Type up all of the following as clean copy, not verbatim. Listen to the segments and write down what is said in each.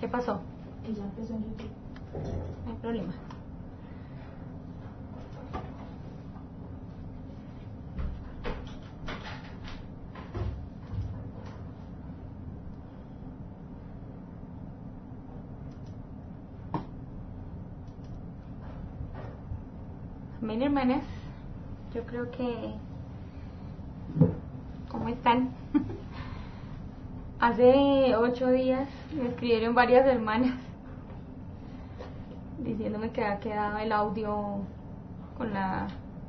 ¿Qué pasó? Que ya empezó en YouTube. No hay problema. Amén, hermanas. Yo creo que... ¿Cómo están? Hace 8 días me escribieron varias hermanas diciéndome que había quedado el audio con la...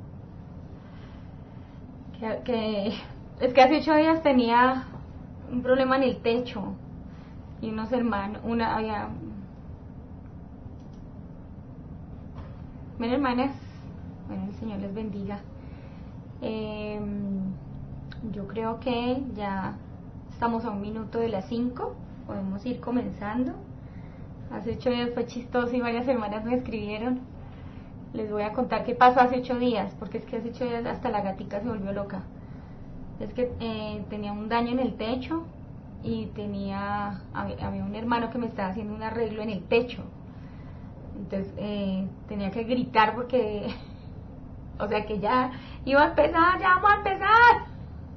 Es que hace 8 días tenía un problema en el techo y unos hermanos, Ven, hermanas, bueno, el Señor les bendiga. Yo creo que ya estamos a 1 minuto de las 5, podemos ir comenzando. Hace 8 días fue chistoso y varias hermanas me escribieron. Les voy a contar qué pasó hace 8 días, porque es que hace 8 días hasta la gatica se volvió loca. Es que tenía un daño en el techo y había un hermano que me estaba haciendo un arreglo en el techo. Entonces tenía que gritar porque, o sea que ya iba a empezar, ya vamos a empezar.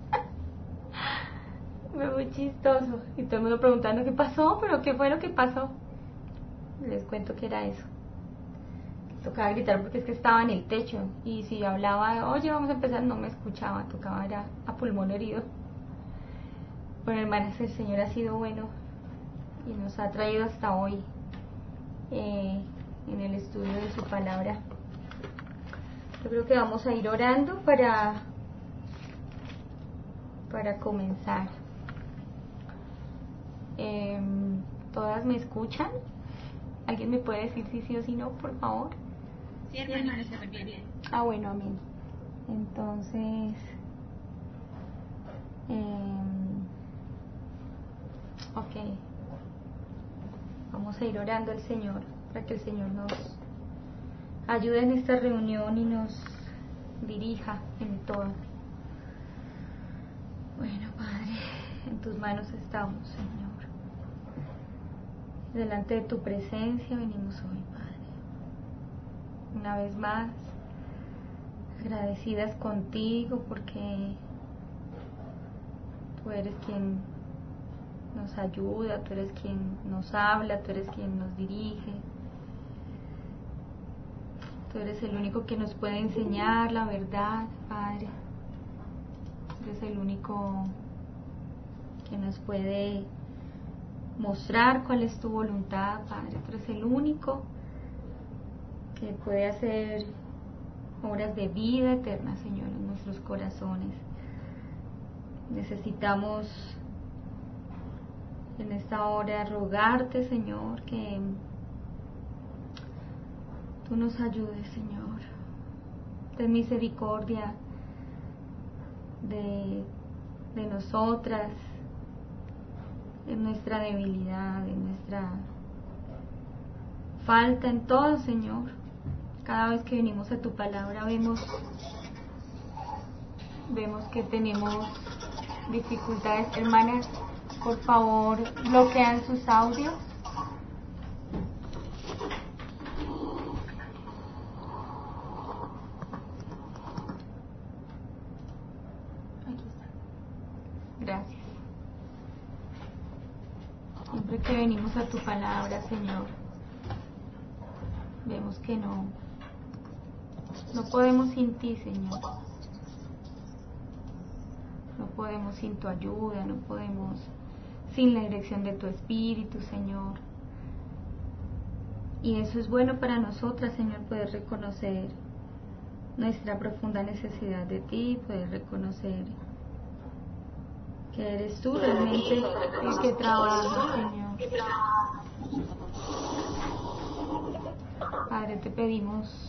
Fue muy chistoso. Y todo el mundo preguntando qué pasó, pero qué fue lo que pasó. Les cuento que era eso. Tocaba gritar porque es que estaba en el techo. Y si hablaba, oye, vamos a empezar, no me escuchaba. Tocaba era a pulmón herido. Bueno, hermanas, el Señor ha sido bueno y nos ha traído hasta hoy en el estudio de su palabra. Yo creo que vamos a ir orando para comenzar. ¿Todas me escuchan? ¿Alguien me puede decir si sí o si no, por favor? Sí, hermana, se ve bien. Bueno, amén. Entonces, ok. Vamos a ir orando al Señor para que el Señor nos ayude en esta reunión y nos dirija en todo. Bueno, Padre, en tus manos estamos, Señor. Delante de tu presencia venimos hoy, Padre. Una vez más, agradecidas contigo porque tú eres quien nos ayuda, tú eres quien nos habla, tú eres quien nos dirige. Tú eres el único que nos puede enseñar la verdad, Padre. Tú eres el único que nos puede mostrar cuál es tu voluntad, Padre. Tú eres el único que puede hacer obras de vida eterna, Señor, en nuestros corazones. Necesitamos en esta hora rogarte, Señor, que tú nos ayudes, Señor. Ten misericordia de nosotras, en nuestra debilidad, en nuestra falta, en todo, Señor. Cada vez que venimos a tu palabra vemos que tenemos dificultades. Hermanas, por favor, bloquean sus audios. Aquí está. Gracias. Siempre que venimos a tu palabra, Señor, vemos que no podemos sin ti, Señor. No podemos sin tu ayuda, no podemos sin la dirección de tu Espíritu, Señor. Y eso es bueno para nosotras, Señor, poder reconocer nuestra profunda necesidad de ti, poder reconocer que eres tú realmente el que trabaja, Señor. Padre, te pedimos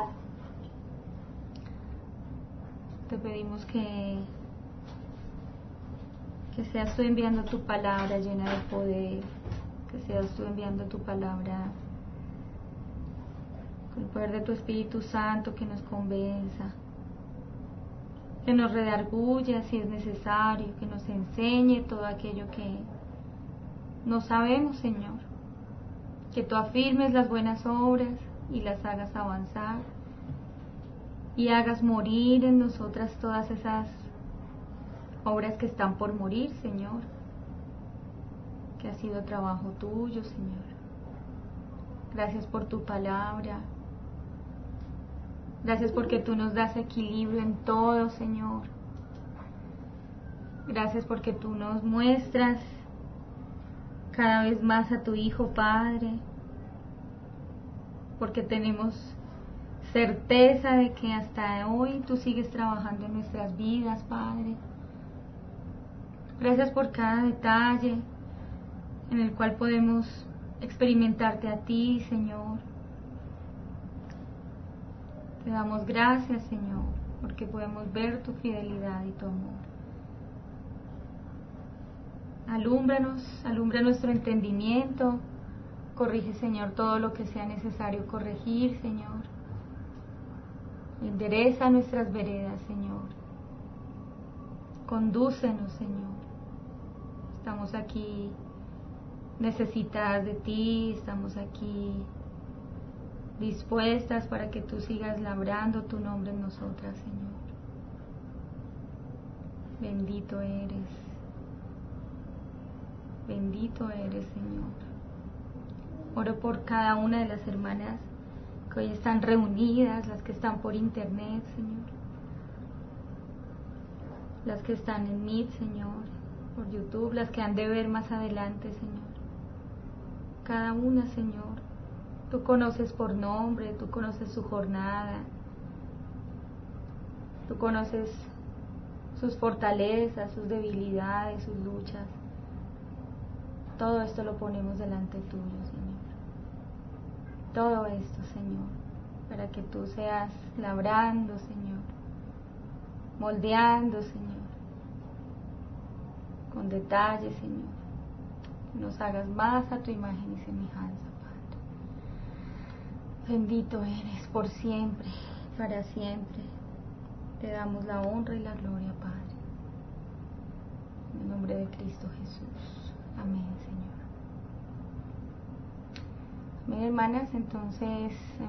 que seas tú enviando tu palabra llena de poder, que seas tú enviando tu palabra con el poder de tu Espíritu Santo que nos convenza, que nos redarguya si es necesario, que nos enseñe todo aquello que no sabemos, Señor. que tú afirmes las buenas obras y las hagas avanzar y hagas morir en nosotras todas esas obras que están por morir, Señor, que ha sido trabajo tuyo, Señor. Gracias por tu palabra. Gracias porque tú nos das equilibrio en todo, Señor. Gracias porque tú nos muestras cada vez más a tu Hijo, Padre. Porque tenemos certeza de que hasta hoy tú sigues trabajando en nuestras vidas, Padre. Gracias por cada detalle en el cual podemos experimentarte a ti, Señor. Te damos gracias, Señor, porque podemos ver tu fidelidad y tu amor. Alúmbranos, alumbra nuestro entendimiento. Corrige, Señor, todo lo que sea necesario corregir, Señor. Endereza nuestras veredas, Señor. Condúcenos, Señor. Estamos aquí necesitadas de ti, estamos aquí dispuestas para que tú sigas labrando tu nombre en nosotras, Señor. Bendito eres. Bendito eres, Señor. Oro por cada una de las hermanas que hoy están reunidas, las que están por internet, Señor. Las que están en Meet, Señor, por YouTube, las que han de ver más adelante, Señor. Cada una, Señor. Tú conoces por nombre, tú conoces su jornada, tú conoces sus fortalezas, sus debilidades, sus luchas. Todo esto lo ponemos delante tuyo, Señor. Todo esto, Señor, para que tú seas labrando, Señor, moldeando, Señor, con detalle, Señor. Nos hagas más a tu imagen y semejanza, Padre. Bendito eres por siempre, para siempre. Te damos la honra y la gloria, Padre. En el nombre de Cristo Jesús. Amén, Señor. Amén, hermanas. Entonces,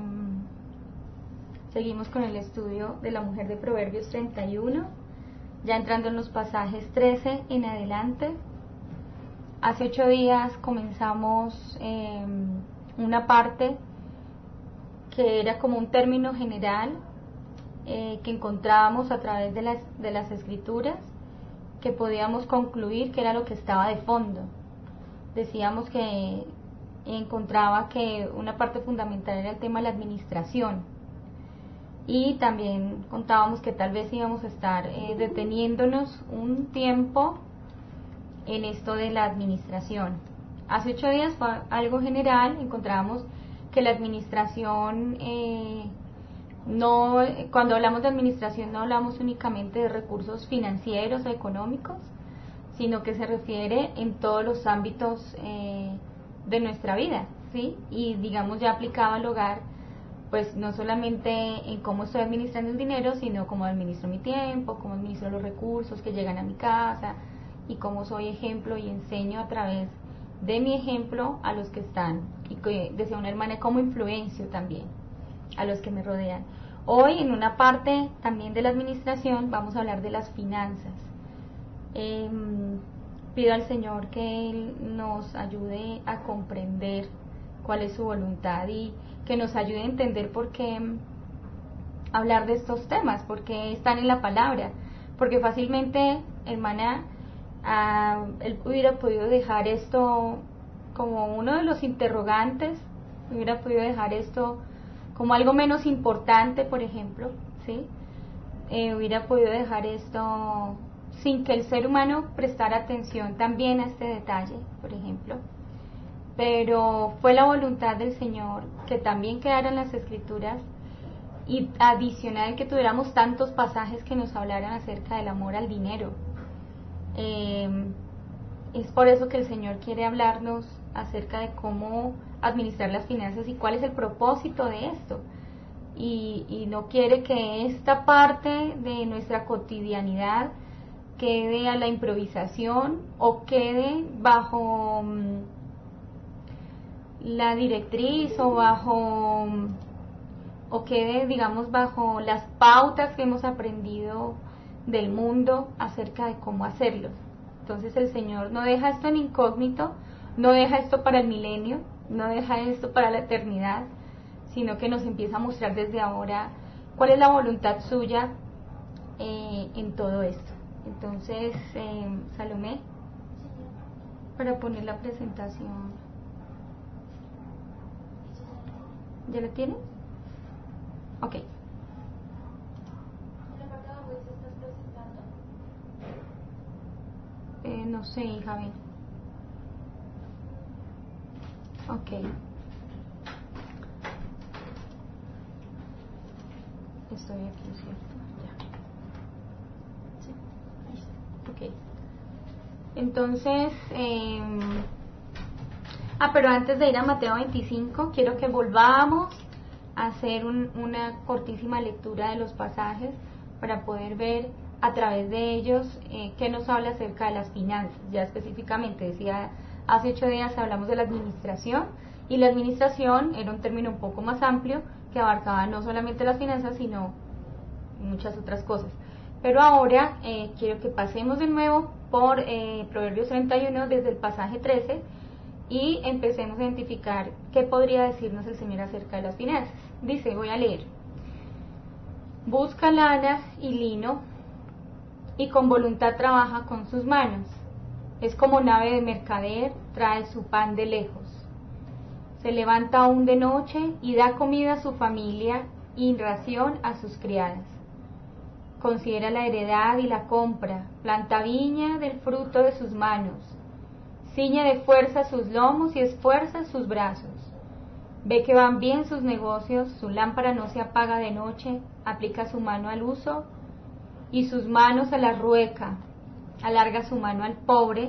seguimos con el estudio de la mujer de Proverbios 31, ya entrando en los pasajes 13 en adelante. Hace 8 días comenzamos una parte que era como un término general que encontrábamos a través de las escrituras, que podíamos concluir que era lo que estaba de fondo. Decíamos que encontraba que una parte fundamental era el tema de la administración, y también contábamos que tal vez íbamos a estar deteniéndonos un tiempo en esto de la administración. Hace 8 días fue algo general. Encontrábamos que la administración, cuando hablamos de administración no hablamos únicamente de recursos financieros o económicos, sino que se refiere en todos los ámbitos de nuestra vida, ¿sí? Y digamos ya aplicaba al hogar, pues no solamente en cómo estoy administrando el dinero, sino cómo administro mi tiempo, cómo administro los recursos que llegan a mi casa, y cómo soy ejemplo y enseño a través de mi ejemplo a los que están, y que decía una hermana, cómo influencio también a los que me rodean. Hoy, en una parte también de la administración, vamos a hablar de las finanzas. Pido al Señor que Él nos ayude a comprender cuál es su voluntad y que nos ayude a entender por qué hablar de estos temas, porque están en la palabra. Porque fácilmente, hermana, él hubiera podido dejar esto como uno de los interrogantes, hubiera podido dejar esto como algo menos importante, por ejemplo, ¿sí? Hubiera podido dejar esto sin que el ser humano prestara atención también a este detalle, por ejemplo. Pero fue la voluntad del Señor que también quedaran las escrituras, y adicional que tuviéramos tantos pasajes que nos hablaran acerca del amor al dinero. Es por eso que el Señor quiere hablarnos acerca de cómo administrar las finanzas y cuál es el propósito de esto, y no quiere que esta parte de nuestra cotidianidad quede a la improvisación o quede bajo la directriz o bajo, o quede, digamos, bajo las pautas que hemos aprendido del mundo acerca de cómo hacerlo. Entonces el Señor no deja esto en incógnito, no deja esto para el milenio, no deja esto para la eternidad, sino que nos empieza a mostrar desde ahora cuál es la voluntad suya en todo esto. Entonces, Salomé, para poner la presentación. ¿Ya la tiene? Ok. No sé, hija, ven. Ok. Estoy aquí, ¿cierto? Ya. Sí. Ok. Entonces, pero antes de ir a Mateo 25, quiero que volvamos a hacer una cortísima lectura de los pasajes para poder ver a través de ellos qué nos habla acerca de las finanzas. Ya específicamente, decía, hace 8 días hablamos de la administración, y la administración era un término un poco más amplio que abarcaba no solamente las finanzas, sino muchas otras cosas. Pero ahora quiero que pasemos de nuevo por Proverbios 31 desde el pasaje 13 y empecemos a identificar qué podría decirnos el Señor acerca de las finanzas. Dice, voy a leer: busca lana y lino y con voluntad trabaja con sus manos. Es como nave de mercader, trae su pan de lejos. Se levanta aún de noche y da comida a su familia y ración a sus criadas. Considera la heredad y la compra, planta viña del fruto de sus manos. Ciñe de fuerza sus lomos y esfuerza sus brazos. Ve que van bien sus negocios, su lámpara no se apaga de noche, aplica su mano al uso y sus manos a la rueca, alarga su mano al pobre.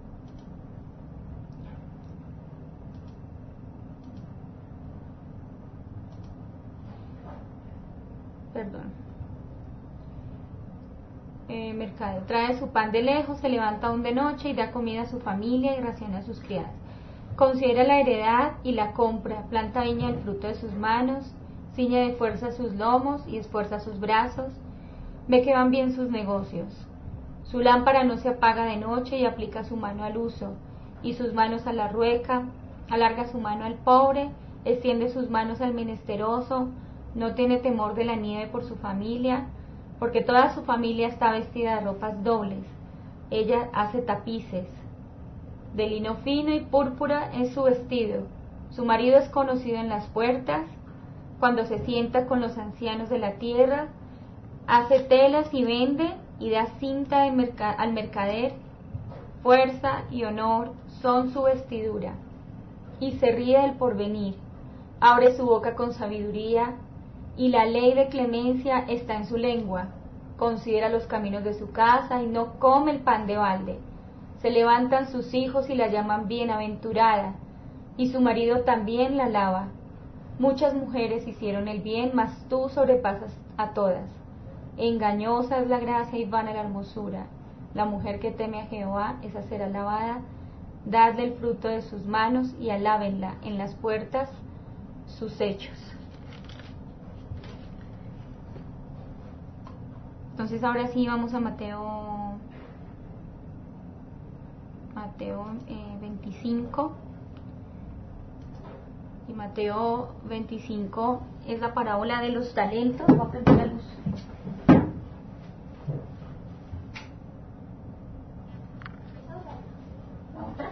Mercado, trae su pan de lejos, se levanta aún de noche y da comida a su familia y raciona a sus criadas. Considera la heredad y la compra, planta viña del fruto de sus manos, ciñe de fuerza sus lomos y esfuerza sus brazos. Ve que van bien sus negocios. Su lámpara no se apaga de noche y aplica su mano al uso, y sus manos a la rueca, alarga su mano al pobre, extiende sus manos al menesteroso, no tiene temor de la nieve por su familia, porque toda su familia está vestida de ropas dobles. Ella hace tapices de lino fino y púrpura es su vestido. Su marido es conocido en las puertas, cuando se sienta con los ancianos de la tierra, hace telas y vende y da cinta al mercader. Fuerza y honor son su vestidura, y se ríe del porvenir. Abre su boca con sabiduría, y la ley de clemencia está en su lengua. Considera los caminos de su casa y no come el pan de balde. Se levantan sus hijos y la llaman bienaventurada, y su marido también la alaba. Muchas mujeres hicieron el bien, mas tú sobrepasas a todas. Engañosa es la gracia y vana la hermosura. La mujer que teme a Jehová, esa será alabada. Dadle el fruto de sus manos y alábenla en las puertas sus hechos. Entonces ahora sí vamos a Mateo 25. Y Mateo 25 es la parábola de los talentos. Voy a prender la luz. ¿La otra?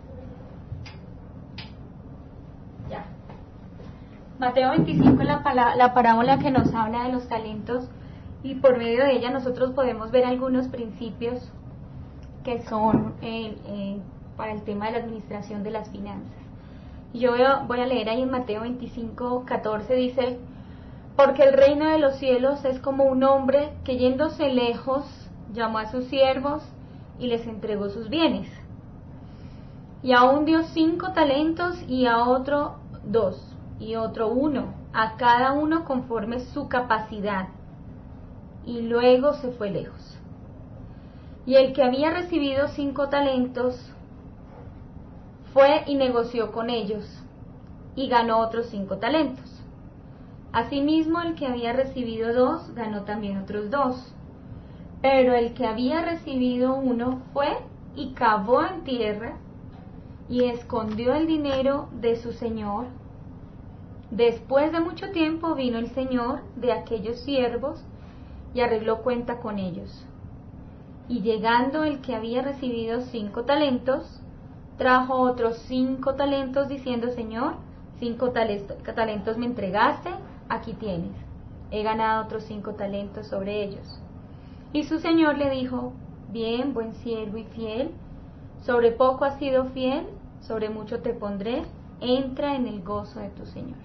Ya. Mateo 25 es la parábola que nos habla de los talentos, y por medio de ella nosotros podemos ver algunos principios que son para el tema de la administración de las finanzas. Yo voy a leer ahí en Mateo 25, 14, dice: porque el reino de los cielos es como un hombre que, yéndose lejos, llamó a sus siervos y les entregó sus bienes. Y a un dio 5 talentos, y a otro 2, y otro 1, a cada uno conforme su capacidad. Y luego se fue lejos. Y el que había recibido 5 talentos fue y negoció con ellos, y ganó otros 5 talentos. Asimismo, el que había recibido 2 ganó también otros 2. Pero el que había recibido 1 fue y cavó en tierra y escondió el dinero de su señor. Después de mucho tiempo vino el señor de aquellos siervos y arregló cuenta con ellos. Y llegando el que había recibido 5 talentos, trajo otros 5 talentos diciendo: Señor, 5 talentos me entregaste, aquí tienes. He ganado otros 5 talentos sobre ellos. Y su señor le dijo: Bien, buen siervo y fiel, sobre poco has sido fiel, sobre mucho te pondré, entra en el gozo de tu señor.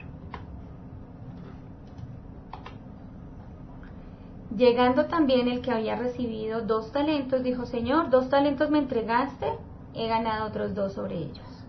Llegando también el que había recibido 2 talentos, dijo: Señor, 2 talentos me entregaste, he ganado otros 2 sobre ellos.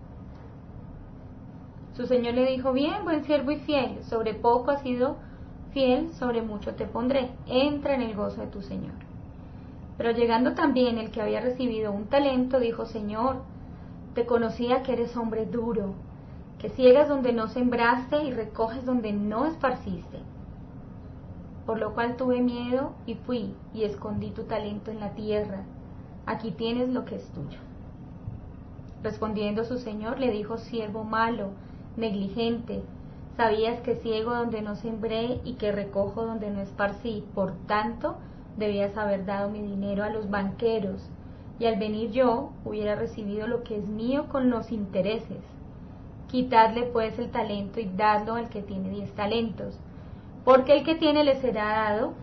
Su señor le dijo: Bien, buen siervo y fiel, sobre poco has sido fiel, sobre mucho te pondré, entra en el gozo de tu señor. Pero llegando también el que había recibido 1 talento, dijo: Señor, te conocía que eres hombre duro, que ciegas donde no sembraste y recoges donde no esparciste. Por lo cual tuve miedo y fui y escondí tu talento en la tierra. Aquí tienes lo que es tuyo. Respondiendo su señor le dijo: Siervo malo, negligente, sabías que ciego donde no sembré y que recojo donde no esparcí. Por tanto, debías haber dado mi dinero a los banqueros, y al venir yo hubiera recibido lo que es mío con los intereses. Quitadle pues el talento y dadlo al que tiene 10 talentos. Porque el que tiene le será dado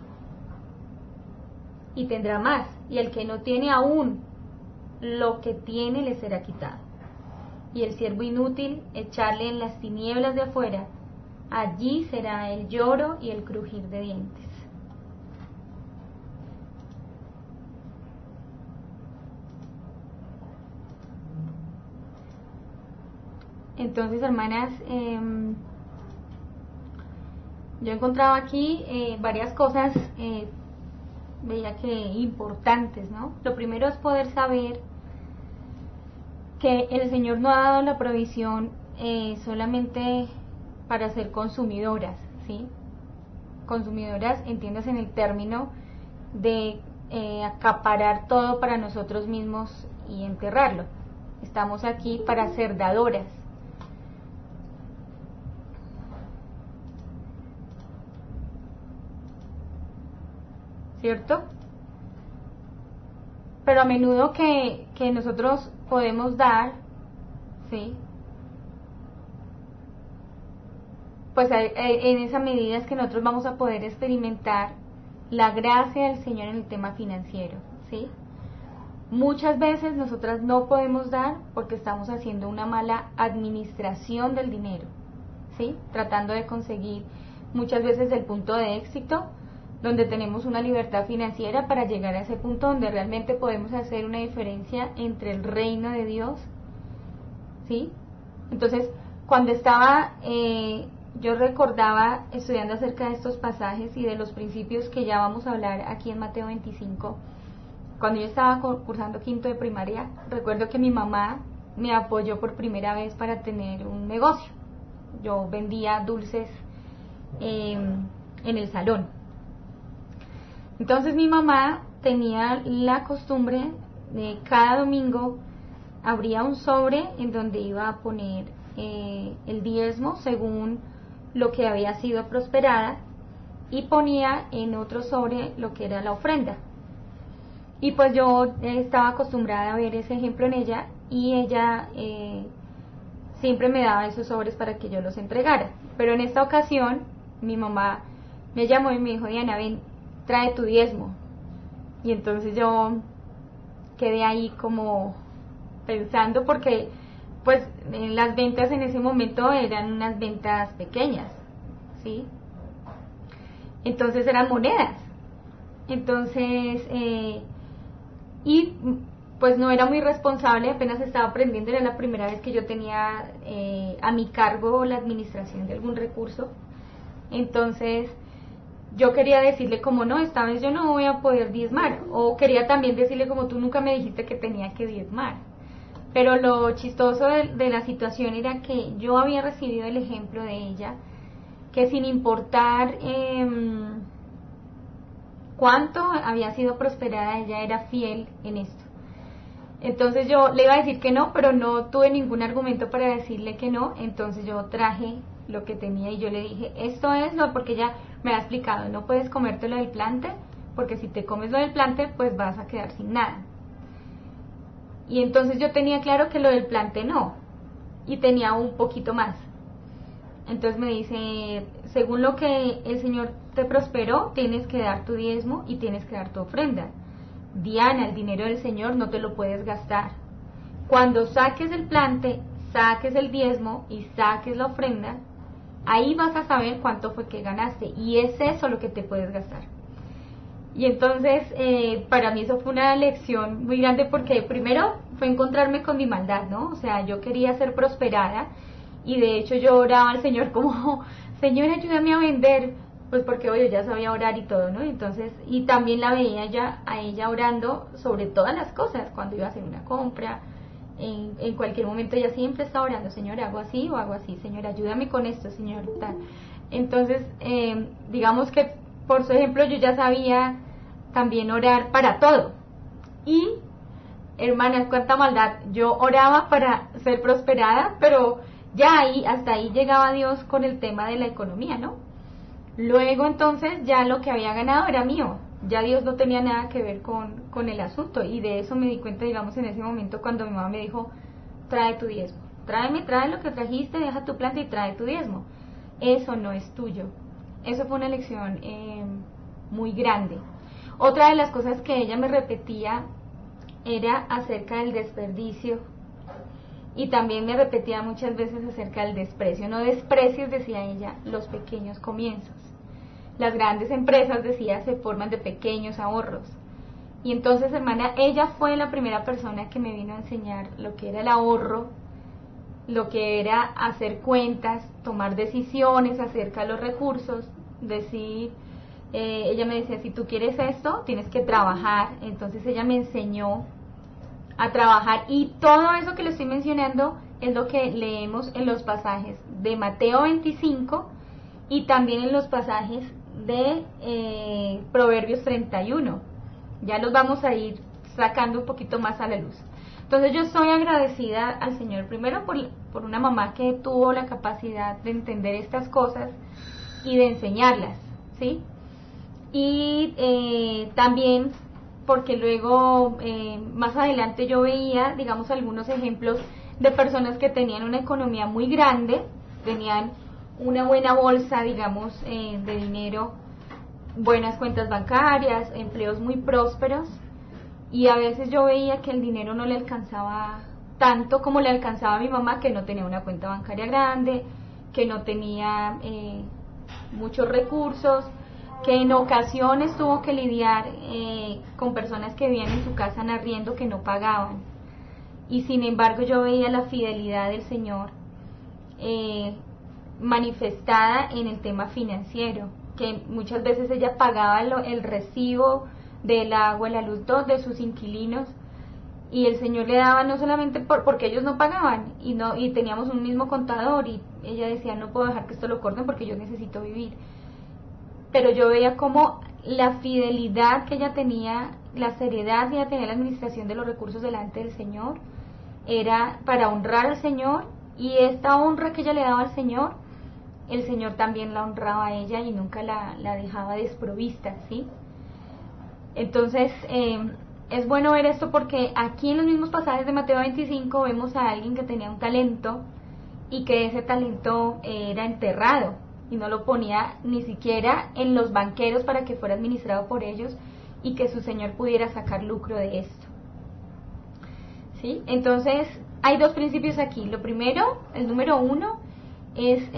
y tendrá más, y el que no tiene aún lo que tiene le será quitado. Y el siervo inútil echarle en las tinieblas de afuera, allí será el lloro y el crujir de dientes. Entonces, hermanas, yo he encontrado aquí varias cosas, veía que importantes, ¿no? Lo primero es poder saber que el Señor no ha dado la provisión solamente para ser consumidoras, ¿sí? Consumidoras, entiendas en el término de acaparar todo para nosotros mismos y enterrarlo. Estamos aquí para ser dadoras. ¿Cierto? Pero a menudo que nosotros podemos dar, ¿sí? Pues en esa medida es que nosotros vamos a poder experimentar la gracia del Señor en el tema financiero, ¿sí? Muchas veces nosotras no podemos dar porque estamos haciendo una mala administración del dinero, ¿sí? Tratando de conseguir muchas veces el punto de éxito, donde tenemos una libertad financiera para llegar a ese punto donde realmente podemos hacer una diferencia entre el reino de Dios, ¿sí? Entonces, cuando estaba, yo recordaba estudiando acerca de estos pasajes y de los principios que ya vamos a hablar aquí en Mateo 25, cuando yo estaba cursando quinto de primaria, recuerdo que mi mamá me apoyó por primera vez para tener un negocio. Yo vendía dulces en el salón. Entonces mi mamá tenía la costumbre de cada domingo abría un sobre en donde iba a poner el diezmo según lo que había sido prosperada y ponía en otro sobre lo que era la ofrenda. Y pues yo estaba acostumbrada a ver ese ejemplo en ella y ella siempre me daba esos sobres para que yo los entregara. Pero en esta ocasión mi mamá me llamó y me dijo: Diana, ven, trae tu diezmo. Y entonces yo quedé ahí como pensando, porque pues las ventas en ese momento eran unas ventas pequeñas, ¿sí? Entonces eran monedas. Entonces y pues no era muy responsable, apenas estaba aprendiendo, era la primera vez que yo tenía a mi cargo la administración de algún recurso. Entonces yo quería decirle como: no, esta vez yo no voy a poder diezmar, o quería también decirle como: tú nunca me dijiste que tenía que diezmar. Pero lo chistoso de la situación era que yo había recibido el ejemplo de ella, que sin importar cuánto había sido prosperada, ella era fiel en esto. Entonces yo le iba a decir que no, pero no tuve ningún argumento para decirle que no, entonces yo traje lo que tenía y yo le dije, esto es lo, porque ella me ha explicado, no puedes comerte lo del plante, porque si te comes lo del plante, pues vas a quedar sin nada. Y entonces yo tenía claro que lo del plante no, y tenía un poquito más. Entonces me dice, según lo que el Señor te prosperó, tienes que dar tu diezmo y tienes que dar tu ofrenda. Diana, el dinero del Señor no te lo puedes gastar. Cuando saques el plante, saques el diezmo y saques la ofrenda, ahí vas a saber cuánto fue que ganaste, y es eso lo que te puedes gastar. Y entonces para mí eso fue una lección muy grande, porque primero fue encontrarme con mi maldad, ¿no? O sea, yo quería ser prosperada y de hecho yo oraba al Señor como, Señor, ayúdame a vender, pues porque oye, ya sabía orar y todo, ¿no? Entonces, y también la veía ya a ella orando sobre todas las cosas, cuando iba a hacer una compra, en cualquier momento ella siempre estaba orando, Señor, hago así o hago así, Señor, ayúdame con esto, Señor, tal. Entonces, digamos que por su ejemplo yo ya sabía también orar para todo. Y, hermanas, cuánta maldad, yo oraba para ser prosperada, pero ya ahí, hasta ahí llegaba Dios con el tema de la economía, ¿no? Luego entonces ya lo que había ganado era mío, ya Dios no tenía nada que ver con el asunto, y de eso me di cuenta, digamos, en ese momento cuando mi mamá me dijo, trae tu diezmo, trae lo que trajiste, deja tu planta y trae tu diezmo, eso no es tuyo. Eso fue una lección muy grande. Otra de las cosas que ella me repetía era acerca del desperdicio, y también me repetía muchas veces acerca del desprecio. No desprecies, decía ella, los pequeños comienzos. Las grandes empresas, decía, se forman de pequeños ahorros. Y entonces, hermana, ella fue la primera persona que me vino a enseñar lo que era el ahorro, lo que era hacer cuentas, tomar decisiones acerca de los recursos, decir, ella me decía, si tú quieres esto, tienes que trabajar. Entonces ella me enseñó a trabajar, y todo eso que le estoy mencionando es lo que leemos en los pasajes de Mateo 25 y también en los pasajes de Proverbios 31. Ya los vamos a ir sacando un poquito más a la luz. Entonces yo soy agradecida al Señor primero por una mamá que tuvo la capacidad de entender estas cosas y de enseñarlas, ¿sí? Y también porque luego más adelante yo veía, digamos, algunos ejemplos de personas que tenían una economía muy grande, tenían una buena bolsa, digamos, de dinero, buenas cuentas bancarias, empleos muy prósperos, y a veces yo veía que el dinero no le alcanzaba tanto como le alcanzaba a mi mamá, que no tenía una cuenta bancaria grande, que no tenía muchos recursos, que en ocasiones tuvo que lidiar con personas que vivían en su casa en arriendo que no pagaban, y sin embargo yo veía la fidelidad del Señor manifestada en el tema financiero, que muchas veces ella pagaba el recibo del agua, la luz, de sus inquilinos, y el Señor le daba no solamente porque ellos no pagaban, y teníamos un mismo contador, y ella decía, no puedo dejar que esto lo corten porque yo necesito vivir. Pero yo veía como la fidelidad que ella tenía, la seriedad que ella tenía en la administración de los recursos delante del Señor, era para honrar al Señor, y esta honra que ella le daba al Señor, el Señor también la honraba a ella y nunca la dejaba desprovista, ¿sí? Entonces, es bueno ver esto, porque aquí en los mismos pasajes de Mateo 25 vemos a alguien que tenía un talento, y que ese talento era enterrado, y no lo ponía ni siquiera en los banqueros para que fuera administrado por ellos, y que su Señor pudiera sacar lucro de esto, ¿sí? Entonces, hay dos principios aquí. Lo primero, el número 1, es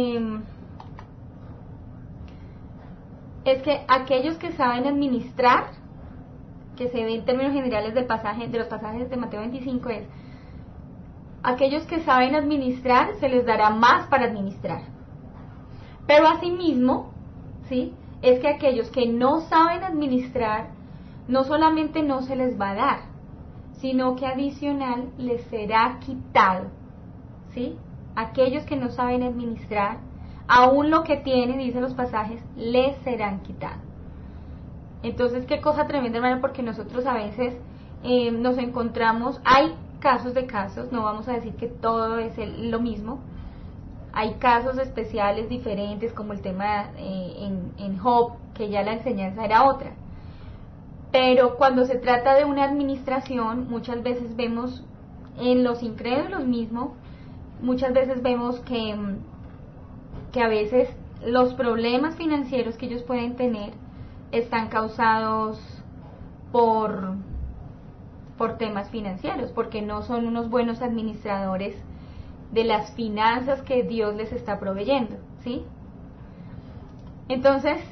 que aquellos que saben administrar, que se ve en términos generales de los pasajes de Mateo 25, es aquellos que saben administrar, se les dará más para administrar. Pero asimismo, ¿sí?, es que aquellos que no saben administrar, no solamente no se les va a dar, sino que adicional les será quitado, ¿sí? Aquellos que no saben administrar, aún lo que tienen, dicen los pasajes, les serán quitados. Entonces, qué cosa tremenda, hermano, porque nosotros a veces nos encontramos, hay casos de casos, no vamos a decir que todo es lo mismo, hay casos especiales diferentes, como el tema en Job, que ya la enseñanza era otra. Pero cuando se trata de una administración, muchas veces vemos en los incrédulos mismos, muchas veces vemos que a veces los problemas financieros que ellos pueden tener están causados por temas financieros, porque no son unos buenos administradores de las finanzas que Dios les está proveyendo, ¿sí? Entonces,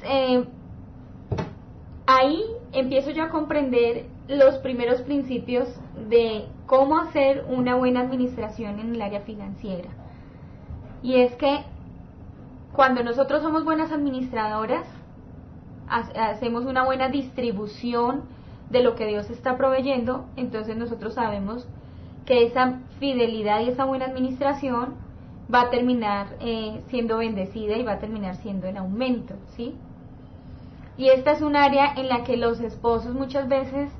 ahí empiezo yo a comprender los primeros principios de cómo hacer una buena administración en el área financiera. Y es que cuando nosotros somos buenas administradoras, hacemos una buena distribución de lo que Dios está proveyendo, entonces nosotros sabemos que esa fidelidad y esa buena administración va a terminar siendo bendecida y va a terminar siendo en aumento, ¿sí? Y esta es un área en la que los esposos muchas veces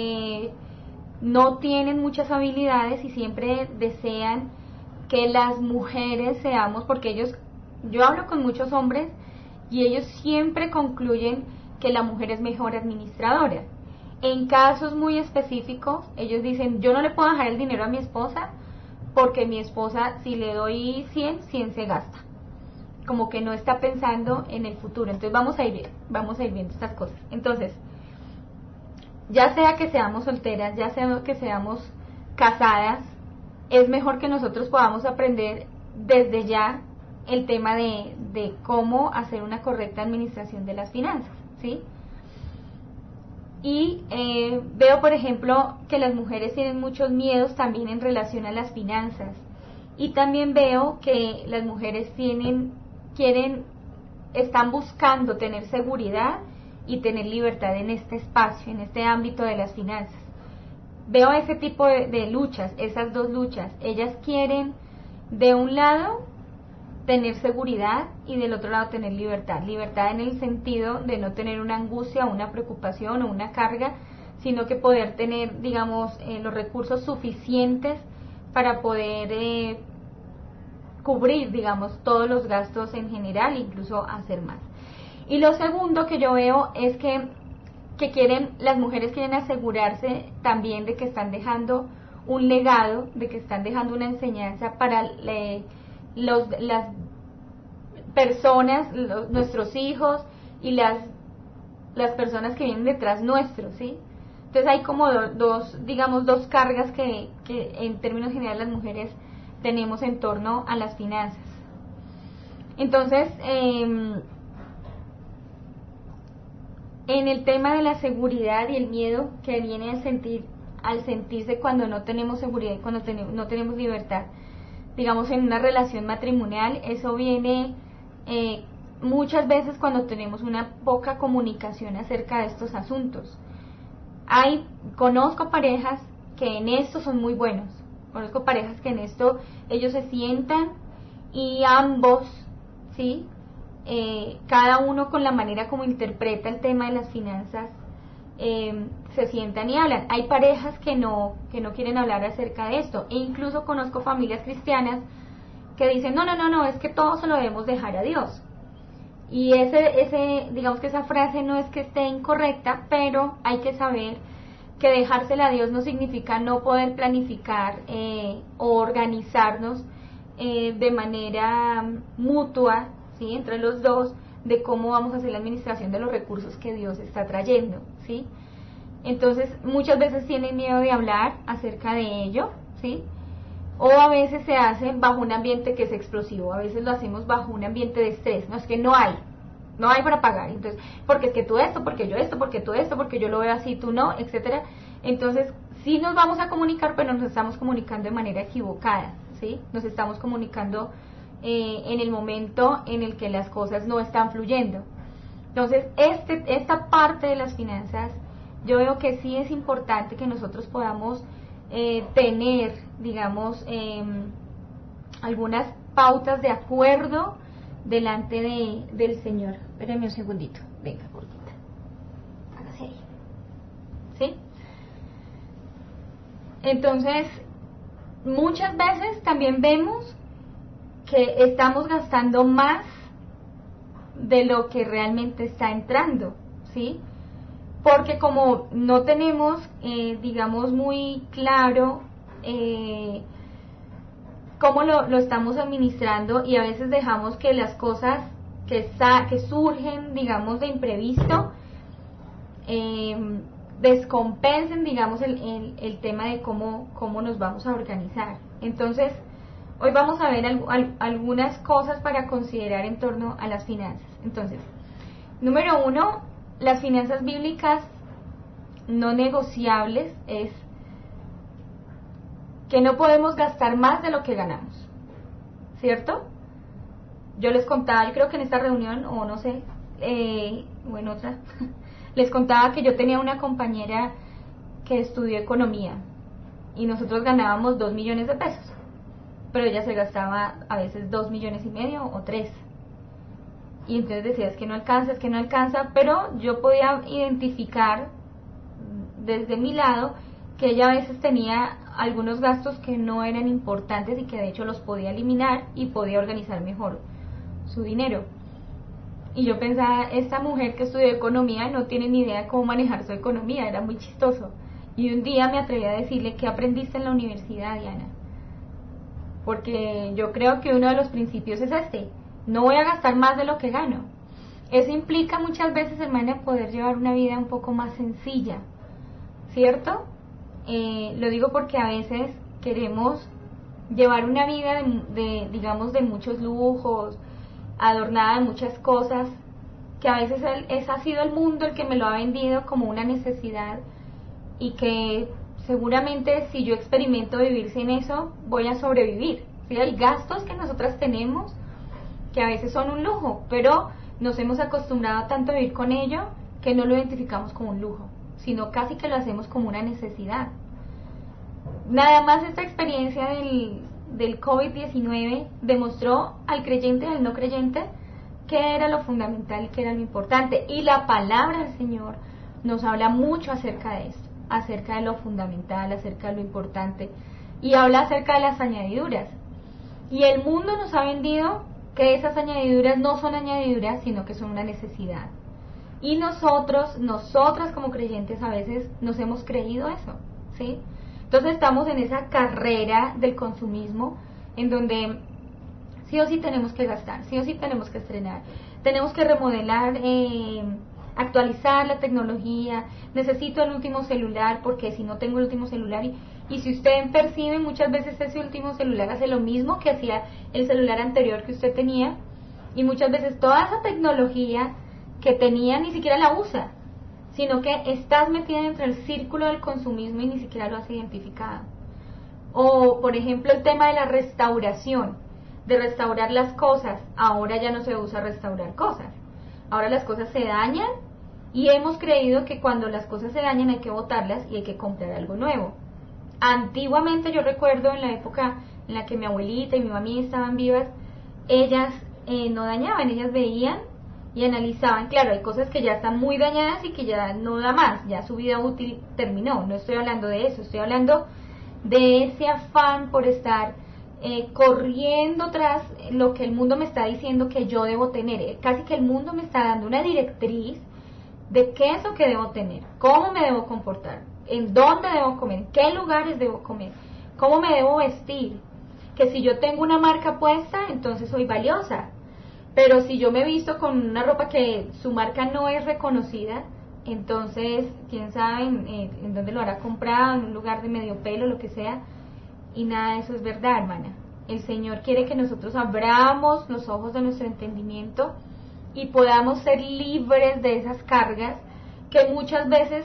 no tienen muchas habilidades y siempre desean que las mujeres seamos, porque yo hablo con muchos hombres y ellos siempre concluyen que la mujer es mejor administradora. En casos muy específicos, ellos dicen, yo no le puedo dejar el dinero a mi esposa porque mi esposa, si le doy 100 se gasta. Como que no está pensando en el futuro. Entonces vamos a ir viendo estas cosas. Entonces, ya sea que seamos solteras, ya sea que seamos casadas, es mejor que nosotros podamos aprender desde ya el tema de cómo hacer una correcta administración de las finanzas, ¿sí? Y veo, por ejemplo, que las mujeres tienen muchos miedos también en relación a las finanzas. Y también veo que las mujeres están buscando tener seguridad y tener libertad en este espacio, en este ámbito de las finanzas. Veo ese tipo de luchas, esas dos luchas. Ellas quieren, de un lado, tener seguridad y del otro lado tener libertad. Libertad en el sentido de no tener una angustia, una preocupación o una carga, sino que poder tener, digamos, los recursos suficientes para poder cubrir, digamos, todos los gastos en general, incluso hacer más. Y lo segundo que yo veo es que las mujeres quieren asegurarse también de que están dejando un legado, de que están dejando una enseñanza para las personas, nuestros hijos y las personas que vienen detrás nuestro, ¿sí? Entonces hay como dos cargas que en términos generales las mujeres tenemos en torno a las finanzas. Entonces, en el tema de la seguridad y el miedo que viene al sentirse cuando no tenemos seguridad y cuando no tenemos libertad, digamos en una relación matrimonial, eso viene muchas veces cuando tenemos una poca comunicación acerca de estos asuntos. Conozco parejas que en esto son muy buenos, conozco parejas que en esto ellos se sientan y ambos, ¿sí? Cada uno con la manera como interpreta el tema de las finanzas, se sientan y hablan. Hay parejas que no quieren hablar acerca de esto, e incluso conozco familias cristianas que dicen no, es que todo se lo debemos dejar a Dios. Y digamos que esa frase no es que esté incorrecta, pero hay que saber que dejársela a Dios no significa no poder planificar o organizarnos de manera mutua, ¿sí? Entre los dos, de cómo vamos a hacer la administración de los recursos que Dios está trayendo, ¿sí? Entonces, muchas veces tienen miedo de hablar acerca de ello, ¿sí? O a veces se hace bajo un ambiente que es explosivo, a veces lo hacemos bajo un ambiente de estrés, no es que no hay para pagar, entonces, porque es que tú esto, porque yo esto, porque tú esto, porque yo lo veo así, tú no, etcétera. Entonces, sí nos vamos a comunicar, pero nos estamos comunicando de manera equivocada, ¿sí? Nos estamos comunicando en el momento en el que las cosas no están fluyendo. Entonces, esta parte de las finanzas, yo veo que sí es importante que nosotros podamos tener, digamos, algunas pautas de acuerdo delante del Señor. Espérenme un segundito, venga, gordita, hágase ahí, ¿sí? Entonces, muchas veces también vemos que estamos gastando más de lo que realmente está entrando, ¿sí? Porque como no tenemos, digamos, muy claro cómo lo estamos administrando, y a veces dejamos que las cosas que surgen, digamos, de imprevisto, descompensen, digamos, el tema de cómo nos vamos a organizar. Entonces, hoy vamos a ver algunas cosas para considerar en torno a las finanzas. Entonces, número 1, las finanzas bíblicas no negociables es que no podemos gastar más de lo que ganamos, ¿cierto? Yo les contaba, yo creo que en esta reunión, o no sé, o en otra, les contaba que yo tenía una compañera que estudió economía y nosotros ganábamos 2 millones de pesos, pero ella se gastaba a veces 2,5 millones o 3. Y entonces decía, es que no alcanza, pero yo podía identificar desde mi lado que ella a veces tenía algunos gastos que no eran importantes y que de hecho los podía eliminar y podía organizar mejor su dinero. Y yo pensaba, esta mujer que estudió economía no tiene ni idea de cómo manejar su economía, era muy chistoso. Y un día me atreví a decirle, ¿qué aprendiste en la universidad, Diana? Porque yo creo que uno de los principios es no voy a gastar más de lo que gano. Eso implica muchas veces, hermana, poder llevar una vida un poco más sencilla, ¿cierto? Lo digo porque a veces queremos llevar una vida digamos, de muchos lujos, adornada de muchas cosas, que a veces ha sido el mundo el que me lo ha vendido como una necesidad, y que seguramente si yo experimento vivir sin eso, voy a sobrevivir. ¿Sí? Hay gastos que nosotras tenemos que a veces son un lujo, pero nos hemos acostumbrado tanto a vivir con ello que no lo identificamos como un lujo, sino casi que lo hacemos como una necesidad. Nada más esta experiencia del COVID-19 demostró al creyente y al no creyente qué era lo fundamental y qué era lo importante. Y la palabra del Señor nos habla mucho acerca de esto, acerca de lo fundamental, acerca de lo importante, y habla acerca de las añadiduras. Y el mundo nos ha vendido que esas añadiduras no son añadiduras, sino que son una necesidad. Y nosotras como creyentes a veces nos hemos creído eso, ¿sí? Entonces estamos en esa carrera del consumismo, en donde sí o sí tenemos que gastar, sí o sí tenemos que estrenar, tenemos que remodelar, actualizar la tecnología, necesito el último celular, porque si no tengo el último celular, y si usted percibe, muchas veces ese último celular hace lo mismo que hacía el celular anterior que usted tenía, y muchas veces toda esa tecnología que tenía ni siquiera la usa, sino que estás metida dentro del círculo del consumismo y ni siquiera lo has identificado. O, por ejemplo, el tema de la restauración, de restaurar las cosas. Ahora ya no se usa restaurar cosas. Ahora las cosas se dañan y hemos creído que cuando las cosas se dañan hay que botarlas y hay que comprar algo nuevo. Antiguamente, yo recuerdo en la época en la que mi abuelita y mi mami estaban vivas, ellas no dañaban, ellas veían y analizaban. Claro, hay cosas que ya están muy dañadas y que ya no da más, ya su vida útil terminó. No estoy hablando de eso, estoy hablando de ese afán por estar corriendo tras lo que el mundo me está diciendo que yo debo tener. Casi que el mundo me está dando una directriz de qué es lo que debo tener, cómo me debo comportar, en dónde debo comer, en qué lugares debo comer, cómo me debo vestir. Que si yo tengo una marca puesta, entonces soy valiosa. Pero si yo me visto con una ropa que su marca no es reconocida, entonces quién sabe en dónde lo habrá comprado, en un lugar de medio pelo, lo que sea. Y nada de eso es verdad, hermana. El Señor quiere que nosotros abramos los ojos de nuestro entendimiento y podamos ser libres de esas cargas que muchas veces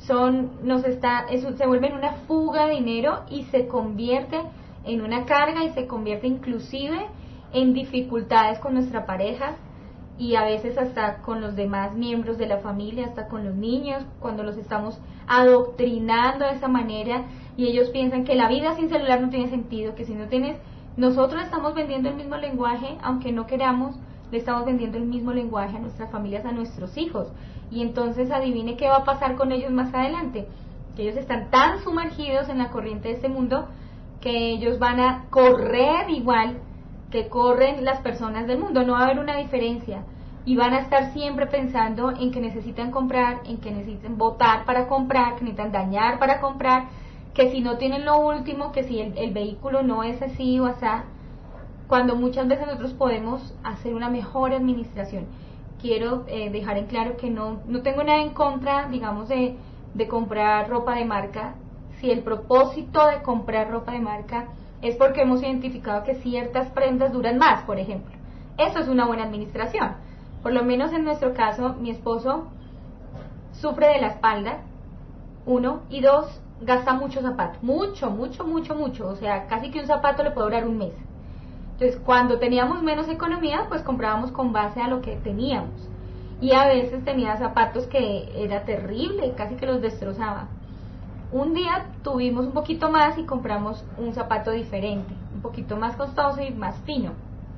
se vuelven una fuga de dinero y se convierte en una carga y se convierte inclusive en dificultades con nuestra pareja, y a veces hasta con los demás miembros de la familia, hasta con los niños, cuando los estamos adoctrinando de esa manera y ellos piensan que la vida sin celular no tiene sentido, que si no tienes, nosotros estamos vendiendo el mismo lenguaje, aunque no queramos, le estamos vendiendo el mismo lenguaje a nuestras familias, a nuestros hijos, y entonces adivine qué va a pasar con ellos más adelante, que ellos están tan sumergidos en la corriente de este mundo que ellos van a correr igual que corren las personas del mundo, no va a haber una diferencia, y van a estar siempre pensando en que necesitan comprar, en que necesitan votar para comprar, que necesitan dañar para comprar, que si no tienen lo último, que si el vehículo no es así o así, cuando muchas veces nosotros podemos hacer una mejor administración. Quiero dejar en claro que no tengo nada en contra, digamos, de comprar ropa de marca, si el propósito de comprar ropa de marca es porque hemos identificado que ciertas prendas duran más, por ejemplo. Eso es una buena administración. Por lo menos en nuestro caso, mi esposo sufre de la espalda, 1, y 2, gasta mucho zapato, mucho, o sea, casi que un zapato le puede durar un mes. Entonces, cuando teníamos menos economía, pues comprábamos con base a lo que teníamos, y a veces tenía zapatos que era terrible, casi que los destrozaba. Un día tuvimos un poquito más y compramos un zapato diferente, un poquito más costoso y más fino,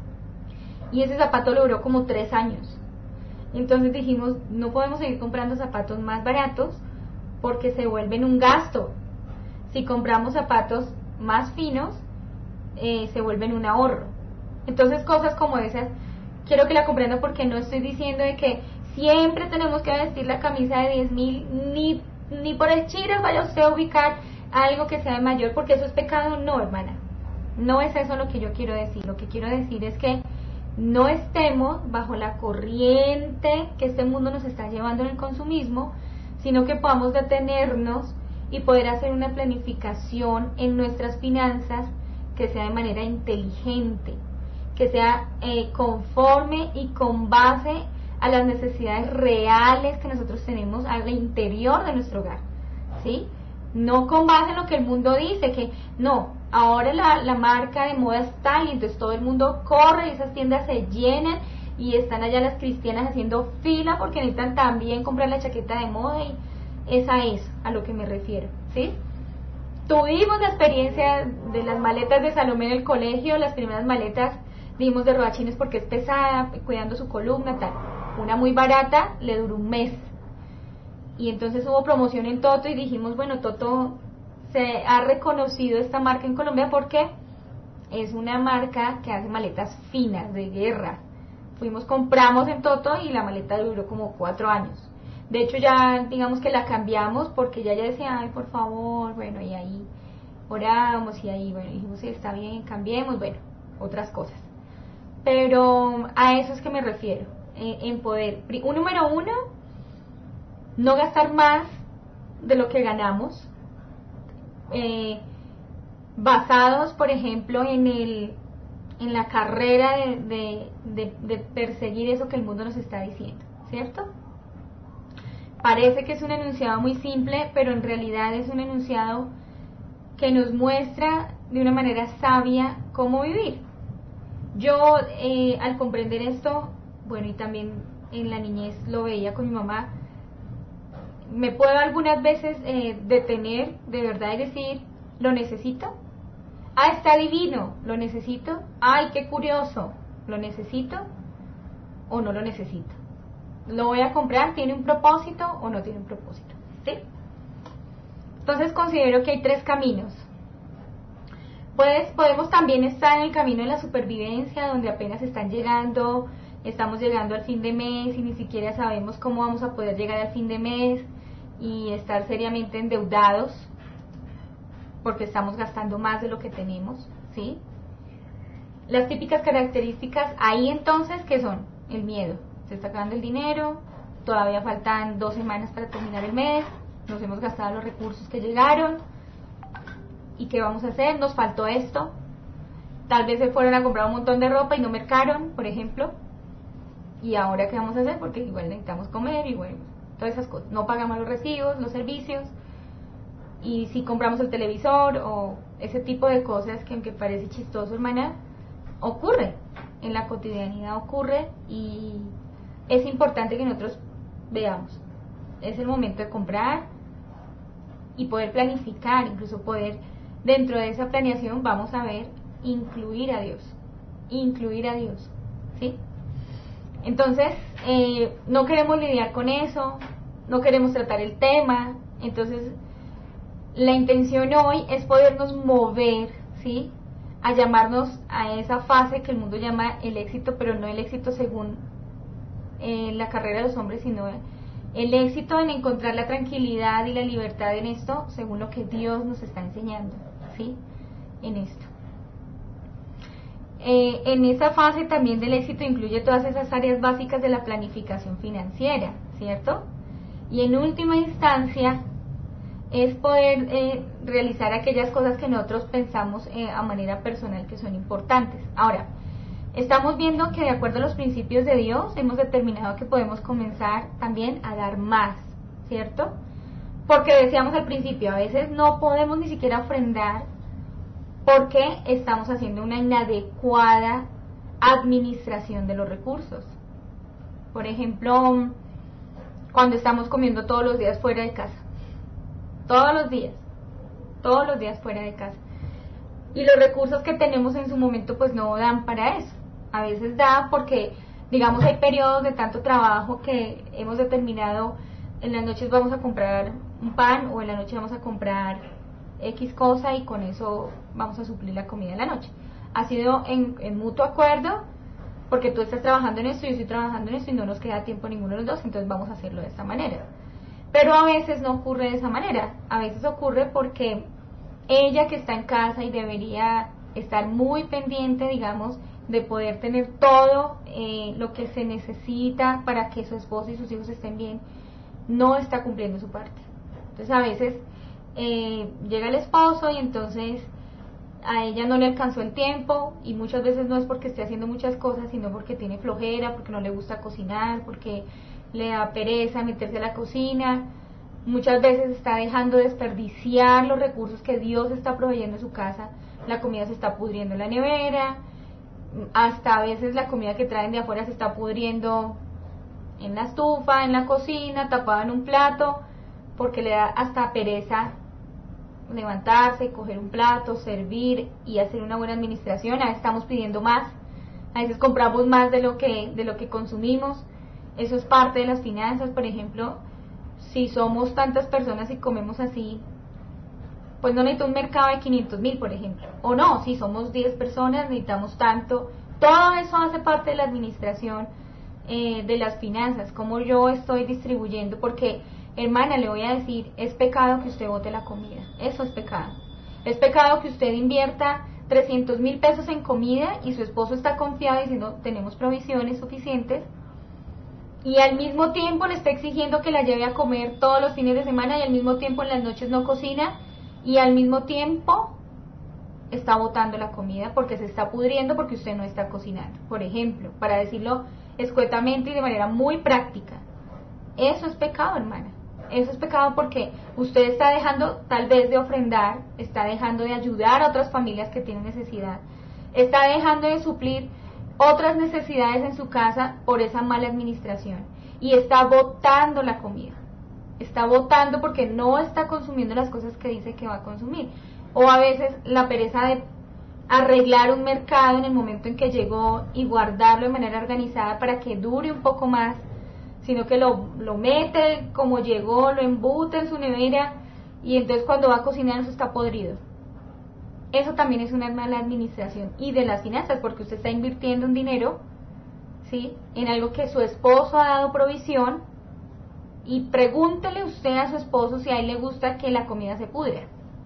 y ese zapato le duró como 3 años. Entonces dijimos, no podemos seguir comprando zapatos más baratos porque se vuelven un gasto. Si compramos zapatos más finos, se vuelven un ahorro. Entonces, cosas como esas quiero que la comprendan, porque no estoy diciendo de que siempre tenemos que vestir la camisa de 10,000, ni por el chile vaya usted a ubicar algo que sea de mayor, porque eso es pecado. No, hermana, no es eso lo que yo quiero decir. Lo que quiero decir es que no estemos bajo la corriente que este mundo nos está llevando en el consumismo, sino que podamos detenernos y poder hacer una planificación en nuestras finanzas que sea de manera inteligente, que sea conforme y con base a las necesidades reales que nosotros tenemos al interior de nuestro hogar, ¿sí? No con base en lo que el mundo dice, que no, ahora la marca de moda es tal, y entonces todo el mundo corre y esas tiendas se llenan y están allá las cristianas haciendo fila porque necesitan también comprar la chaqueta de moda, y esa es a lo que me refiero, ¿sí? Tuvimos la experiencia de las maletas de Salomé en el colegio, las primeras maletas dimos de rodachines porque es pesada, cuidando su columna, tal. Una muy barata le duró un mes. Y entonces hubo promoción en Toto y dijimos, bueno, Toto se ha reconocido esta marca en Colombia porque es una marca que hace maletas finas, de guerra. Compramos en Toto y la maleta duró como 4 años. De hecho, ya digamos que la cambiamos porque ella decía, ay, por favor, bueno, y ahí oramos y ahí, bueno, dijimos, sí, está bien, cambiemos, bueno, otras cosas. Pero a eso es que me refiero, en poder, número 1, no gastar más de lo que ganamos, basados, por ejemplo, en la carrera de perseguir eso que el mundo nos está diciendo, ¿cierto? Parece que es un enunciado muy simple, pero en realidad es un enunciado que nos muestra de una manera sabia cómo vivir. Yo, al comprender esto, bueno, y también en la niñez lo veía con mi mamá, me puedo algunas veces detener de verdad y decir, ¿lo necesito? Ah, está divino, ¿lo necesito? Ay, qué curioso, ¿lo necesito o no lo necesito? ¿Lo voy a comprar? ¿Tiene un propósito o no tiene un propósito? ¿Sí? Entonces considero que hay 3 caminos. Pues podemos también estar en el camino de la supervivencia, donde apenas estamos llegando al fin de mes y ni siquiera sabemos cómo vamos a poder llegar al fin de mes, y estar seriamente endeudados porque estamos gastando más de lo que tenemos, ¿sí? Las típicas características ahí entonces, ¿qué son? El miedo. Se está acabando el dinero, todavía faltan 2 semanas para terminar el mes, nos hemos gastado los recursos que llegaron, ¿y qué vamos a hacer? Nos faltó esto, tal vez se fueron a comprar un montón de ropa y no mercaron, por ejemplo, y ahora qué vamos a hacer, porque igual necesitamos comer y bueno, todas esas cosas, no pagamos los recibos, los servicios, y si compramos el televisor o ese tipo de cosas que aunque parece chistoso, hermana, ocurre, en la cotidianidad ocurre, y es importante que nosotros veamos. Es el momento de comprar y poder planificar, incluso poder, dentro de esa planeación, vamos a ver, incluir a Dios, ¿sí? Entonces, no queremos lidiar con eso, no queremos tratar el tema. Entonces, la intención hoy es podernos mover, ¿sí?, a llamarnos a esa fase que el mundo llama el éxito, pero no el éxito según la carrera de los hombres, sino el éxito en encontrar la tranquilidad y la libertad en esto, según lo que Dios nos está enseñando, ¿sí?, en esto. En esa fase también del éxito incluye todas esas áreas básicas de la planificación financiera, ¿cierto? Y en última instancia es poder realizar aquellas cosas que nosotros pensamos a manera personal que son importantes. Ahora, estamos viendo que de acuerdo a los principios de Dios hemos determinado que podemos comenzar también a dar más, ¿cierto? Porque decíamos al principio, a veces no podemos ni siquiera ofrendar porque estamos haciendo una inadecuada administración de los recursos. Por ejemplo, cuando estamos comiendo todos los días fuera de casa, todos los días fuera de casa, y los recursos que tenemos en su momento pues no dan para eso. A veces da porque, digamos, hay periodos de tanto trabajo que hemos determinado, en las noches vamos a comprar un pan, o en la noche vamos a comprar X cosa, y con eso vamos a suplir la comida de la noche. Ha sido en mutuo acuerdo, porque tú estás trabajando en esto, yo estoy trabajando en esto, y no nos queda tiempo ninguno de los dos, entonces vamos a hacerlo de esta manera. Pero a veces no ocurre de esa manera. A veces ocurre porque ella, que está en casa y debería estar muy pendiente, digamos, de poder tener todo lo que se necesita para que su esposo y sus hijos estén bien, no está cumpliendo su parte. Entonces a veces llega el esposo y entonces a ella no le alcanzó el tiempo, y muchas veces no es porque esté haciendo muchas cosas, sino porque tiene flojera, porque no le gusta cocinar, porque le da pereza meterse a la cocina. Muchas veces está dejando desperdiciar los recursos que Dios está proveyendo en su casa. La comida se está pudriendo en la nevera, hasta a veces la comida que traen de afuera se está pudriendo en la estufa, en la cocina, tapada en un plato, porque le da hasta pereza levantarse, coger un plato, servir y hacer una buena administración. A veces estamos pidiendo más, a veces compramos más de lo que consumimos. Eso es parte de las finanzas. Por ejemplo, si somos tantas personas y comemos así, pues no necesito un mercado de 500,000, por ejemplo. O no, si somos 10 personas necesitamos tanto. Todo eso hace parte de la administración de las finanzas, como yo estoy distribuyendo. Porque, hermana, le voy a decir, es pecado que usted bote la comida. Eso es pecado. Es pecado que usted invierta 300,000 pesos en comida y su esposo está confiado diciendo, tenemos provisiones suficientes, y al mismo tiempo le está exigiendo que la lleve a comer todos los fines de semana, y al mismo tiempo en las noches no cocina, y al mismo tiempo está botando la comida porque se está pudriendo porque usted no está cocinando, por ejemplo, para decirlo escuetamente y de manera muy práctica. Eso es pecado, hermana. Eso es pecado porque usted está dejando tal vez de ofrendar, está dejando de ayudar a otras familias que tienen necesidad, está dejando de suplir otras necesidades en su casa por esa mala administración, y está botando la comida. Está botando porque no está consumiendo las cosas que dice que va a consumir. O a veces la pereza de arreglar un mercado en el momento en que llegó y guardarlo de manera organizada para que dure un poco más, sino que lo mete como llegó, lo embute en su nevera, y entonces cuando va a cocinar eso está podrido. Eso también es una mala administración y de las finanzas, porque usted está invirtiendo un dinero, ¿sí?, en algo que su esposo ha dado provisión. Y pregúntele usted a su esposo si a él le gusta que la comida se pudra.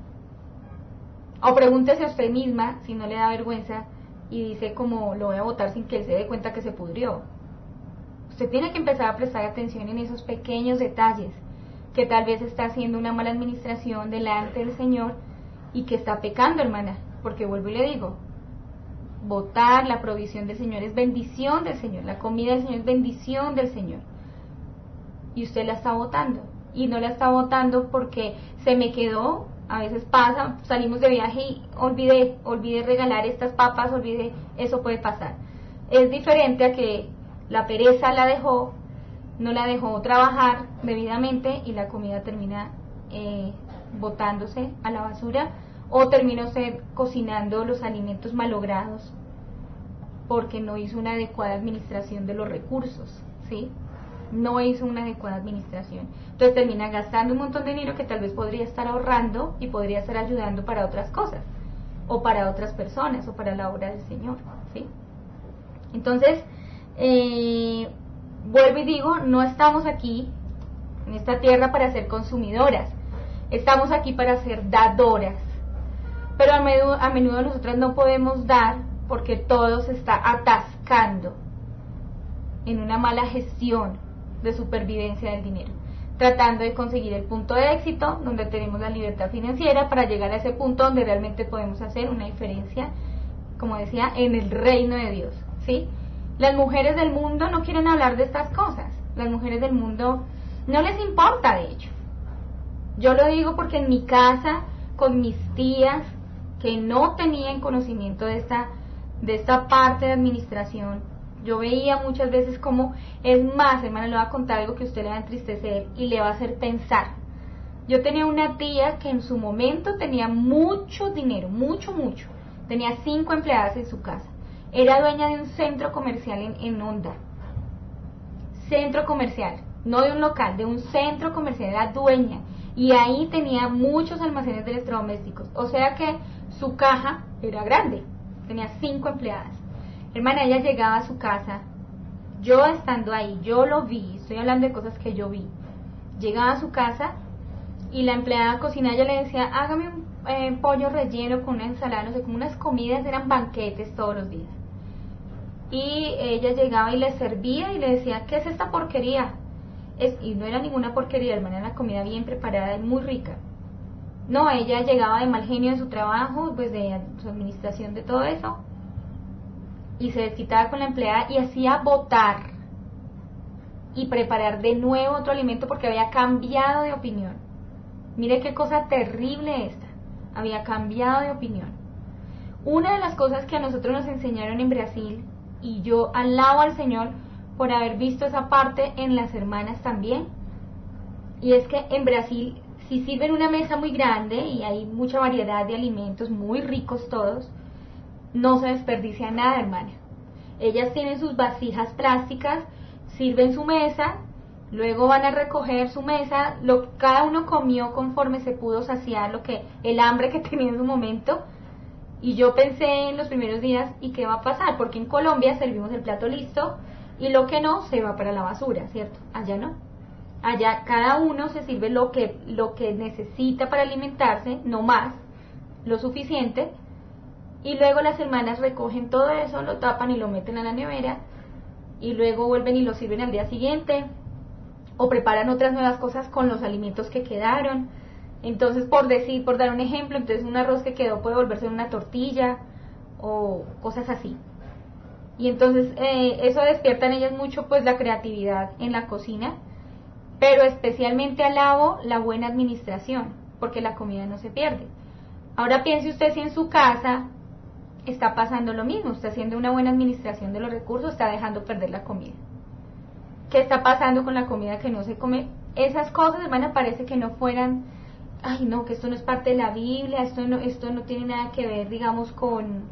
O pregúntese a usted misma si no le da vergüenza y dice como lo voy a botar sin que él se dé cuenta que se pudrió. Usted tiene que empezar a prestar atención en esos pequeños detalles, que tal vez está haciendo una mala administración delante del Señor y que está pecando, hermana. Porque vuelvo y le digo, botar la provisión del Señor es bendición del Señor, la comida del Señor es bendición del Señor. Y usted la está botando, y no la está botando porque se me quedó. A veces pasa, salimos de viaje y olvidé regalar estas papas, eso puede pasar. Es diferente a que La pereza la dejó, no la dejó trabajar debidamente y la comida termina botándose a la basura, o termina usted cocinando los alimentos malogrados porque no hizo una adecuada administración de los recursos, ¿sí? No hizo una adecuada administración. Entonces termina gastando un montón de dinero que tal vez podría estar ahorrando y podría estar ayudando para otras cosas, o para otras personas, o para la obra del Señor, ¿sí? Entonces, vuelvo y digo, no estamos aquí en esta tierra para ser consumidoras, estamos aquí para ser dadoras. Pero a menudo nosotras no podemos dar porque todo se está atascando en una mala gestión de supervivencia del dinero, tratando de conseguir el punto de éxito donde tenemos la libertad financiera para llegar a ese punto donde realmente podemos hacer una diferencia, como decía, en el reino de Dios, ¿sí? Las mujeres del mundo no quieren hablar de estas cosas, las mujeres del mundo no les importa, de hecho. Yo lo digo porque en mi casa, con mis tías que no tenían conocimiento de esta parte de administración, yo veía muchas veces como, es más, hermana, le voy a contar algo que a usted le va a entristecer y le va a hacer pensar. Yo tenía una tía que en su momento tenía mucho dinero, mucho, tenía 5 empleadas en su casa, era dueña de un centro comercial en Honda, centro comercial, no de un local, de un centro comercial, era dueña, y ahí tenía muchos almacenes de electrodomésticos, o sea que su caja era grande, tenía 5 empleadas. Hermana, ella llegaba a su casa, yo estando ahí, yo lo vi, estoy hablando de cosas que yo vi. Llegaba a su casa y la empleada cocinera, ella le decía, hágame un pollo relleno con una ensalada, no sé, como unas comidas, eran banquetes todos los días. Y ella llegaba y le servía y le decía, ¿qué es esta porquería? Y no era ninguna porquería, hermana, era una comida bien preparada y muy rica. No, ella llegaba de mal genio de su trabajo, pues de su administración de todo eso, y se desquitaba con la empleada y hacía botar y preparar de nuevo otro alimento porque había cambiado de opinión. Mire qué cosa terrible esta, había cambiado de opinión. Una de las cosas que a nosotros nos enseñaron en Brasil, y yo alabo al Señor por haber visto esa parte en las hermanas también, y es que en Brasil, si sirven una mesa muy grande y hay mucha variedad de alimentos, muy ricos todos, no se desperdicia nada, hermana. Ellas tienen sus vasijas plásticas, sirven su mesa, luego van a recoger su mesa, cada uno comió conforme se pudo saciar el hambre que tenía en su momento. Y yo pensé en los primeros días, ¿y qué va a pasar? Porque en Colombia servimos el plato listo y lo que no se va para la basura, ¿cierto? Allá no. Allá cada uno se sirve lo que necesita para alimentarse, no más, lo suficiente. Y luego las hermanas recogen todo eso, lo tapan y lo meten a la nevera, y luego vuelven y lo sirven al día siguiente, o preparan otras nuevas cosas con los alimentos que quedaron. Entonces, por dar un ejemplo, entonces un arroz que quedó puede volverse una tortilla, o cosas así. Y entonces eso despierta en ellas mucho pues la creatividad en la cocina, pero especialmente alabo la buena administración, porque la comida no se pierde. Ahora piense usted si en su casa está pasando lo mismo, está haciendo una buena administración de los recursos, está dejando perder la comida. ¿Qué está pasando con la comida que no se come? Esas cosas, hermana, parece que no fueran, ay no, que esto no es parte de la Biblia, esto no tiene nada que ver, digamos, con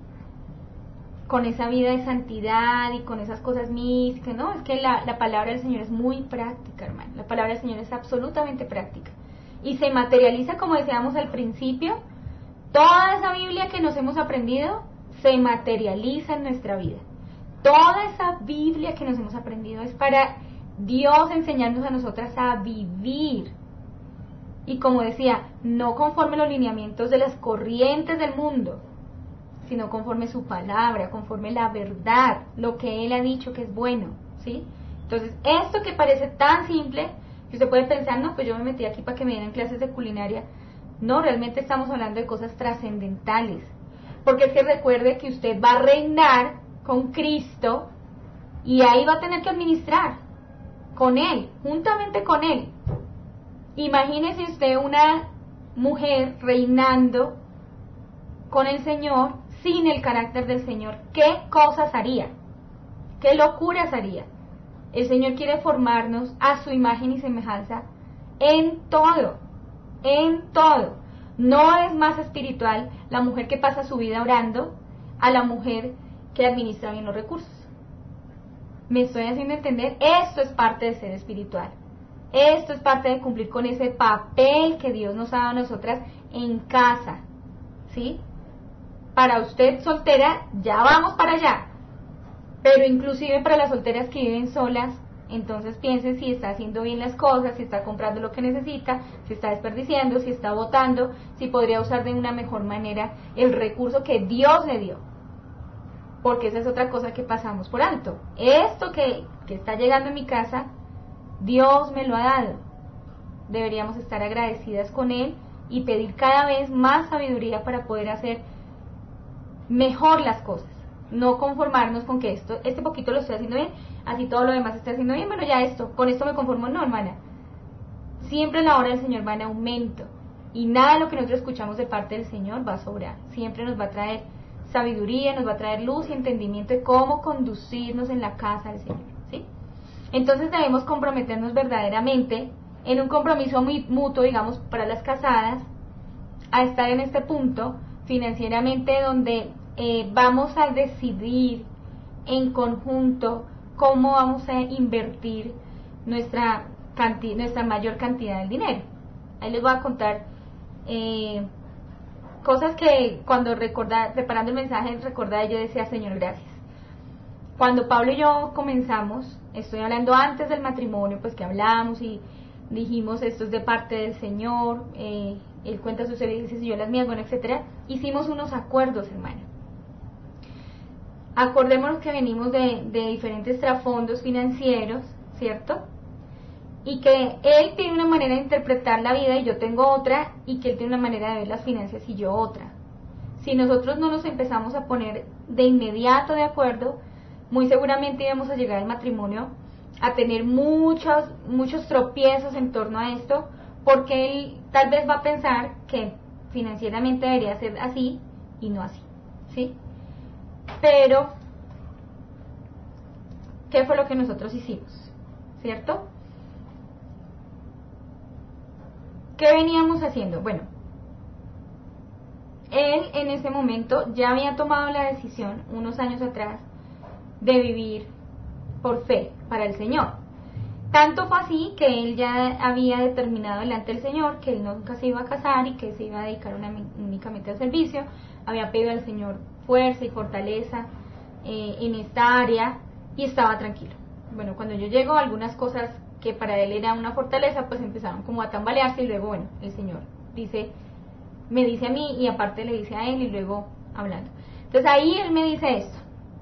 esa vida de santidad y con esas cosas místicas, no, es que la palabra del Señor es muy práctica, hermano, la palabra del Señor es absolutamente práctica, y se materializa, como decíamos al principio, toda esa Biblia que nos hemos aprendido, se materializa en nuestra vida. Toda esa Biblia que nos hemos aprendido es para Dios enseñarnos a nosotras a vivir. Y como decía, no conforme los lineamientos de las corrientes del mundo, sino conforme su palabra, conforme la verdad, lo que Él ha dicho que es bueno, ¿sí? Entonces, esto que parece tan simple, que usted puede pensar, no, pues yo me metí aquí para que me dieran clases de culinaria. No, realmente estamos hablando de cosas trascendentales. Porque es que recuerde que usted va a reinar con Cristo y ahí va a tener que administrar con Él, juntamente con Él. Imagínese usted una mujer reinando con el Señor sin el carácter del Señor. ¿Qué cosas haría? ¿Qué locuras haría? El Señor quiere formarnos a su imagen y semejanza en todo, en todo. No es más espiritual la mujer que pasa su vida orando a la mujer que administra bien los recursos. ¿Me estoy haciendo entender? Esto es parte de ser espiritual. Esto es parte de cumplir con ese papel que Dios nos ha dado a nosotras en casa, ¿sí? Para usted soltera, ya vamos para allá. Pero inclusive para las solteras que viven solas, entonces piensen si está haciendo bien las cosas, si está comprando lo que necesita, si está desperdiciando, si está botando, si podría usar de una mejor manera el recurso que Dios le dio. Porque esa es otra cosa que pasamos por alto. Esto que está llegando en mi casa, Dios me lo ha dado. Deberíamos estar agradecidas con Él y pedir cada vez más sabiduría para poder hacer mejor las cosas. No conformarnos con que este poquito lo estoy haciendo bien, así todo lo demás está haciendo bien, bueno, ya con esto me conformo. No, hermana. Siempre la obra del Señor va en aumento. Y nada de lo que nosotros escuchamos de parte del Señor va a sobrar. Siempre nos va a traer sabiduría, nos va a traer luz y entendimiento de cómo conducirnos en la casa del Señor, ¿sí? Entonces debemos comprometernos verdaderamente en un compromiso muy mutuo, digamos, para las casadas, a estar en este punto financieramente donde vamos a decidir en conjunto cómo vamos a invertir nuestra mayor cantidad de dinero. Ahí les voy a contar cosas que cuando preparando el mensaje recordaba, yo decía: Señor, gracias. Cuando Pablo y yo comenzamos, estoy hablando antes del matrimonio, pues que hablamos y dijimos esto es de parte del Señor, Él cuenta sus experiencias y yo las mías, bueno, etcétera. Hicimos unos acuerdos, hermano. Acordémonos que venimos de diferentes trasfondos financieros, ¿cierto? Y que Él tiene una manera de interpretar la vida y yo tengo otra, y que Él tiene una manera de ver las finanzas y yo otra. Si nosotros no nos empezamos a poner de inmediato de acuerdo, muy seguramente íbamos a llegar al matrimonio a tener muchos tropiezos en torno a esto, porque Él tal vez va a pensar que financieramente debería ser así y no así, ¿sí? Pero, ¿qué fue lo que nosotros hicimos? ¿Cierto? ¿Qué veníamos haciendo? Bueno, él en ese momento ya había tomado la decisión, unos años atrás, de vivir por fe para el Señor. Tanto fue así que él ya había determinado delante del Señor que él nunca se iba a casar y que se iba a dedicar únicamente al servicio. Había pedido al Señor fuerza y fortaleza en esta área y estaba tranquilo. Bueno, cuando yo llego, algunas cosas que para él era una fortaleza, pues empezaron como a tambalearse, y luego, bueno, el Señor me dice a mí y aparte le dice a él, y luego hablando. Entonces ahí él me dice esto: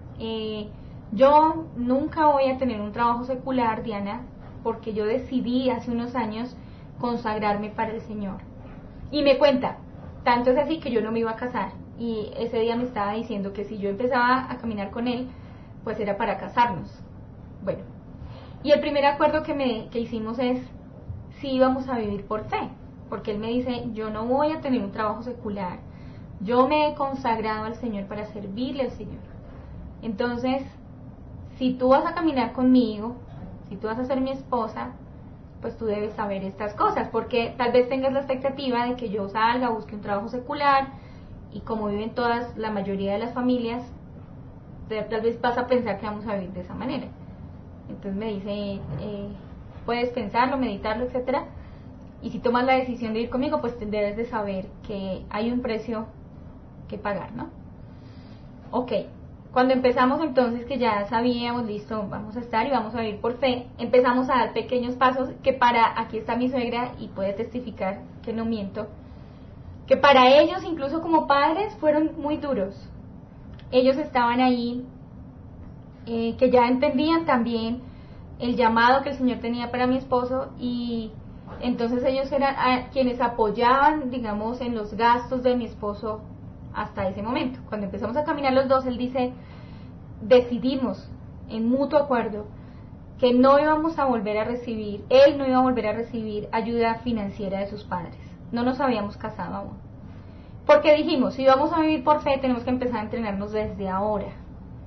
yo nunca voy a tener un trabajo secular, Diana, porque yo decidí hace unos años consagrarme para el Señor. Y me cuenta, tanto es así que yo no me iba a casar, y ese día me estaba diciendo que si yo empezaba a caminar con él, pues era para casarnos. Bueno, y el primer acuerdo que hicimos es si íbamos a vivir por fe, porque él me dice: yo no voy a tener un trabajo secular, yo me he consagrado al Señor para servirle al Señor. Entonces, si tú vas a caminar conmigo, si tú vas a ser mi esposa, pues tú debes saber estas cosas, porque tal vez tengas la expectativa de que yo salga, busque un trabajo secular, y como viven la mayoría de las familias, tal vez vas a pensar que vamos a vivir de esa manera. Entonces me dice, puedes pensarlo, meditarlo, etcétera, y si tomas la decisión de ir conmigo, pues debes de saber que hay un precio que pagar, ¿no? Ok. Cuando empezamos entonces, que ya sabíamos, listo, vamos a estar y vamos a vivir por fe, empezamos a dar pequeños pasos que aquí está mi suegra y puede testificar que no miento, que para ellos incluso como padres fueron muy duros. Ellos estaban ahí, que ya entendían también el llamado que el Señor tenía para mi esposo, y entonces ellos eran quienes apoyaban, digamos, en los gastos de mi esposo hasta ese momento. Cuando empezamos a caminar los dos, él dice, decidimos en mutuo acuerdo que no íbamos a volver a recibir, él no iba a volver a recibir ayuda financiera de sus padres. No nos habíamos casado aún, porque dijimos, si vamos a vivir por fe, tenemos que empezar a entrenarnos desde ahora.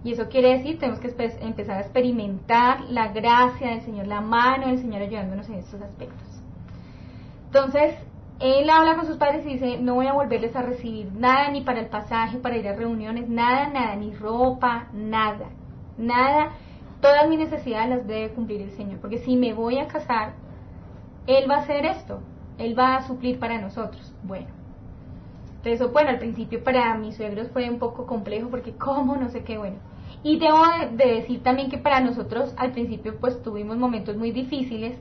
Y eso quiere decir, tenemos que empezar a experimentar la gracia del Señor, la mano del Señor ayudándonos en estos aspectos. Entonces, él habla con sus padres y dice, no voy a volverles a recibir nada, ni para el pasaje, para ir a reuniones, nada, ni ropa, nada. Todas mis necesidades las debe cumplir el Señor, porque si me voy a casar, Él va a hacer esto, Él va a suplir para nosotros. Bueno, entonces, al principio para mis suegros fue un poco complejo, porque cómo, no sé qué, bueno. Y debo de decir también que para nosotros al principio pues tuvimos momentos muy difíciles,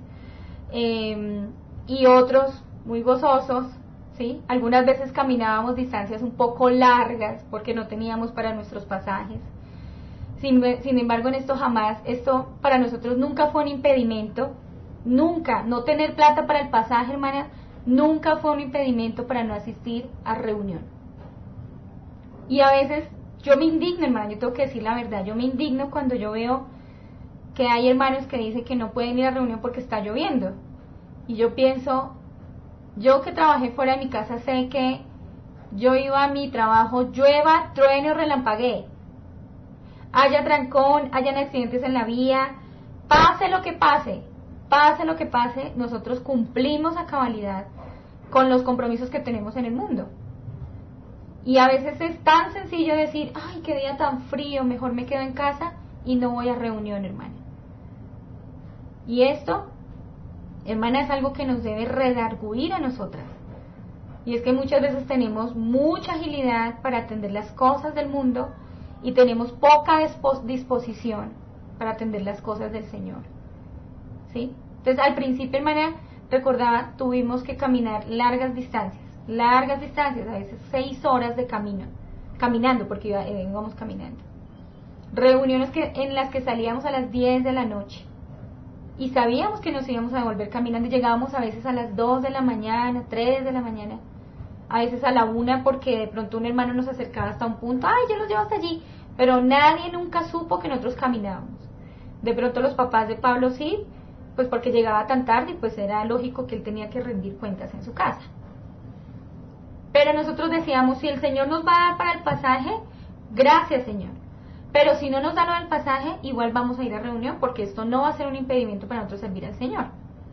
y otros muy gozosos, ¿sí? Algunas veces caminábamos distancias un poco largas porque no teníamos para nuestros pasajes. Sin embargo, esto para nosotros nunca fue un impedimento, nunca, no tener plata para el pasaje, hermana, nunca fue un impedimento para no asistir a reunión. Y a veces yo me indigno, hermana, yo tengo que decir la verdad, yo me indigno cuando yo veo que hay hermanos que dicen que no pueden ir a reunión porque está lloviendo. Y yo pienso, yo que trabajé fuera de mi casa sé que yo iba a mi trabajo, llueva, truene o relampaguee, haya trancón, hayan accidentes en la vía, pase lo que pase, nosotros cumplimos a cabalidad con los compromisos que tenemos en el mundo. Y a veces es tan sencillo decir, ay, qué día tan frío, mejor me quedo en casa y no voy a reunión, hermana. Y esto, hermana, es algo que nos debe redarguir a nosotras. Y es que muchas veces tenemos mucha agilidad para atender las cosas del mundo y tenemos poca disposición para atender las cosas del Señor. ¿Sí? Entonces, al principio, hermana, recordaba, tuvimos que caminar largas distancias, a veces 6 horas de camino, caminando, porque íbamos caminando. Reuniones en las que salíamos a las 10 de la noche. Y sabíamos que nos íbamos a devolver caminando y llegábamos a veces a las 2 de la mañana, 3 de la mañana, a veces a la 1 porque de pronto un hermano nos acercaba hasta un punto, ay, yo los llevo hasta allí, pero nadie nunca supo que nosotros caminábamos. De pronto los papás de Pablo sí, pues porque llegaba tan tarde y pues era lógico que él tenía que rendir cuentas en su casa. Pero nosotros decíamos, si el Señor nos va a dar para el pasaje, gracias, Señor. Pero si no nos da lo del pasaje, igual vamos a ir a reunión, porque esto no va a ser un impedimento para nosotros servir al Señor.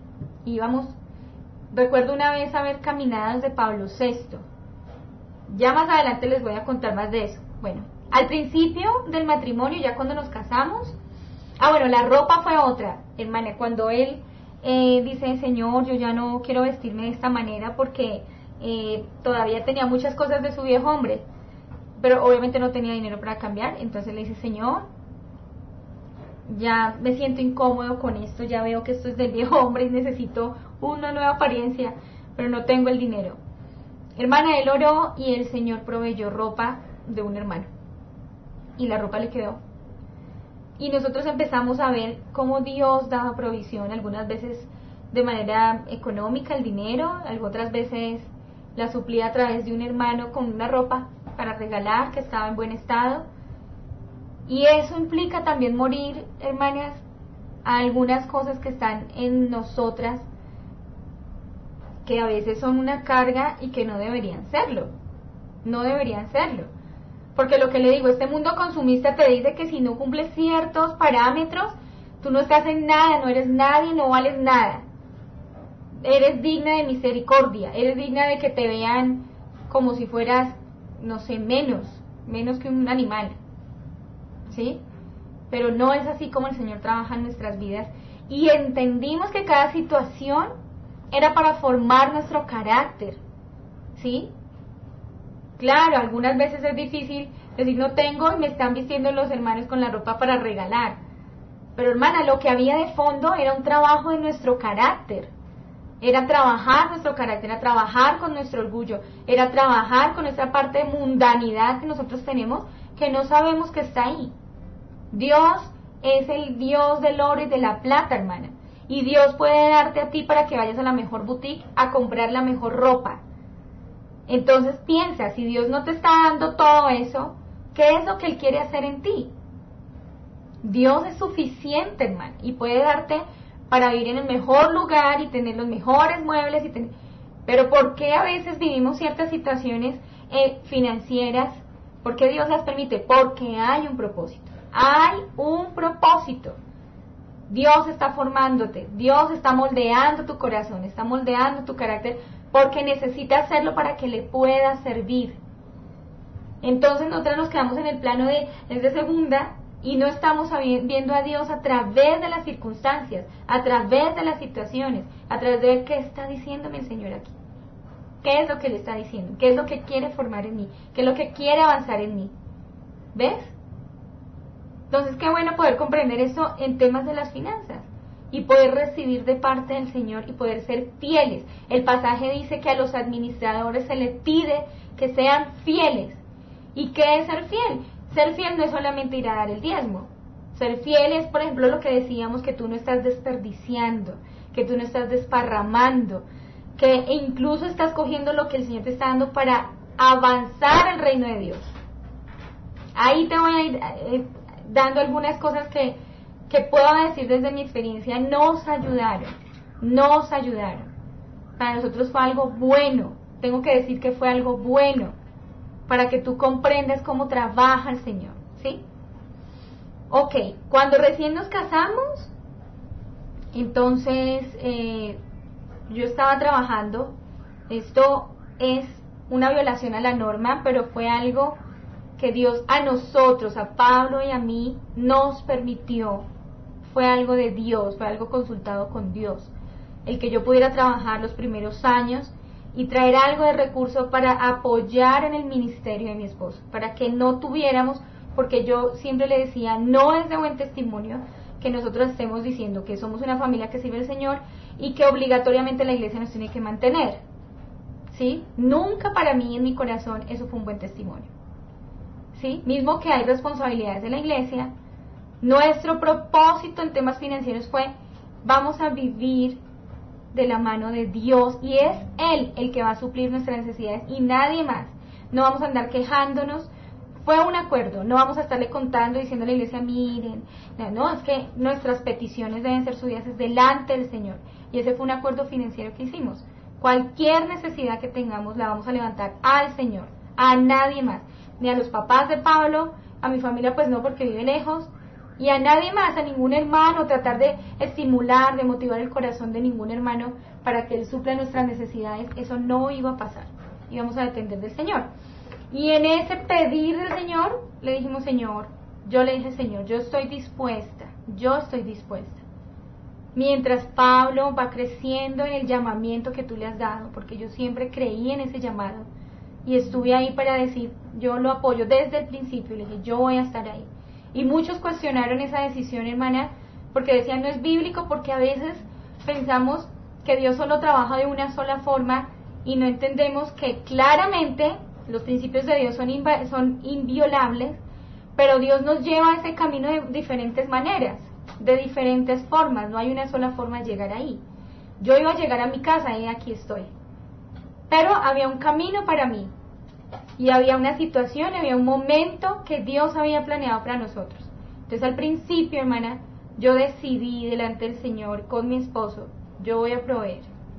Recuerdo una vez haber caminado desde Pablo VI. Ya más adelante les voy a contar más de eso. Bueno, al principio del matrimonio, ya cuando nos casamos, la ropa fue otra, hermana, cuando él dice, Señor, yo ya no quiero vestirme de esta manera porque todavía tenía muchas cosas de su viejo hombre, pero obviamente no tenía dinero para cambiar. Entonces le dice, Señor, ya me siento incómodo con esto, ya veo que esto es del viejo hombre y necesito una nueva apariencia, pero no tengo el dinero. Hermana, él oró y el Señor proveyó ropa de un hermano y la ropa le quedó. Y nosotros empezamos a ver cómo Dios daba provisión, algunas veces de manera económica, el dinero, otras veces la suplía a través de un hermano con una ropa para regalar que estaba en buen estado. Y eso implica también morir, hermanas, a algunas cosas que están en nosotras, que a veces son una carga y que no deberían serlo. Porque lo que le digo, este mundo consumista te dice que si no cumples ciertos parámetros, tú no estás en nada, no eres nadie, no vales nada. Eres digna de misericordia, eres digna de que te vean como si fueras, no sé, menos que un animal. ¿Sí? Pero no es así como el Señor trabaja en nuestras vidas. Y entendimos que cada situación era para formar nuestro carácter. ¿Sí? Claro, algunas veces es difícil decir no tengo y me están vistiendo los hermanos con la ropa para regalar. Pero hermana, lo que había de fondo era un trabajo de nuestro carácter. Era trabajar nuestro carácter, era trabajar con nuestro orgullo, era trabajar con esa parte de mundanidad que nosotros tenemos, que no sabemos que está ahí. Dios es el Dios del oro y de la plata, hermana. Y Dios puede darte a ti para que vayas a la mejor boutique a comprar la mejor ropa. Entonces piensa, si Dios no te está dando todo eso, ¿qué es lo que Él quiere hacer en ti? Dios es suficiente, hermano, y puede darte para vivir en el mejor lugar y tener los mejores muebles. Pero ¿por qué a veces vivimos ciertas situaciones financieras? ¿Por qué Dios las permite? Porque hay un propósito. Hay un propósito. Dios está formándote, Dios está moldeando tu corazón, está moldeando tu carácter, porque necesita hacerlo para que le puedas servir. Entonces nosotros nos quedamos en el plano de segunda y no estamos viendo a Dios a través de las circunstancias, a través de las situaciones, a través de ver qué está diciéndome el Señor aquí. ¿Qué es lo que le está diciendo? ¿Qué es lo que quiere formar en mí? ¿Qué es lo que quiere avanzar en mí? ¿Ves? Entonces, qué bueno poder comprender eso en temas de las finanzas y poder recibir de parte del Señor y poder ser fieles. El pasaje dice que a los administradores se les pide que sean fieles. ¿Y qué es ser fiel? Ser fiel no es solamente ir a dar el diezmo. Ser fiel es, por ejemplo, lo que decíamos, que tú no estás desperdiciando, que tú no estás desparramando, que incluso estás cogiendo lo que el Señor te está dando para avanzar el reino de Dios. Ahí te voy a ir dando algunas cosas que puedo decir desde mi experiencia, nos ayudaron. Para nosotros fue algo bueno, tengo que decir que fue algo bueno, para que tú comprendas cómo trabaja el Señor, ¿sí? Ok, cuando recién nos casamos, entonces yo estaba trabajando, esto es una violación a la norma, pero fue algo que Dios a nosotros, a Pablo y a mí, nos permitió. Fue algo de Dios, fue algo consultado con Dios. El que yo pudiera trabajar los primeros años y traer algo de recurso para apoyar en el ministerio de mi esposo, para que no tuviéramos, porque yo siempre le decía, no es de buen testimonio que nosotros estemos diciendo que somos una familia que sirve al Señor y que obligatoriamente la iglesia nos tiene que mantener, ¿sí? Nunca para mí en mi corazón eso fue un buen testimonio. ¿Sí? Mismo que hay responsabilidades de la iglesia, nuestro propósito en temas financieros fue, vamos a vivir de la mano de Dios y es Él el que va a suplir nuestras necesidades y nadie más. No vamos a andar quejándonos, fue un acuerdo, no vamos a estarle contando diciendo a la iglesia, miren, no, es que nuestras peticiones deben ser subidas delante del Señor y ese fue un acuerdo financiero que hicimos. Cualquier necesidad que tengamos la vamos a levantar al Señor, a nadie más. Ni a los papás de Pablo, a mi familia pues no porque vive lejos, y a nadie más, a ningún hermano, tratar de estimular, de motivar el corazón de ningún hermano para que él supla nuestras necesidades, eso no iba a pasar, íbamos a depender del Señor. Y en ese pedir del Señor, le dijimos, Señor, yo le dije, Señor, yo estoy dispuesta, mientras Pablo va creciendo en el llamamiento que tú le has dado, porque yo siempre creí en ese llamado, y estuve ahí para decir, yo lo apoyo desde el principio, le dije, yo voy a estar ahí. Y muchos cuestionaron esa decisión, hermana, porque decían, no es bíblico, porque a veces pensamos que Dios solo trabaja de una sola forma y no entendemos que claramente los principios de Dios son inviolables, pero Dios nos lleva a ese camino de diferentes maneras, de diferentes formas, no hay una sola forma de llegar ahí. Yo iba a llegar a mi casa y aquí estoy. Pero había un camino para mí y había una situación, había un momento que Dios había planeado para nosotros. Entonces al principio, hermana, yo decidí delante del Señor con mi esposo, yo voy a proveer.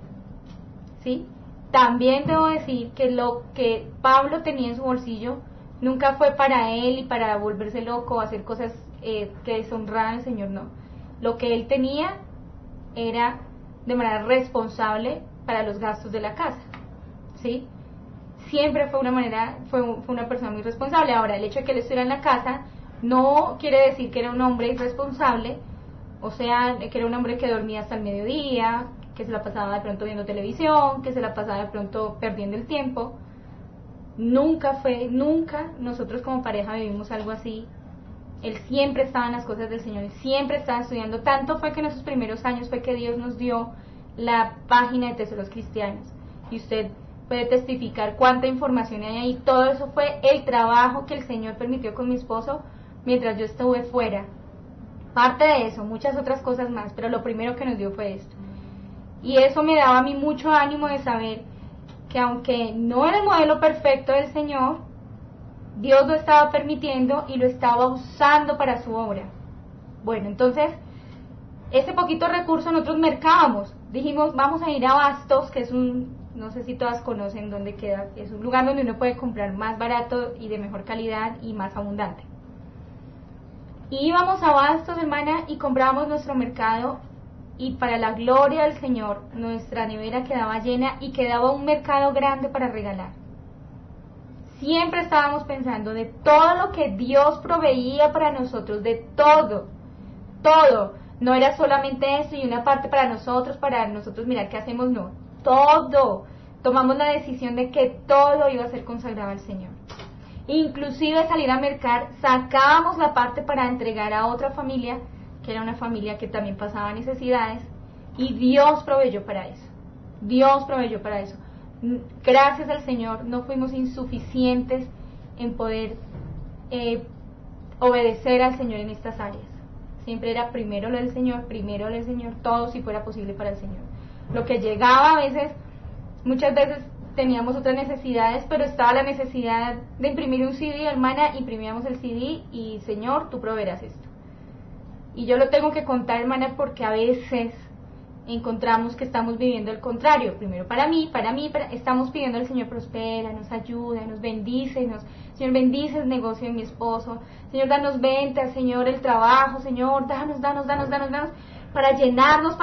¿Sí? También debo decir que lo que Pablo tenía en su bolsillo nunca fue para él y para volverse loco o hacer cosas que deshonraran al Señor, no. Lo que él tenía era de manera responsable para los gastos de la casa. ¿Sí? Siempre fue una persona muy responsable. Ahora, el hecho de que él estuviera en la casa no quiere decir que era un hombre irresponsable, o sea, que era un hombre que dormía hasta el mediodía, que se la pasaba de pronto viendo televisión, que se la pasaba de pronto perdiendo el tiempo. Nunca nosotros como pareja vivimos algo así. Él siempre estaba en las cosas del Señor, él siempre estaba estudiando. Tanto fue que en esos primeros años fue que Dios nos dio la página de Tesoros Cristianos. Y usted puede testificar cuánta información hay ahí. Todo eso fue el trabajo que el Señor permitió con mi esposo mientras yo estuve fuera. Parte de eso, muchas otras cosas más, pero lo primero que nos dio fue esto. Y eso me daba a mí mucho ánimo de saber que aunque no era el modelo perfecto del Señor, Dios lo estaba permitiendo y lo estaba usando para su obra. Bueno, entonces, ese poquito recurso nosotros mercábamos. Dijimos, vamos a ir a Bastos, que es no sé si todas conocen dónde queda, es un lugar donde uno puede comprar más barato y de mejor calidad y más abundante. íbamos a Bastos, hermana, y comprábamos nuestro mercado, y para la gloria del Señor, nuestra nevera quedaba llena y quedaba un mercado grande para regalar. Siempre estábamos pensando de todo lo que Dios proveía para nosotros, de todo, todo. No era solamente eso y una parte para nosotros mirar qué hacemos, no. Todo. Tomamos la decisión de que todo iba a ser consagrado al Señor. Inclusive salir a mercar, sacábamos la parte para entregar a otra familia, que era una familia que también pasaba necesidades, y Dios proveyó para eso. Dios proveyó para eso. Gracias al Señor, no fuimos insuficientes en poder obedecer al Señor en estas áreas. Siempre era primero lo del Señor, todo si fuera posible para el Señor. Lo que llegaba a veces, muchas veces teníamos otras necesidades, pero estaba la necesidad de imprimir un CD, hermana, imprimíamos el CD y Señor, tú proveerás esto. Y yo lo tengo que contar, hermana, porque a veces encontramos que estamos viviendo el contrario. Primero para mí, estamos pidiendo al Señor prospera, nos ayuda, nos bendice, Señor, bendice el negocio de mi esposo, Señor, danos ventas, Señor, el trabajo, Señor, danos, para llenarnos,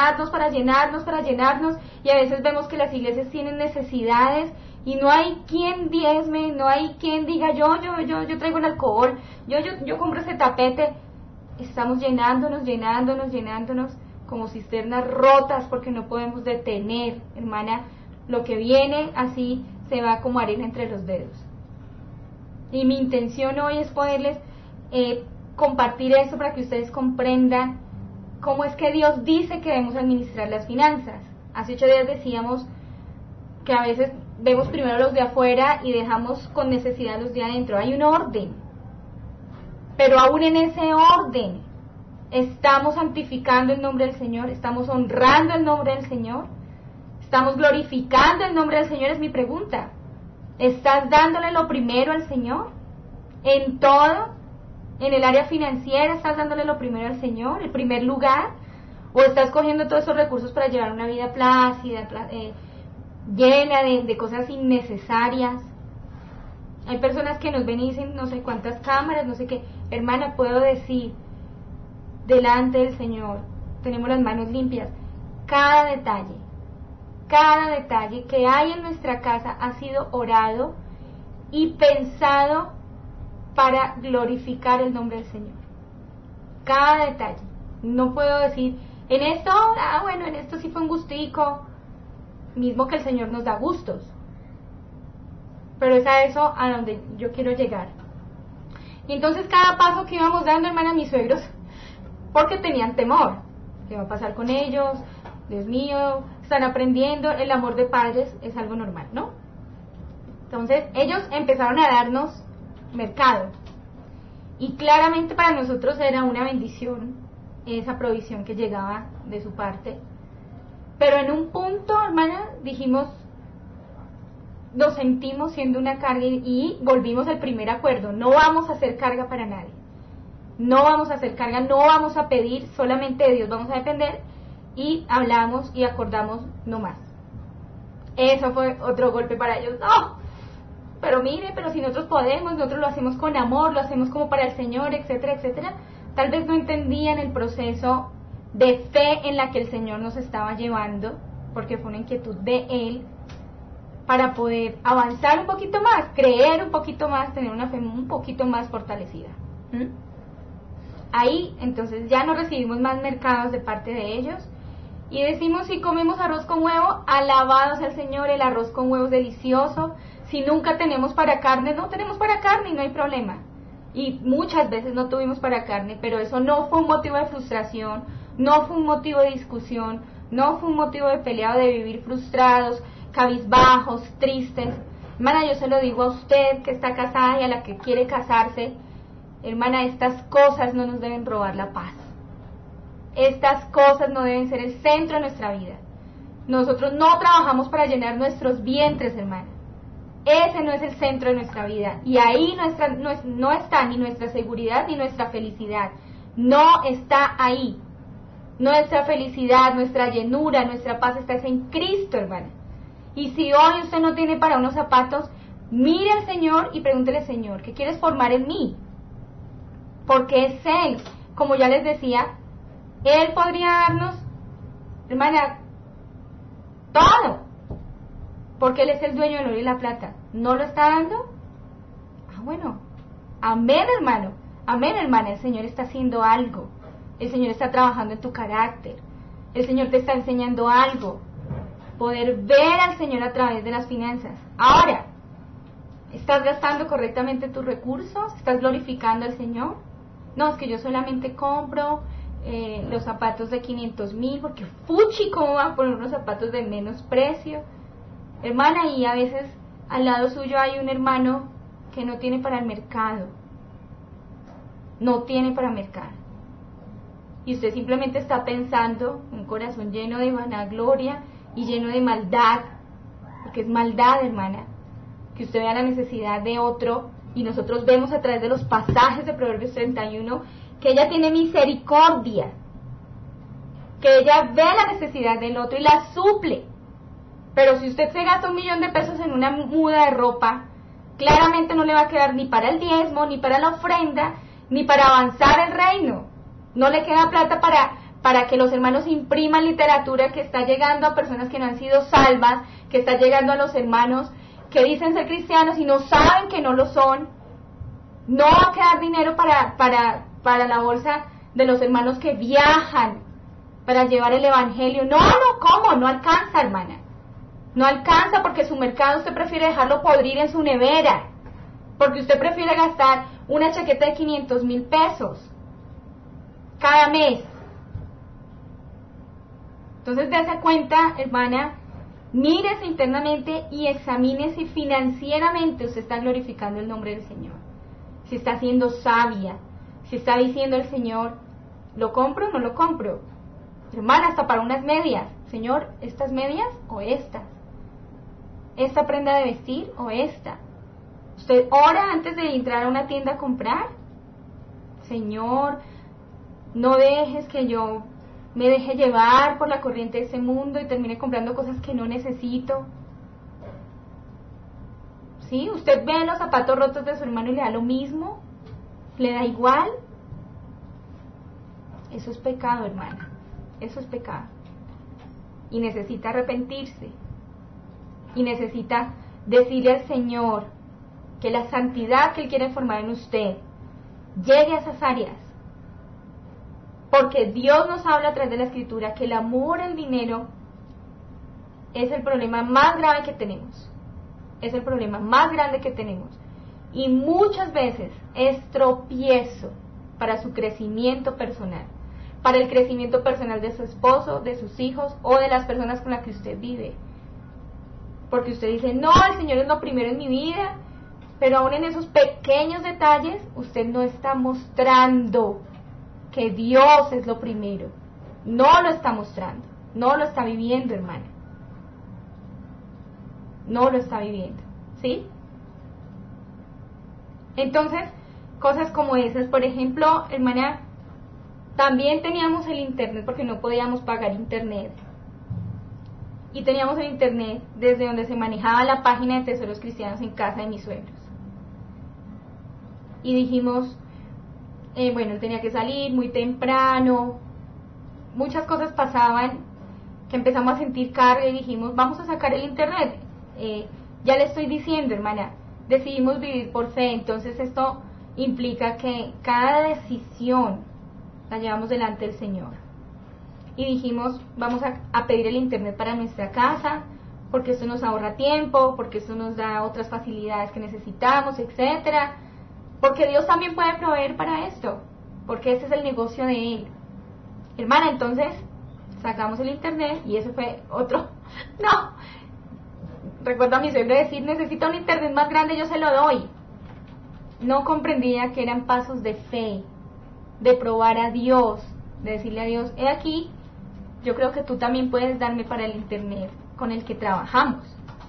y a veces vemos que las iglesias tienen necesidades y no hay quien diezme, no hay quien diga yo traigo el alcohol, yo compro ese tapete. Estamos llenándonos como cisternas rotas porque no podemos detener, hermana, lo que viene así se va como arena entre los dedos. Y mi intención hoy es poderles compartir eso para que ustedes comprendan cómo es que Dios dice que debemos administrar las finanzas. Hace 8 días decíamos que a veces vemos primero los de afuera y dejamos con necesidad los de adentro. Hay un orden, pero aún en ese orden estamos santificando el nombre del Señor, estamos honrando el nombre del Señor, estamos glorificando el nombre del Señor. Es mi pregunta. ¿Estás dándole lo primero al Señor? ¿En todo? ¿En el área financiera estás dándole lo primero al Señor, el primer lugar? ¿O estás cogiendo todos esos recursos para llevar una vida plácida, llena de cosas innecesarias? Hay personas que nos ven y dicen no sé cuántas cámaras, no sé qué. Hermana, puedo decir, delante del Señor, tenemos las manos limpias. Cada detalle que hay en nuestra casa ha sido orado y pensado para glorificar el nombre del Señor. Cada detalle. No puedo decir, en esto sí fue un gustico, mismo que el Señor nos da gustos. Pero es a eso a donde yo quiero llegar. Y entonces cada paso que íbamos dando, hermana, mis suegros, porque tenían temor. ¿Qué va a pasar con ellos? Dios mío, están aprendiendo. El amor de padres es algo normal, ¿no? Entonces ellos empezaron a darnos mercado. Y claramente para nosotros era una bendición esa provisión que llegaba de su parte. Pero en un punto, hermana, dijimos, nos sentimos siendo una carga y volvimos al primer acuerdo. No vamos a hacer carga para nadie. No vamos a hacer carga, no vamos a pedir, solamente de Dios vamos a depender. Y hablamos y acordamos no más. Eso fue otro golpe para ellos. No, pero mire, pero si nosotros podemos, nosotros lo hacemos con amor, lo hacemos como para el Señor, etcétera, etcétera. Tal vez no entendían el proceso de fe en la que el Señor nos estaba llevando, porque fue una inquietud de Él, para poder avanzar un poquito más, creer un poquito más, tener una fe un poquito más fortalecida. Ahí, entonces, ya no recibimos más mercados de parte de ellos, y decimos, si comemos arroz con huevo, alabados al Señor, el arroz con huevo es delicioso. Si nunca tenemos para carne, no tenemos para carne y no hay problema. Y muchas veces no tuvimos para carne, pero eso no fue un motivo de frustración, no fue un motivo de discusión, no fue un motivo de pelea o de vivir frustrados, cabizbajos, tristes. Hermana, yo se lo digo a usted que está casada y a la que quiere casarse, hermana, estas cosas no nos deben robar la paz. Estas cosas no deben ser el centro de nuestra vida. Nosotros no trabajamos para llenar nuestros vientres, hermana. Ese no es el centro de nuestra vida. Y ahí no está ni nuestra seguridad ni nuestra felicidad. No está ahí. Nuestra felicidad, nuestra llenura, nuestra paz está en Cristo, hermana. Y si hoy usted no tiene para unos zapatos, mire al Señor y pregúntele, Señor, ¿qué quieres formar en mí? porque es Él. Como ya les decía, Él podría darnos, hermana, todo, porque Él es el dueño del oro y la plata. ¿No lo está dando? Ah, bueno, amén, hermano, amén, hermana, el Señor está haciendo algo, el Señor está trabajando en tu carácter, el Señor te está enseñando algo, poder ver al Señor a través de las finanzas. Ahora, ¿estás gastando correctamente tus recursos? ¿Estás glorificando al Señor? No, es que yo solamente compro los zapatos de 500,000 porque fuchi, ¿cómo va a poner unos zapatos de menos precio? Hermana, y a veces al lado suyo hay un hermano que no tiene para el mercado. No tiene para mercado. Y usted simplemente está pensando, un corazón lleno de vanagloria y lleno de maldad, porque es maldad, hermana, que usted vea la necesidad de otro, y nosotros vemos a través de los pasajes de Proverbios 31 que ella tiene misericordia, que ella ve la necesidad del otro y la suple. Pero si usted se gasta 1,000,000 de pesos en una muda de ropa, claramente no le va a quedar ni para el diezmo, ni para la ofrenda, ni para avanzar el reino. No le queda plata para que los hermanos impriman literatura que está llegando a personas que no han sido salvas, que está llegando a los hermanos que dicen ser cristianos y no saben que no lo son. No va a quedar dinero para la bolsa de los hermanos que viajan para llevar el evangelio. No, ¿cómo? No alcanza, hermana. No alcanza, porque su mercado usted prefiere dejarlo podrir en su nevera, porque usted prefiere gastar una chaqueta de 500,000 pesos cada mes. Entonces, dése cuenta, hermana, mírese internamente y examine si financieramente usted está glorificando el nombre del Señor, si está siendo sabia, si está diciendo el Señor, ¿lo compro o no lo compro? Hermana, hasta para unas medias, Señor, ¿estas medias o estas? ¿Esta prenda de vestir o esta? ¿Usted ora antes de entrar a una tienda a comprar? Señor, no dejes que yo me deje llevar por la corriente de ese mundo y termine comprando cosas que no necesito. ¿Sí? ¿Usted ve los zapatos rotos de su hermano y le da lo mismo? ¿Le da igual? Eso es pecado, hermana. Eso es pecado. Y necesita arrepentirse. Y necesita decirle al Señor que la santidad que Él quiere formar en usted llegue a esas áreas. Porque Dios nos habla a través de la Escritura que el amor al dinero es el problema más grave que tenemos. Es el problema más grande que tenemos. Y muchas veces es tropiezo para su crecimiento personal, para el crecimiento personal de su esposo, de sus hijos o de las personas con las que usted vive. Porque usted dice, no, el Señor es lo primero en mi vida, pero aún en esos pequeños detalles usted no está mostrando que Dios es lo primero. No lo está mostrando, no lo está viviendo, hermana. No lo está viviendo, ¿sí? Entonces, cosas como esas, por ejemplo, hermana, también teníamos el internet porque no podíamos pagar internet. Y teníamos el internet desde donde se manejaba la página de Tesoros Cristianos en casa de mis suegros. Y dijimos, bueno, él tenía que salir muy temprano, muchas cosas pasaban, que empezamos a sentir carga y dijimos, vamos a sacar el internet. Ya le estoy diciendo, hermana, decidimos vivir por fe, entonces esto implica que cada decisión la llevamos delante del Señor. Y dijimos, vamos a pedir el internet para nuestra casa, porque esto nos ahorra tiempo, porque esto nos da otras facilidades que necesitamos, etcétera. Porque Dios también puede proveer para esto, porque ese es el negocio de Él. Hermana, entonces sacamos el internet y eso fue otro. No, recuerdo a mi suegro decir, necesito un internet más grande, yo se lo doy. No comprendía que eran pasos de fe, de probar a Dios, de decirle a Dios, he aquí, yo creo que tú también puedes darme para el internet con el que trabajamos.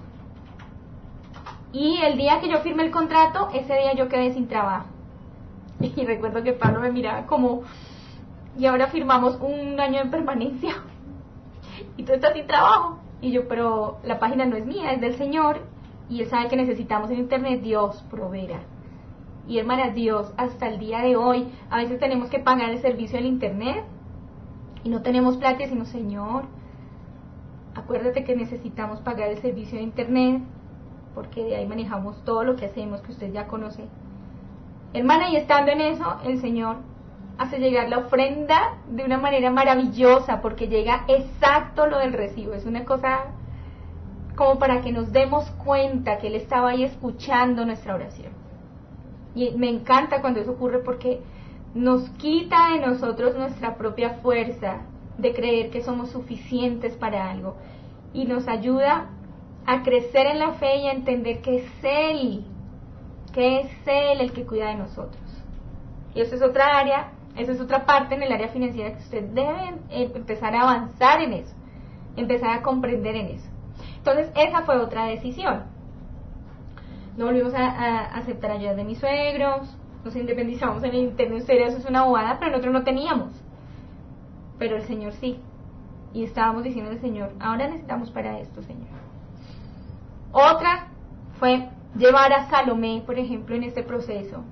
Y el día que yo firmé el contrato, ese día yo quedé sin trabajo. Y recuerdo que Pablo me miraba como, y ahora firmamos un año de permanencia y tú estás sin trabajo. Y yo, pero la página no es mía, es del Señor, y Él sabe que necesitamos el internet, Dios proveerá. Y hermanas, Dios, hasta el día de hoy, a veces tenemos que pagar el servicio del internet y no tenemos plata y decimos, Señor, acuérdate que necesitamos pagar el servicio de internet, porque de ahí manejamos todo lo que hacemos, que usted ya conoce. Hermana, y estando en eso, el Señor hace llegar la ofrenda de una manera maravillosa, porque llega exacto lo del recibo. Es una cosa como para que nos demos cuenta que Él estaba ahí escuchando nuestra oración. Y me encanta cuando eso ocurre, porque nos quita de nosotros nuestra propia fuerza de creer que somos suficientes para algo, y nos ayuda a crecer en la fe y a entender que es Él el que cuida de nosotros. Y eso es otra área, eso es otra parte en el área financiera que usted debe empezar a avanzar en eso, empezar a comprender en eso. Entonces esa fue otra decisión. No volvimos a aceptar ayudas de mis suegros, nos independizamos en el internet. Eso es una bobada, pero nosotros no teníamos, pero el Señor sí. Y estábamos diciendo al Señor, ahora necesitamos para esto, Señor. Otra fue llevar a Salomé, por ejemplo, en este proceso,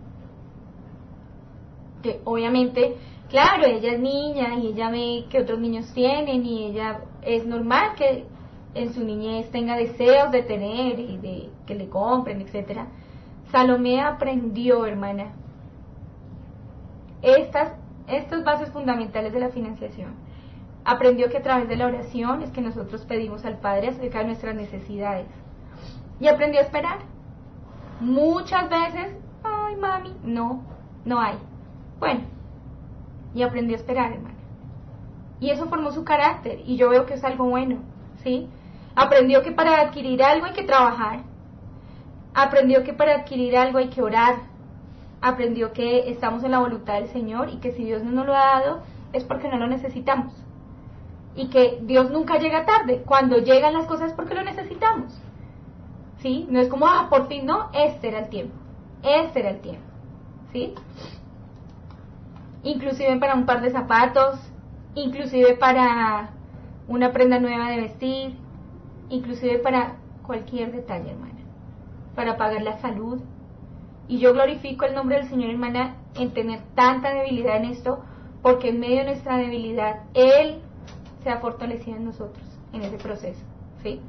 que obviamente, claro, ella es niña y ella ve que otros niños tienen, y ella es normal que en su niñez tenga deseos de tener y de que le compren, etcétera. Salomé aprendió, hermana, estas bases fundamentales de la financiación. Aprendió que a través de la oración es que nosotros pedimos al Padre acerca de nuestras necesidades, y aprendió a esperar. Muchas veces, ay mami, no hay. Bueno, y aprendió a esperar, hermana. Y eso formó su carácter, y yo veo que es algo bueno, ¿sí? Aprendió que para adquirir algo hay que trabajar. Aprendió que para adquirir algo hay que orar. Aprendió que estamos en la voluntad del Señor, y que si Dios no nos lo ha dado es porque no lo necesitamos. Y que Dios nunca llega tarde. Cuando llegan las cosas es porque lo necesitamos. ¿Sí? No es como, por fin, no, este era el tiempo. ¿Sí? Inclusive para un par de zapatos, inclusive para una prenda nueva de vestir, inclusive para cualquier detalle, hermana. Para pagar la salud. Y yo glorifico el nombre del Señor, hermana, en tener tanta debilidad en esto, porque en medio de nuestra debilidad, Él se ha fortalecido en nosotros, en ese proceso. ¿Sí?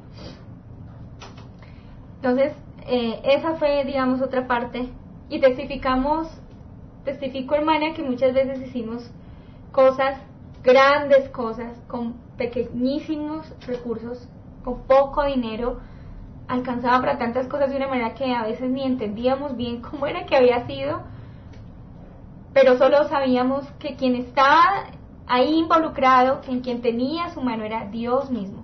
Entonces, esa fue, digamos, otra parte. Y testifico, hermana, que muchas veces hicimos cosas, grandes cosas, con pequeñísimos recursos, con poco dinero, alcanzaba para tantas cosas de una manera que a veces ni entendíamos bien cómo era que había sido, pero solo sabíamos que quien estaba ahí involucrado, en quien tenía su mano, era Dios mismo.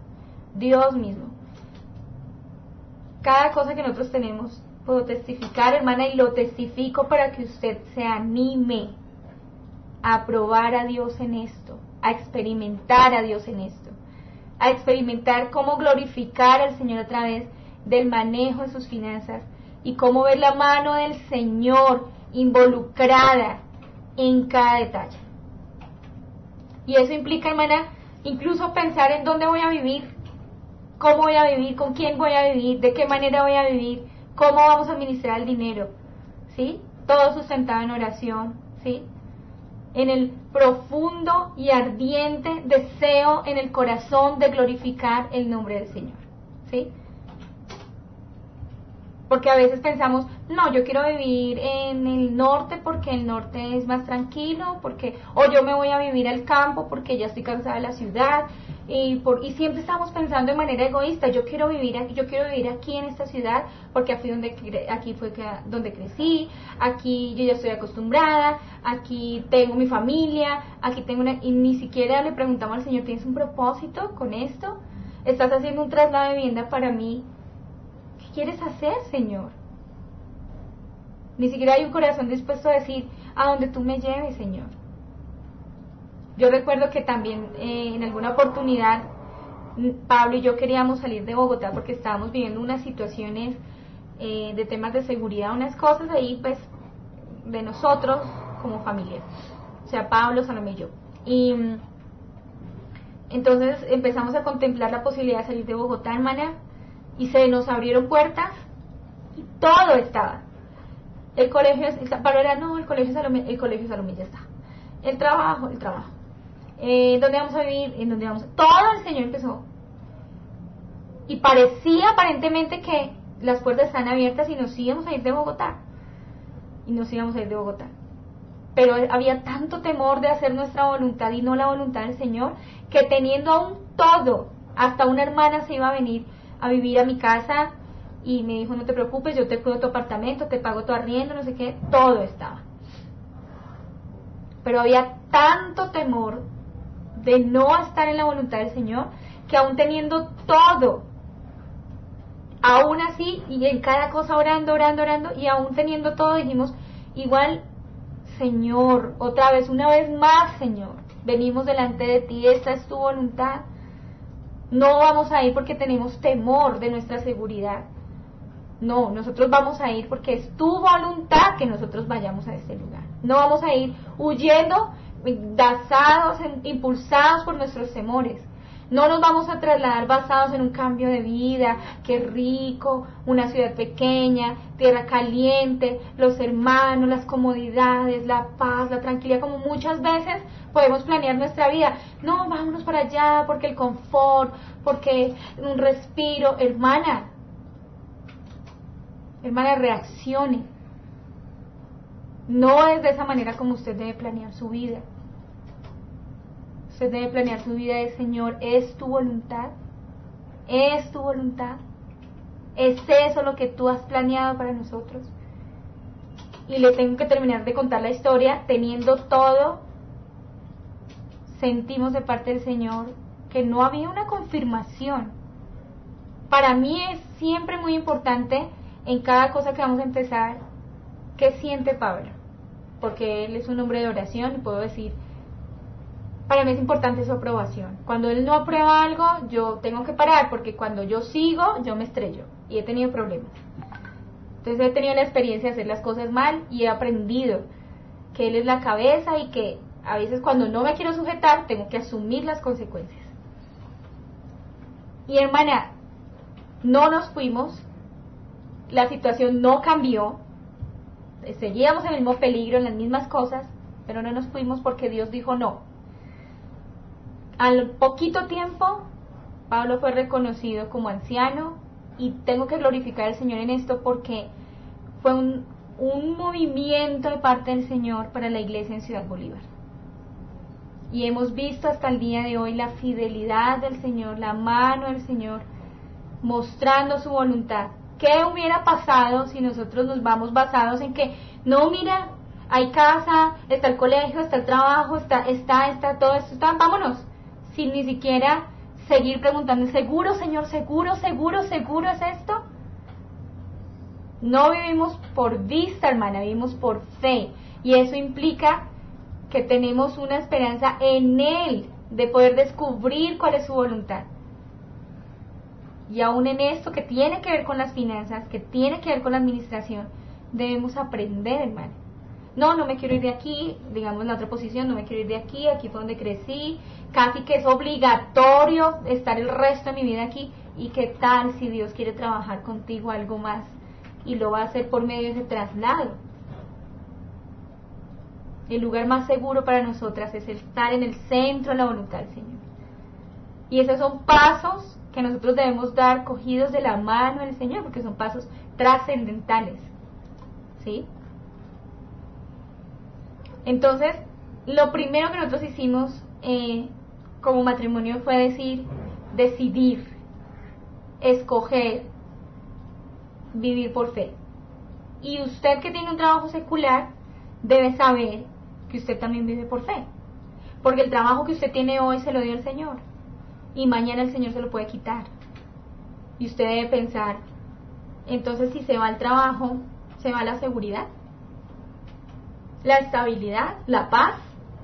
Cada cosa que nosotros tenemos, puedo testificar, hermana, y lo testifico para que usted se anime a probar a Dios en esto, a experimentar a Dios en esto, a experimentar cómo glorificar al Señor a través del manejo de sus finanzas, y cómo ver la mano del Señor involucrada en cada detalle. Y eso implica, hermana, incluso pensar en dónde voy a vivir, cómo voy a vivir, con quién voy a vivir, de qué manera voy a vivir, cómo vamos a administrar el dinero, ¿sí? Todo sustentado en oración, ¿sí? En el profundo y ardiente deseo en el corazón de glorificar el nombre del Señor, ¿sí? Porque a veces pensamos, no, yo quiero vivir en el norte porque el norte es más tranquilo, o yo me voy a vivir al campo porque ya estoy cansada de la ciudad, y siempre estamos pensando de manera egoísta. Yo quiero vivir aquí en esta ciudad porque aquí fue donde crecí, aquí yo ya estoy acostumbrada, aquí tengo mi familia, y ni siquiera le preguntamos al Señor, ¿tienes un propósito con esto? ¿Estás haciendo un traslado de vivienda para mí? ¿Qué quieres hacer, Señor? Ni siquiera hay un corazón dispuesto a decir, a donde tú me lleves, Señor. Yo recuerdo que también en alguna oportunidad Pablo y yo queríamos salir de Bogotá porque estábamos viviendo unas situaciones de temas de seguridad, unas cosas ahí pues de nosotros como familia, o sea, Pablo, Salomé y yo. Y entonces empezamos a contemplar la posibilidad de salir de Bogotá, hermana, y se nos abrieron puertas y todo estaba. El colegio, Pablo era, no, el colegio Salomé ya está. El trabajo. ¿Dónde vamos a vivir? ¿En dónde vamos? Todo el Señor empezó. Y parecía aparentemente que las puertas están abiertas y nos íbamos a ir de Bogotá. Pero había tanto temor de hacer nuestra voluntad y no la voluntad del Señor, que teniendo aún todo, hasta una hermana se iba a venir a vivir a mi casa y me dijo, no te preocupes, yo te cuido tu apartamento, te pago tu arriendo, no sé qué, todo estaba. Pero había tanto temor de no estar en la voluntad del Señor, que aún teniendo todo, aún así, y en cada cosa orando, y aún teniendo todo, dijimos, igual, Señor, otra vez, una vez más, Señor, venimos delante de ti, esta es tu voluntad. No vamos a ir porque tenemos temor de nuestra seguridad. No, nosotros vamos a ir porque es tu voluntad que nosotros vayamos a este lugar. No vamos a ir huyendo, basados, impulsados por nuestros temores. No nos vamos a trasladar basados en un cambio de vida, qué rico, una ciudad pequeña, tierra caliente, los hermanos, las comodidades, la paz, la tranquilidad, como muchas veces podemos planear nuestra vida. No, vámonos para allá porque el confort, porque un respiro. Hermana, reaccione. No es de esa manera como usted debe planear su vida. Usted debe planear su vida de Señor, ¿es tu voluntad? ¿Es tu voluntad? ¿Es eso lo que tú has planeado para nosotros? Y le tengo que terminar de contar la historia. Teniendo todo, sentimos de parte del Señor que no había una confirmación. Para mí es siempre muy importante en cada cosa que vamos a empezar, ¿qué siente Pablo? Porque él es un hombre de oración y puedo decir, para mí es importante su aprobación. Cuando él no aprueba algo, yo tengo que parar, porque cuando yo sigo, yo me estrello y he tenido problemas. Entonces he tenido la experiencia de hacer las cosas mal y he aprendido que él es la cabeza y que a veces cuando no me quiero sujetar, tengo que asumir las consecuencias. Y hermana, no nos fuimos, la situación no cambió, seguíamos en el mismo peligro, en las mismas cosas, pero no nos fuimos porque Dios dijo no. Al poquito tiempo, Pablo fue reconocido como anciano, y tengo que glorificar al Señor en esto porque fue un movimiento de parte del Señor para la iglesia en Ciudad Bolívar. Y hemos visto hasta el día de hoy la fidelidad del Señor, la mano del Señor, mostrando su voluntad. ¿Qué hubiera pasado si nosotros nos vamos basados en que, no, mira, hay casa, está el colegio, está el trabajo, está todo esto, vámonos, sin ni siquiera seguir preguntando, ¿seguro, Señor, seguro es esto? No vivimos por vista, hermana, vivimos por fe, y eso implica que tenemos una esperanza en Él de poder descubrir cuál es su voluntad. Y aún en esto que tiene que ver con las finanzas, que tiene que ver con la administración, debemos aprender, hermano. No me quiero ir de aquí, digamos en la otra posición, no me quiero ir de aquí fue donde crecí, casi que es obligatorio estar el resto de mi vida aquí. ¿Y qué tal si Dios quiere trabajar contigo algo más y lo va a hacer por medio de ese traslado? El lugar más seguro para nosotras es estar en el centro de la voluntad del Señor. Y esos son pasos que nosotros debemos dar cogidos de la mano del Señor, porque son pasos trascendentales, ¿sí? Entonces, lo primero que nosotros hicimos como matrimonio fue decidir, escoger, vivir por fe. Y usted que tiene un trabajo secular debe saber que usted también vive por fe, porque el trabajo que usted tiene hoy se lo dio el Señor y mañana el Señor se lo puede quitar. Y usted debe pensar, entonces si se va el trabajo, se va la seguridad, la estabilidad, la paz.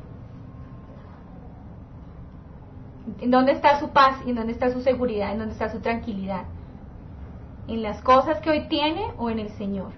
¿En dónde está su paz? ¿En dónde está su seguridad? ¿En dónde está su tranquilidad? ¿En las cosas que hoy tiene o en el Señor?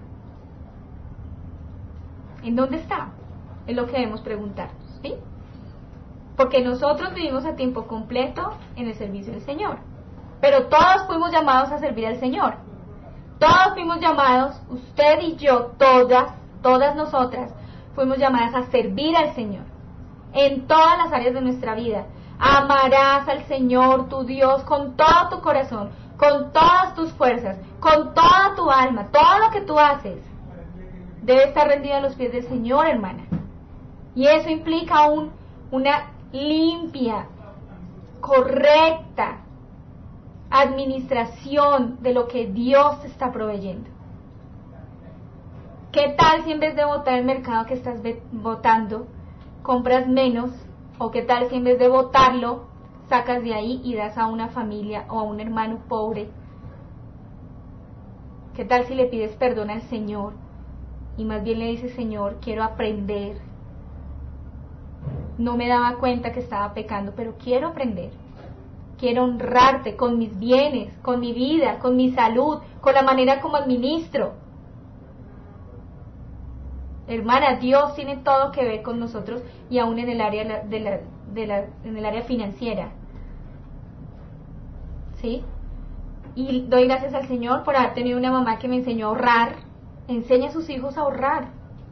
¿En dónde está? Es lo que debemos preguntarnos, ¿sí? Porque nosotros vivimos a tiempo completo en el servicio del Señor, pero todos fuimos llamados a servir al Señor. Todos fuimos llamados, usted y yo, todas, todas nosotras fuimos llamadas a servir al Señor en todas las áreas de nuestra vida. Amarás al Señor tu Dios con todo tu corazón, con todas tus fuerzas, con toda tu alma. Todo lo que tú haces debe estar rendido a los pies del Señor, hermana. Y eso implica una limpia, correcta administración de lo que Dios te está proveyendo. ¿Qué tal si en vez de botar el mercado que estás botando, compras menos? ¿O qué tal si en vez de botarlo, sacas de ahí y das a una familia o a un hermano pobre? ¿Qué tal si le pides perdón al Señor y más bien le dices: Señor, quiero aprender? No me daba cuenta que estaba pecando, pero quiero aprender. Quiero honrarte con mis bienes, con mi vida, con mi salud, con la manera como administro. Hermana, Dios tiene todo que ver con nosotros, y aún en el área en el área financiera. ¿Sí? Y doy gracias al Señor por haber tenido una mamá que me enseñó a ahorrar. Enseña a sus hijos a ahorrar,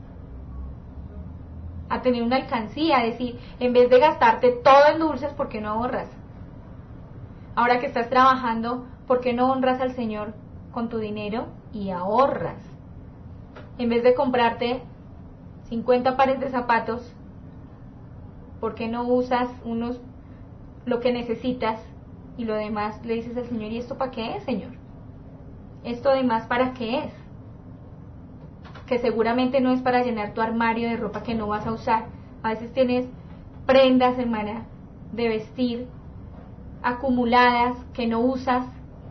a tener una alcancía, a decir, en vez de gastarte todo en dulces, ¿por qué no ahorras? Ahora que estás trabajando, ¿por qué no honras al Señor con tu dinero y ahorras? En vez de comprarte 50 pares de zapatos, ¿por qué no usas lo que necesitas y lo demás le dices al Señor: ¿y esto para qué es, Señor? ¿Esto demás para qué es? Que seguramente no es para llenar tu armario de ropa que no vas a usar. A veces tienes prendas, hermana, de vestir acumuladas que no usas,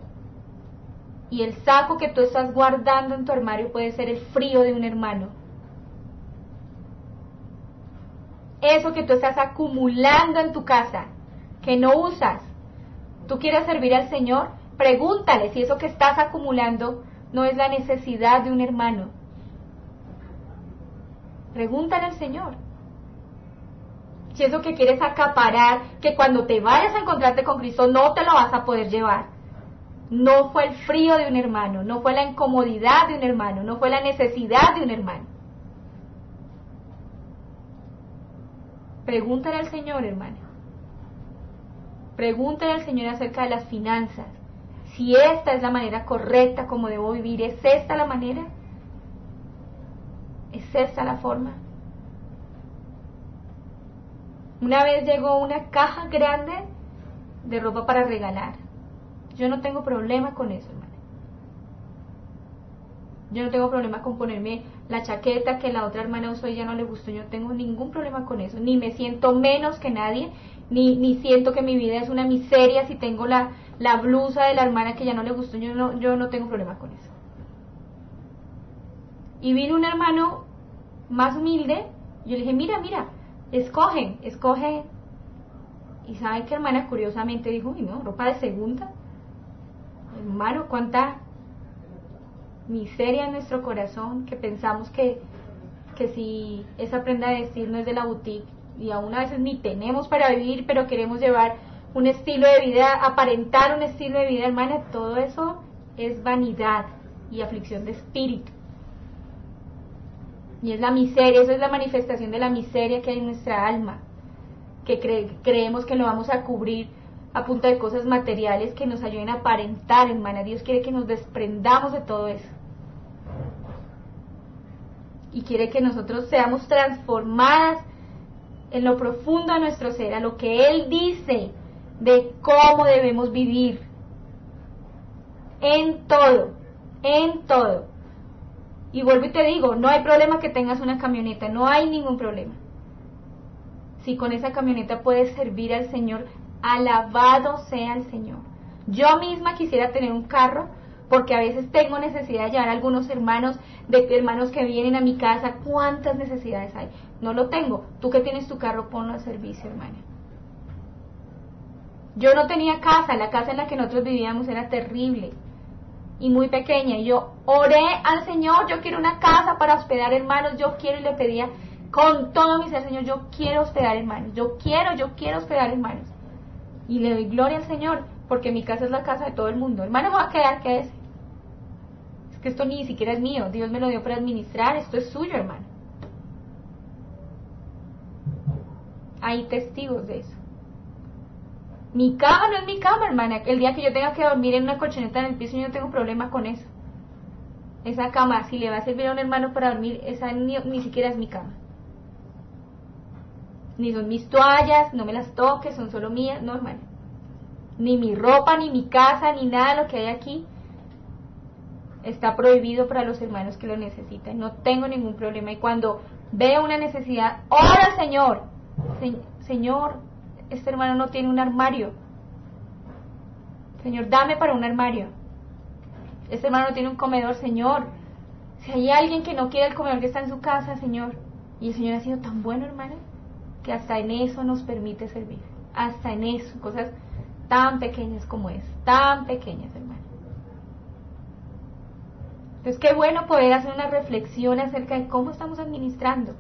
y el saco que tú estás guardando en tu armario puede ser el frío de un hermano. Eso que tú estás acumulando en tu casa, que no usas, tú quieres servir al Señor, pregúntale si eso que estás acumulando no es la necesidad de un hermano. Pregúntale al Señor. Si eso que quieres acaparar, que cuando te vayas a encontrarte con Cristo no te lo vas a poder llevar, no fue el frío de un hermano, no fue la incomodidad de un hermano, no fue la necesidad de un hermano. Pregúntale al Señor, hermano. Pregúntale al Señor acerca de las finanzas. Si esta es la manera correcta como debo vivir, ¿es esta la manera? ¿Es esta la forma? Una vez llegó una caja grande de ropa para regalar. Yo no tengo problema con eso, hermano. Yo no tengo problema con ponerme la chaqueta que la otra hermana usó y ya no le gustó. Yo no tengo ningún problema con eso. Ni me siento menos que nadie, ni siento que mi vida es una miseria si tengo la blusa de la hermana que ya no le gustó. Yo no tengo problema con eso. Y vino un hermano más humilde, y yo le dije: mira, escoge. Y ¿sabe qué, hermana? Curiosamente dijo: uy, no, ropa de segunda. Hermano, cuánta miseria en nuestro corazón, que pensamos que si esa prenda de vestir no es de la boutique, y aún a veces ni tenemos para vivir, pero queremos llevar un estilo de vida, aparentar un estilo de vida, hermana. Todo eso es vanidad y aflicción de espíritu. Y es la miseria, eso es la manifestación de la miseria que hay en nuestra alma, que creemos que lo vamos a cubrir a punta de cosas materiales que nos ayuden a aparentar, hermana. Dios quiere que nos desprendamos de todo eso. Y quiere que nosotros seamos transformadas en lo profundo de nuestro ser, a lo que Él dice de cómo debemos vivir. En todo. Y vuelvo y te digo, no hay problema que tengas una camioneta, no hay ningún problema. Si con esa camioneta puedes servir al Señor, alabado sea el Señor. Yo misma quisiera tener un carro, porque a veces tengo necesidad de llevar a algunos hermanos que vienen a mi casa. ¿Cuántas necesidades hay? No lo tengo. Tú que tienes tu carro, ponlo al servicio, hermana. Yo no tenía casa, la casa en la que nosotros vivíamos era terrible y muy pequeña, y yo oré al Señor: yo quiero una casa para hospedar hermanos, yo quiero, y le pedía con todo mi ser: Señor, yo quiero hospedar hermanos, yo quiero hospedar hermanos. Y le doy gloria al Señor, porque mi casa es la casa de todo el mundo. Hermano, me va a quedar, ¿qué es? que esto ni siquiera es mío, Dios me lo dio para administrar, esto es suyo, hermano. Hay testigos de eso. Mi cama no es mi cama, hermana. El día que yo tenga que dormir en una colchoneta en el piso, yo no tengo problema con eso. Esa cama, si le va a servir a un hermano para dormir, esa ni siquiera es mi cama. Ni son mis toallas, no me las toques, son solo mías, no, hermano. Ni mi ropa, ni mi casa, ni nada de lo que hay aquí está prohibido para los hermanos que lo necesitan. No tengo ningún problema. Y cuando veo una necesidad, ora al Señor. Señor, este hermano no tiene un armario. Señor, dame para un armario. Este hermano no tiene un comedor. Señor, si hay alguien que no quiere el comedor que está en su casa, Señor. Y el Señor ha sido tan bueno, hermano, que hasta en eso nos permite servir. Hasta en eso, cosas tan pequeñas como es, tan pequeñas, hermano. Entonces, qué bueno poder hacer una reflexión acerca de cómo estamos administrando.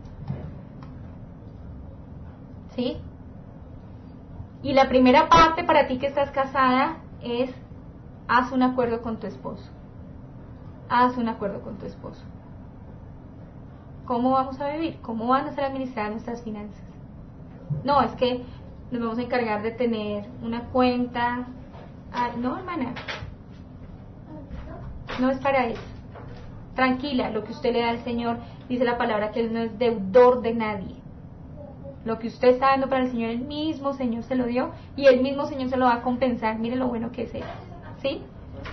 ¿Sí? Y la primera parte para ti que estás casada es: haz un acuerdo con tu esposo. Haz un acuerdo con tu esposo. ¿Cómo vamos a vivir? ¿Cómo van a ser administradas nuestras finanzas? No, es que nos vamos a encargar de tener una cuenta. No, hermana. No es para eso. Tranquila, lo que usted le da al Señor, dice la palabra que Él no es deudor de nadie. Lo que usted está dando para el Señor, el mismo Señor se lo dio y el mismo Señor se lo va a compensar. Mire lo bueno que es Él. ¿Sí?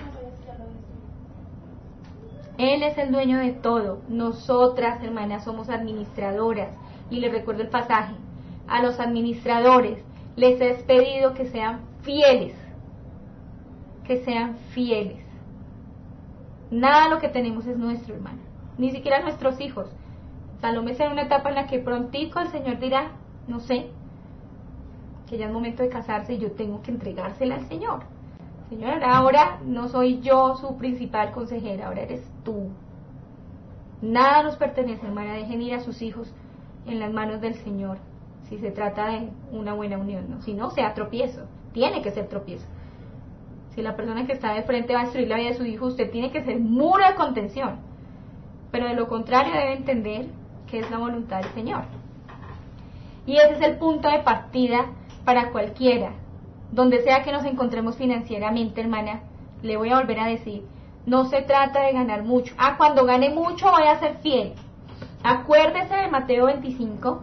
Él es el dueño de todo. Nosotras, hermanas, somos administradoras. Y les recuerdo el pasaje. A los administradores les es pedido que sean fieles. Que sean fieles. Nada de lo que tenemos es nuestro, hermano. Ni siquiera nuestros hijos. Salomé está en una etapa en la que prontico el Señor dirá, no sé, que ya es momento de casarse y yo tengo que entregársela al Señor. Señor, ahora no soy yo su principal consejera, ahora eres tú. Nada nos pertenece, hermana. Dejen ir a sus hijos en las manos del Señor, si se trata de una buena unión, ¿no? Si no, sea tropiezo. Tiene que ser tropiezo. Si la persona que está de frente va a destruir la vida de su hijo, usted tiene que ser muro de contención. Pero de lo contrario debe entender que es la voluntad del Señor. Y ese es el punto de partida para cualquiera. Donde sea que nos encontremos financieramente, hermana, le voy a volver a decir, no se trata de ganar mucho. Cuando gane mucho voy a ser fiel. Acuérdese de Mateo 25,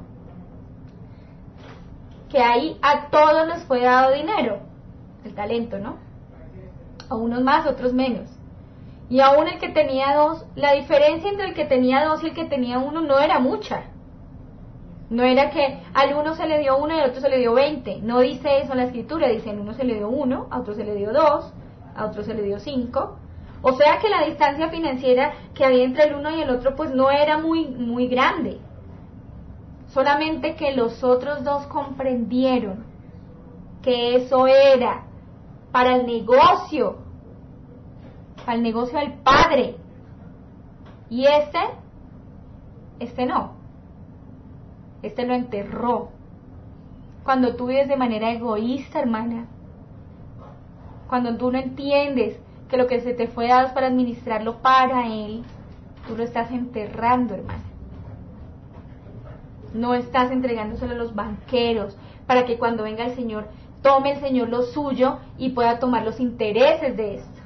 que ahí a todos les fue dado dinero, el talento, ¿no? A unos más, otros menos. Y aún el que tenía 2, la diferencia entre el que tenía 2 y el que tenía 1 no era mucha. No era que al uno se le dio 1 y al otro se le dio 20. No dice eso la escritura. Dice, al uno se le dio 1, a otro se le dio 2, a otro se le dio 5. O sea que la distancia financiera que había entre el uno y el otro pues no era muy grande. Solamente que los otros dos comprendieron que eso era para el negocio del Padre. Y este no. Este lo enterró. Cuando tú vives de manera egoísta, hermana, cuando tú no entiendes que lo que se te fue dado es para administrarlo para Él, tú lo estás enterrando, hermana. No estás entregándoselo a los banqueros para que cuando venga el Señor, tome el Señor lo suyo y pueda tomar los intereses de esto.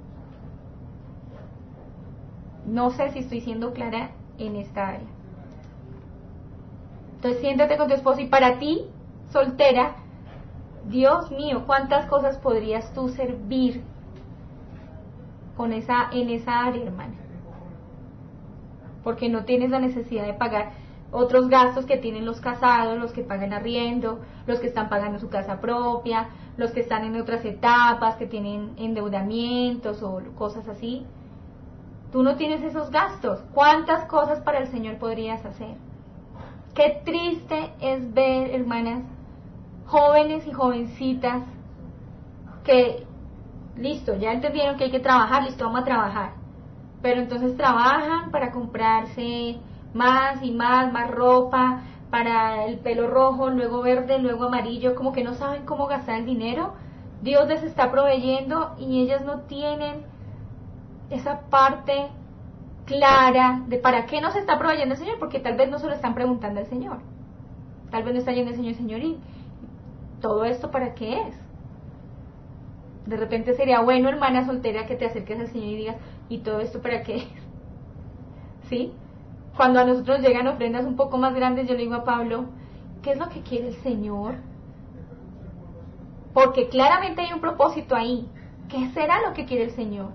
No sé si estoy siendo clara en esta área. Entonces siéntate con tu esposo y para ti, soltera, Dios mío, ¿cuántas cosas podrías tú servir en esa área, hermana? Porque no tienes la necesidad de pagar otros gastos que tienen los casados, los que pagan arriendo, los que están pagando su casa propia, los que están en otras etapas, que tienen endeudamientos o cosas así. Tú no tienes esos gastos. ¿Cuántas cosas para el Señor podrías hacer? Qué triste es ver, hermanas, jóvenes y jovencitas que, listo, ya entendieron que hay que trabajar, listo, vamos a trabajar. Pero entonces trabajan para comprarse más y más ropa, para el pelo rojo, luego verde, luego amarillo, como que no saben cómo gastar el dinero. Dios les está proveyendo y ellas no tienen esa parte clara de para qué nos está proveyendo el Señor, porque tal vez no se lo están preguntando al Señor. Tal vez no está yendo el Señor, Señor, y todo esto para qué es. De repente sería bueno, hermana soltera, que te acerques al Señor y digas, ¿y todo esto para qué es? ¿Sí? Cuando a nosotros llegan ofrendas un poco más grandes, yo le digo a Pablo, ¿qué es lo que quiere el Señor? Porque claramente hay un propósito ahí. ¿Qué será lo que quiere el Señor?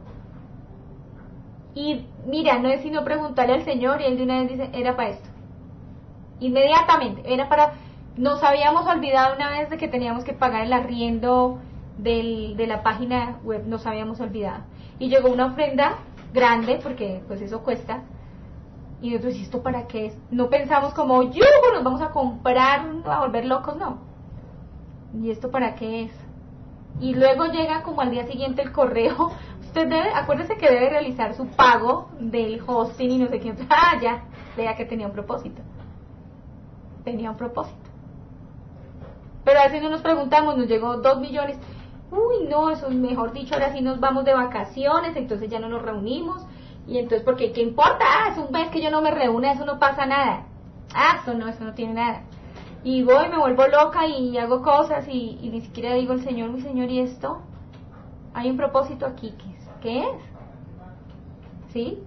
Y mira, no es sino preguntarle al Señor y Él de una vez dice, era para esto. Inmediatamente, era para... Nos habíamos olvidado una vez de que teníamos que pagar el arriendo de la página web, nos habíamos olvidado. Y llegó una ofrenda grande, porque pues eso cuesta. Y nosotros, ¿y esto para qué es? No pensamos como, yo nos vamos a comprar, a volver locos, no. ¿Y esto para qué es? Y luego llega como al día siguiente el correo. Usted debe, acuérdese que debe realizar su pago del hosting y no sé qué. Ah, ya, vea que tenía un propósito. Tenía un propósito. Pero a veces no nos preguntamos, nos llegó 2 millones. Uy, no, eso es mejor dicho, ahora sí nos vamos de vacaciones, entonces ya no nos reunimos. Y entonces, porque ¿qué importa? Ah, es un mes que yo no me reúna, eso no pasa nada. Ah, eso no tiene nada. Y voy, me vuelvo loca y hago cosas y ni siquiera digo al Señor, mi Señor, ¿y esto? Hay un propósito aquí, ¿qué es? ¿Sí?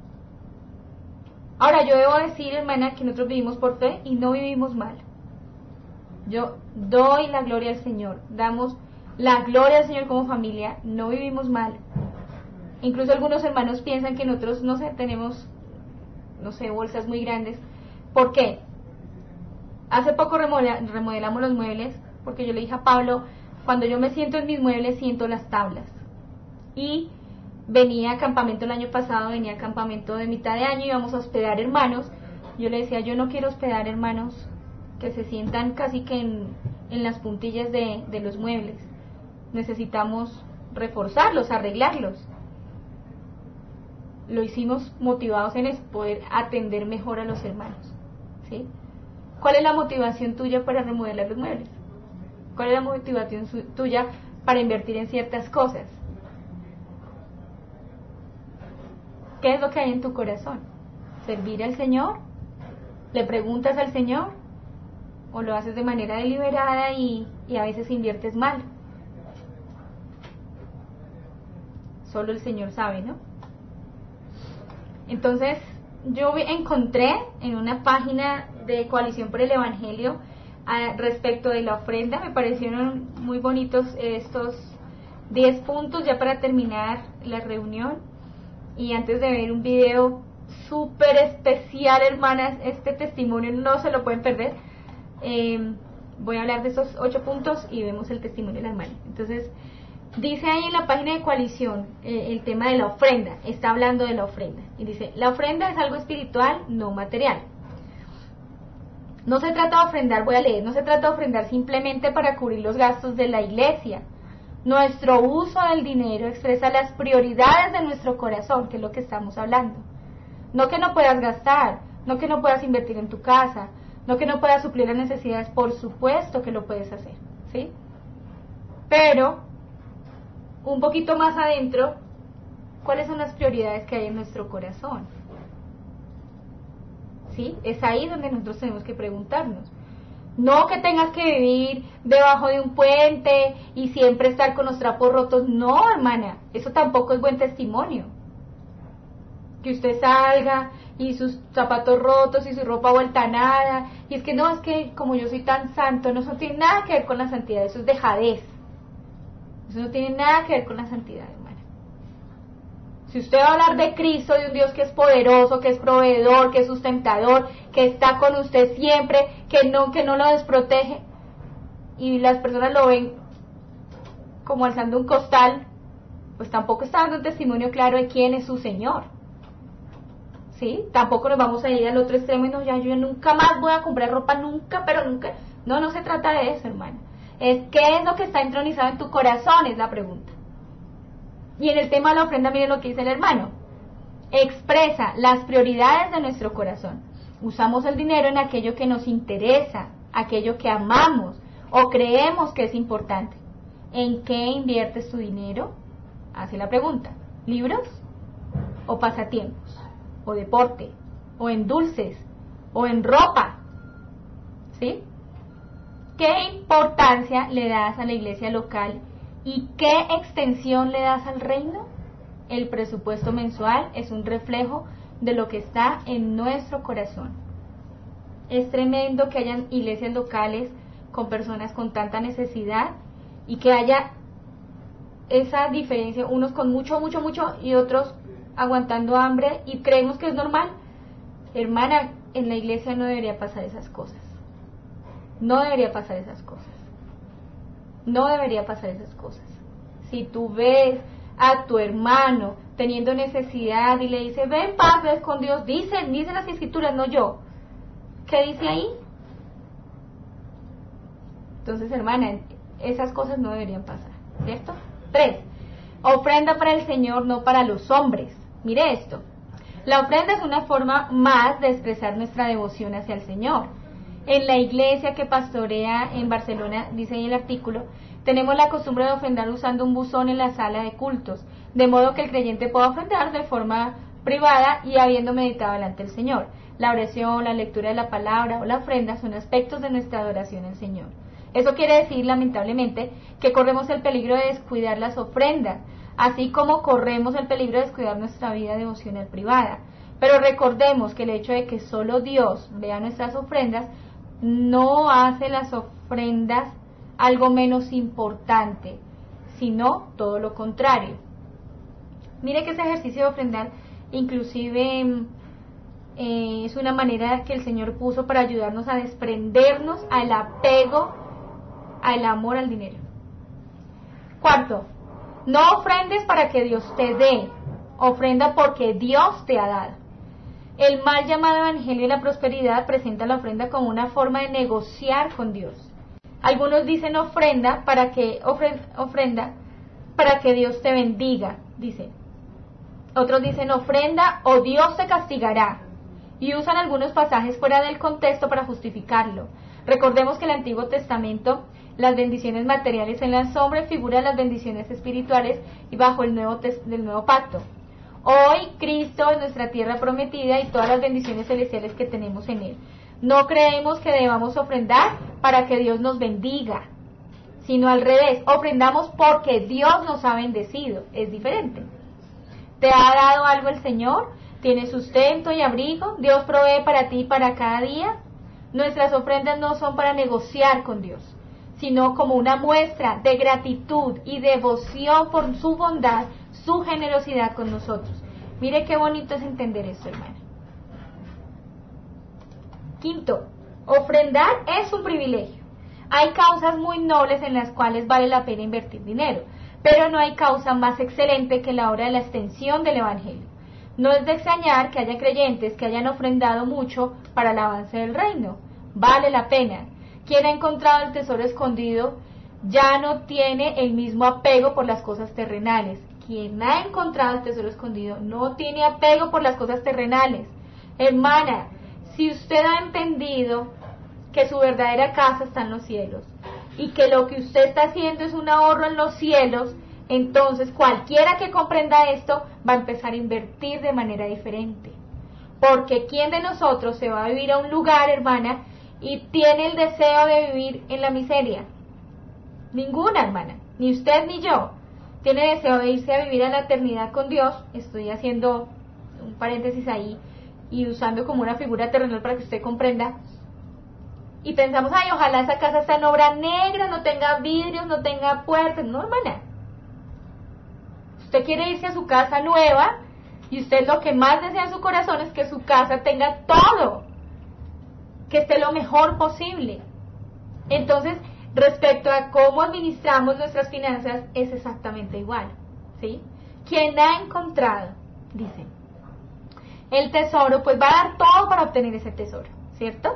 Ahora, yo debo decir, hermana, que nosotros vivimos por fe y no vivimos mal. Yo doy la gloria al Señor, damos la gloria al Señor como familia, no vivimos mal. Incluso algunos hermanos piensan que nosotros, no sé, tenemos, no sé, bolsas muy grandes. ¿Por qué? Hace poco remodelamos los muebles, porque yo le dije a Pablo, cuando yo me siento en mis muebles, siento las tablas. Y venía a campamento el año pasado, venía a campamento de mitad de año, íbamos a hospedar hermanos. Yo le decía, yo no quiero hospedar hermanos que se sientan casi que en las puntillas de los muebles. Necesitamos reforzarlos, arreglarlos. Lo hicimos motivados en eso, poder atender mejor a los hermanos, ¿sí? ¿Cuál es la motivación tuya para remodelar los muebles? ¿Cuál es la motivación tuya para invertir en ciertas cosas? ¿Qué es lo que hay en tu corazón? ¿Servir al Señor? ¿Le preguntas al Señor? ¿O lo haces de manera deliberada y a veces inviertes mal? Solo el Señor sabe, ¿no? Entonces, yo encontré en una página de Coalición por el Evangelio respecto de la ofrenda, me parecieron muy bonitos estos 10 puntos ya para terminar la reunión. Y antes de ver un video súper especial, hermanas, este testimonio no se lo pueden perder. Voy a hablar de esos 8 puntos y vemos el testimonio de la hermana. Entonces, dice ahí en la página de Coalición el tema de la ofrenda, está hablando de la ofrenda. Y dice, la ofrenda es algo espiritual, no material. No se trata de ofrendar, voy a leer, no se trata de ofrendar simplemente para cubrir los gastos de la iglesia. Nuestro uso del dinero expresa las prioridades de nuestro corazón, que es lo que estamos hablando. No que no puedas gastar, no que no puedas invertir en tu casa, no que no puedas suplir las necesidades, por supuesto que lo puedes hacer, ¿sí? Pero, un poquito más adentro, ¿cuáles son las prioridades que hay en nuestro corazón? ¿Sí? Es ahí donde nosotros tenemos que preguntarnos. No que tengas que vivir debajo de un puente y siempre estar con los trapos rotos. No, hermana, eso tampoco es buen testimonio. Que usted salga y sus zapatos rotos y su ropa vuelta a nada. Y es que no, es que como yo soy tan santo, no, eso no tiene nada que ver con la santidad, eso es dejadez. Eso no tiene nada que ver con la santidad, hermana. Si usted va a hablar de Cristo, de un Dios que es poderoso, que es proveedor, que es sustentador, que está con usted siempre, que no lo desprotege, y las personas lo ven como alzando un costal, pues tampoco está dando un testimonio claro de quién es su Señor. ¿Sí? Tampoco nos vamos a ir al otro extremo y no, ya yo nunca más voy a comprar ropa, nunca, pero nunca. No se trata de eso, hermana. Es qué es lo que está entronizado en tu corazón, es la pregunta. Y en el tema de la ofrenda, miren lo que dice el hermano. Expresa las prioridades de nuestro corazón. Usamos el dinero en aquello que nos interesa, aquello que amamos o creemos que es importante. ¿En qué inviertes tu dinero? Hace la pregunta. ¿Libros? o pasatiempos, o deporte, o en dulces, o en ropa, ¿sí? ¿Qué importancia le das a la iglesia local y qué extensión le das al reino? El presupuesto mensual es un reflejo de lo que está en nuestro corazón. Es tremendo que hayan iglesias locales con personas con tanta necesidad y que haya esa diferencia, unos con mucho y otros aguantando hambre y creemos que es normal. Hermana, en la iglesia no debería pasar esas cosas. No debería pasar esas cosas. No debería pasar esas cosas. Si tú ves a tu hermano teniendo necesidad y le dices, ven, paz, ves con Dios, dicen las escrituras, no yo. ¿Qué dice ahí? Entonces, hermana, esas cosas no deberían pasar, ¿cierto? 3. Ofrenda para el Señor, no para los hombres. Mire esto. La ofrenda es una forma más de expresar nuestra devoción hacia el Señor. En la iglesia que pastorea en Barcelona, dice ahí el artículo, tenemos la costumbre de ofrendar usando un buzón en la sala de cultos, de modo que el creyente pueda ofrendar de forma privada y habiendo meditado delante del Señor. La oración, la lectura de la palabra o la ofrenda son aspectos de nuestra adoración al Señor. Eso quiere decir, lamentablemente, que corremos el peligro de descuidar las ofrendas, así como corremos el peligro de descuidar nuestra vida devocional privada. Pero recordemos que el hecho de que solo Dios vea nuestras ofrendas no hace las ofrendas algo menos importante, sino todo lo contrario. Mire que ese ejercicio de ofrendar inclusive es una manera que el Señor puso para ayudarnos a desprendernos al apego, al amor al dinero. 4. No ofrendes para que Dios te dé, ofrenda porque Dios te ha dado. El mal llamado Evangelio de la Prosperidad presenta la ofrenda como una forma de negociar con Dios. Algunos dicen ofrenda para que Dios te bendiga, dicen. Otros dicen ofrenda o Dios te castigará. Y usan algunos pasajes fuera del contexto para justificarlo. Recordemos que en el Antiguo Testamento las bendiciones materiales en la sombra figuran las bendiciones espirituales y bajo el nuevo pacto. Hoy Cristo es nuestra tierra prometida y todas las bendiciones celestiales que tenemos en Él. No creemos que debamos ofrendar para que Dios nos bendiga, sino al revés, ofrendamos porque Dios nos ha bendecido. Es diferente. ¿Te ha dado algo el Señor? ¿Tienes sustento y abrigo? ¿Dios provee para ti para cada día? Nuestras ofrendas no son para negociar con Dios, sino como una muestra de gratitud y devoción por su bondad, su generosidad con nosotros. Mire qué bonito es entender esto, hermano. 5. Ofrendar es un privilegio. Hay causas muy nobles en las cuales vale la pena invertir dinero, pero no hay causa más excelente que la obra de la extensión del Evangelio. No es de extrañar que haya creyentes que hayan ofrendado mucho para el avance del reino. Vale la pena. Quien ha encontrado el tesoro escondido ya no tiene el mismo apego por las cosas terrenales. Quien ha encontrado el tesoro escondido no tiene apego por las cosas terrenales. Hermana, si usted ha entendido que su verdadera casa está en los cielos y que lo que usted está haciendo es un ahorro en los cielos, entonces cualquiera que comprenda esto va a empezar a invertir de manera diferente. Porque ¿quién de nosotros se va a vivir a un lugar, hermana, y tiene el deseo de vivir en la miseria? Ninguna, hermana, ni usted ni yo tiene deseo de irse a vivir a la eternidad con Dios. Estoy haciendo un paréntesis ahí y usando como una figura terrenal para que usted comprenda. Y pensamos, ay, ojalá esa casa esté en obra negra, no tenga vidrios, no tenga puertas. No, hermana. Usted quiere irse a su casa nueva y usted lo que más desea en su corazón es que su casa tenga todo, que esté lo mejor posible. Entonces, respecto a cómo administramos nuestras finanzas, es exactamente igual, ¿sí? Quien ha encontrado, dice, el tesoro, pues va a dar todo para obtener ese tesoro, ¿cierto?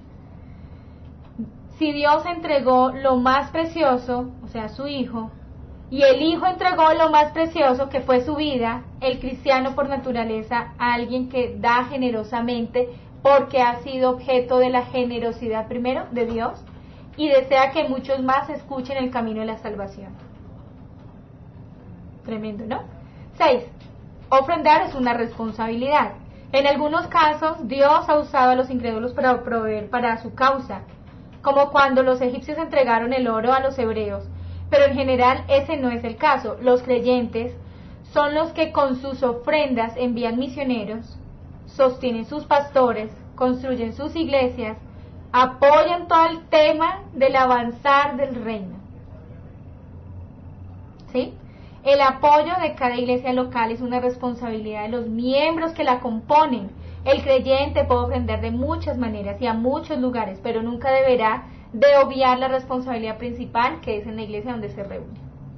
Si Dios entregó lo más precioso, o sea, su Hijo, y el Hijo entregó lo más precioso, que fue su vida, el cristiano por naturaleza, a alguien que da generosamente, porque ha sido objeto de la generosidad primero de Dios, y desea que muchos más escuchen el camino de la salvación. Tremendo, ¿no? 6. Ofrendar es una responsabilidad. En algunos casos, Dios ha usado a los incrédulos para proveer para su causa, como cuando los egipcios entregaron el oro a los hebreos. Pero en general ese no es el caso. Los creyentes son los que con sus ofrendas envían misioneros, sostienen sus pastores, construyen sus iglesias, apoyan todo el tema del avanzar del reino. ¿Sí? El apoyo de cada iglesia local es una responsabilidad de los miembros que la componen. El creyente puede ofrendar de muchas maneras y a muchos lugares, pero nunca deberá de obviar la responsabilidad principal, que es en la iglesia donde se reúne.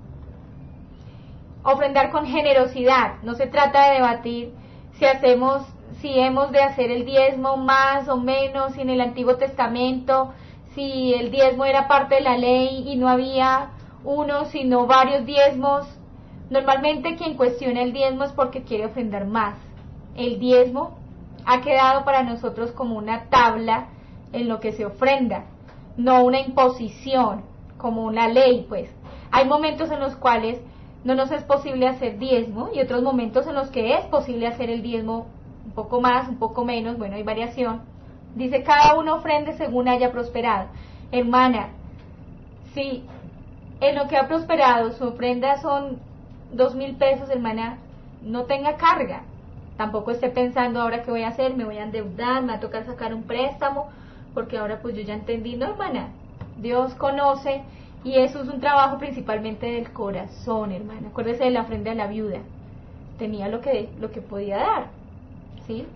Ofrendar con generosidad. No se trata de debatir si hemos de hacer el diezmo más o menos, si en el Antiguo Testamento, si el diezmo era parte de la ley y no había uno, sino varios diezmos. Normalmente quien cuestiona el diezmo es porque quiere ofrendar más. El diezmo ha quedado para nosotros como una tabla en lo que se ofrenda, no una imposición, como una ley, pues. Hay momentos en los cuales no nos es posible hacer diezmo y otros momentos en los que es posible hacer el diezmo un poco más, un poco menos, bueno, hay variación. Dice, cada uno ofrende según haya prosperado. Hermana, si en lo que ha prosperado su ofrenda son 2,000 pesos, hermana, no tenga carga. Tampoco esté pensando, ahora qué voy a hacer, me voy a endeudar, me va a tocar sacar un préstamo, porque ahora pues yo ya entendí. No, hermana, Dios conoce y eso es un trabajo principalmente del corazón, hermana. Acuérdese de la ofrenda de la viuda, tenía lo que podía dar, ¿sí?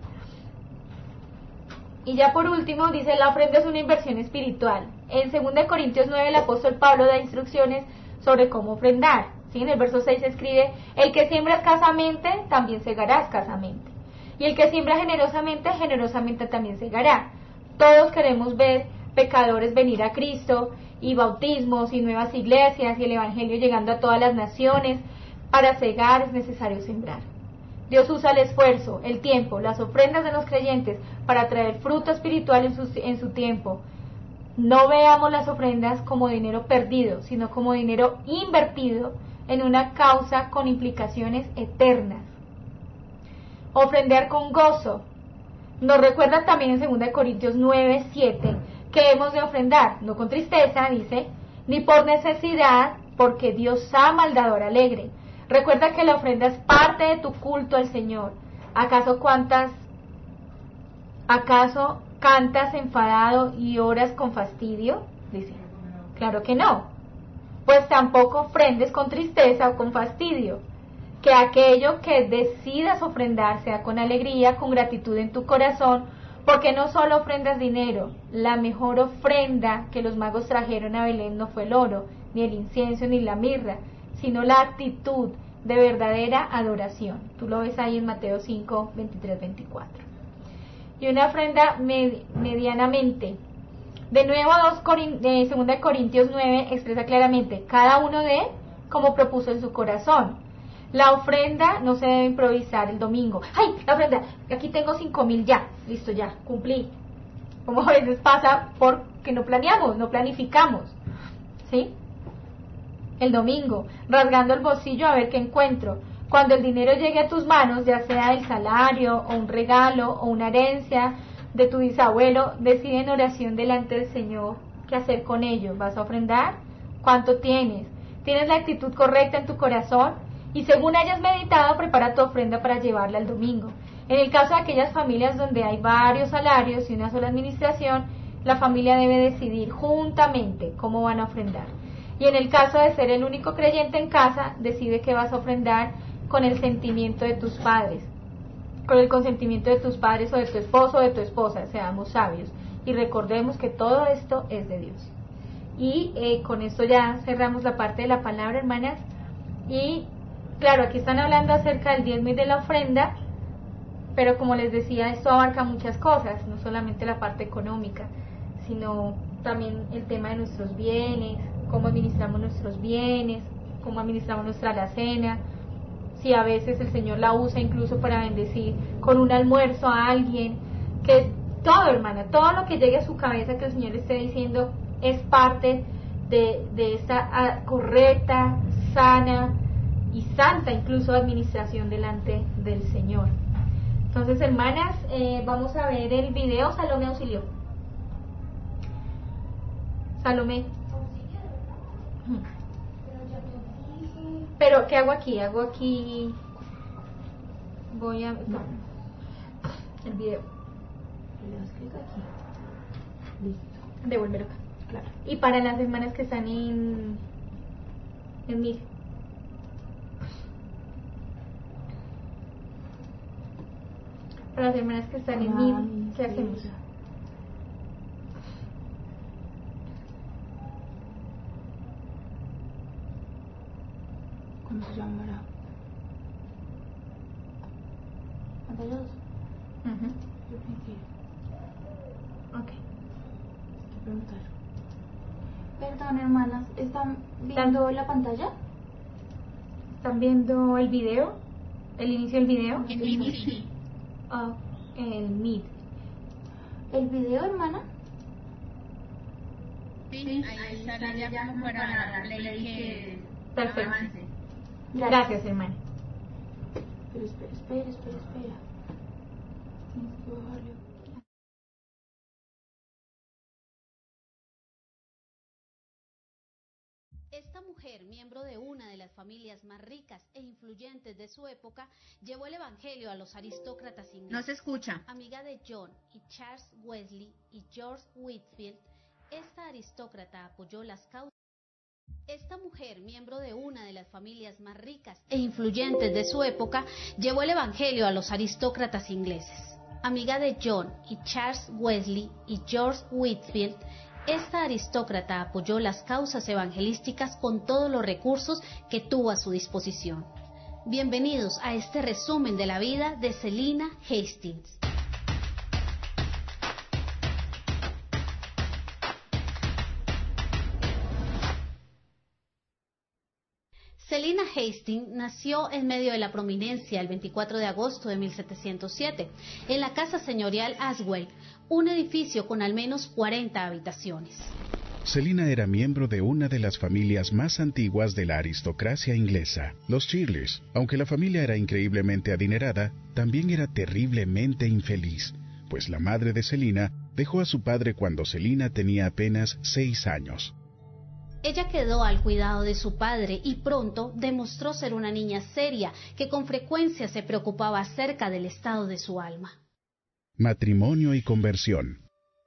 Y ya por último dice, la ofrenda es una inversión espiritual. En 2 Corintios 9 el apóstol Pablo da instrucciones sobre cómo ofrendar. ¿Sí? En el verso 6 se escribe, el que siembra escasamente, también segará escasamente. Y el que siembra generosamente, generosamente también segará. Todos queremos ver pecadores venir a Cristo, y bautismos, y nuevas iglesias, y el evangelio llegando a todas las naciones. Para segar es necesario sembrar. Dios usa el esfuerzo, el tiempo, las ofrendas de los creyentes para traer fruto espiritual en su tiempo. No veamos las ofrendas como dinero perdido, sino como dinero invertido en una causa con implicaciones eternas. Ofrendar con gozo. Nos recuerda también en 2 Corintios 9, 7, que hemos de ofrendar, no con tristeza, dice, ni por necesidad, porque Dios ama al dador alegre. Recuerda que la ofrenda es parte de tu culto al Señor. ¿Acaso cantas enfadado y oras con fastidio? Dice, claro que no. Pues tampoco ofrendes con tristeza o con fastidio. Que aquello que decidas ofrendar sea con alegría, con gratitud en tu corazón, porque no solo ofrendas dinero. La mejor ofrenda que los magos trajeron a Belén no fue el oro, ni el incienso, ni la mirra, sino la actitud de verdadera adoración. Tú lo ves ahí en Mateo 5, 23, 24. Y una ofrenda medianamente. De nuevo, 2 Corintios 9 expresa claramente, cada uno de como propuso en su corazón. La ofrenda no se debe improvisar el domingo. ¡Ay, la ofrenda! Aquí tengo 5,000 ya. Listo, ya, cumplí. Como a veces pasa porque no planeamos, no planificamos. ¿Sí? El domingo, rasgando el bolsillo a ver qué encuentro. Cuando el dinero llegue a tus manos, ya sea el salario, o un regalo, o una herencia de tu bisabuelo, decide en oración delante del Señor qué hacer con ello. ¿Vas a ofrendar? ¿Cuánto tienes? ¿Tienes la actitud correcta en tu corazón? Y según hayas meditado, prepara tu ofrenda para llevarla el domingo. En el caso de aquellas familias donde hay varios salarios y una sola administración, la familia debe decidir juntamente cómo van a ofrendar. Y en el caso de ser el único creyente en casa, decide que vas a ofrendar con el sentimiento de tus padres, con el consentimiento de tus padres o de tu esposo o de tu esposa. Seamos sabios y recordemos que todo esto es de Dios. Y con esto ya cerramos la parte de la palabra, hermanas. Y claro, aquí están hablando acerca del diezmo y de la ofrenda, pero como les decía, esto abarca muchas cosas, no solamente la parte económica, sino también el tema de nuestros bienes, cómo administramos nuestros bienes, cómo administramos nuestra alacena, si a veces el Señor la usa incluso para bendecir con un almuerzo a alguien, que todo, hermana, todo lo que llegue a su cabeza que el Señor esté diciendo es parte de esta correcta, sana y santa incluso administración delante del Señor. Entonces, hermanas, vamos a ver el video. Salomé, auxilio. Salomé. Pero, ¿qué hago aquí? Voy a... No. El video. Le das clic aquí. Listo. Devolver acá. Claro. Y para las hermanas que están en mil. Para las hermanas que están en mil, ¿qué hacemos? ¿Cómo se llamará? ¿Pantalla 2? Yo pinché. Ok. ¿Qué preguntar? Perdón, hermanas, ¿están viendo la pantalla? ¿Están viendo el video? ¿El inicio del video? El inicio. Ah, el Meet. ¿El video, hermana? Sí, ahí sale ya como para darle que Perfecto. avance. Gracias, hermana. Pero espera. Tienes que bajarle. Esta mujer, miembro de una de las familias más ricas e influyentes de su época, llevó el evangelio a los aristócratas ingleses. No se escucha. Amiga de John y Charles Wesley y George Whitefield, esta aristócrata apoyó las causas. Esta mujer, miembro de una de las familias más ricas e influyentes de su época, llevó el evangelio a los aristócratas ingleses. Amiga de John y Charles Wesley y George Whitefield, esta aristócrata apoyó las causas evangelísticas con todos los recursos que tuvo a su disposición. Bienvenidos a este resumen de la vida de Selina Hastings. Selina Hastings nació en medio de la prominencia el 24 de agosto de 1707 en la casa señorial Aswell, un edificio con al menos 40 habitaciones. Selina era miembro de una de las familias más antiguas de la aristocracia inglesa, los Shirleys. Aunque la familia era increíblemente adinerada, también era terriblemente infeliz, pues la madre de Selina dejó a su padre cuando Selina tenía apenas 6 años. Ella quedó al cuidado de su padre y pronto demostró ser una niña seria que con frecuencia se preocupaba acerca del estado de su alma. Matrimonio y conversión.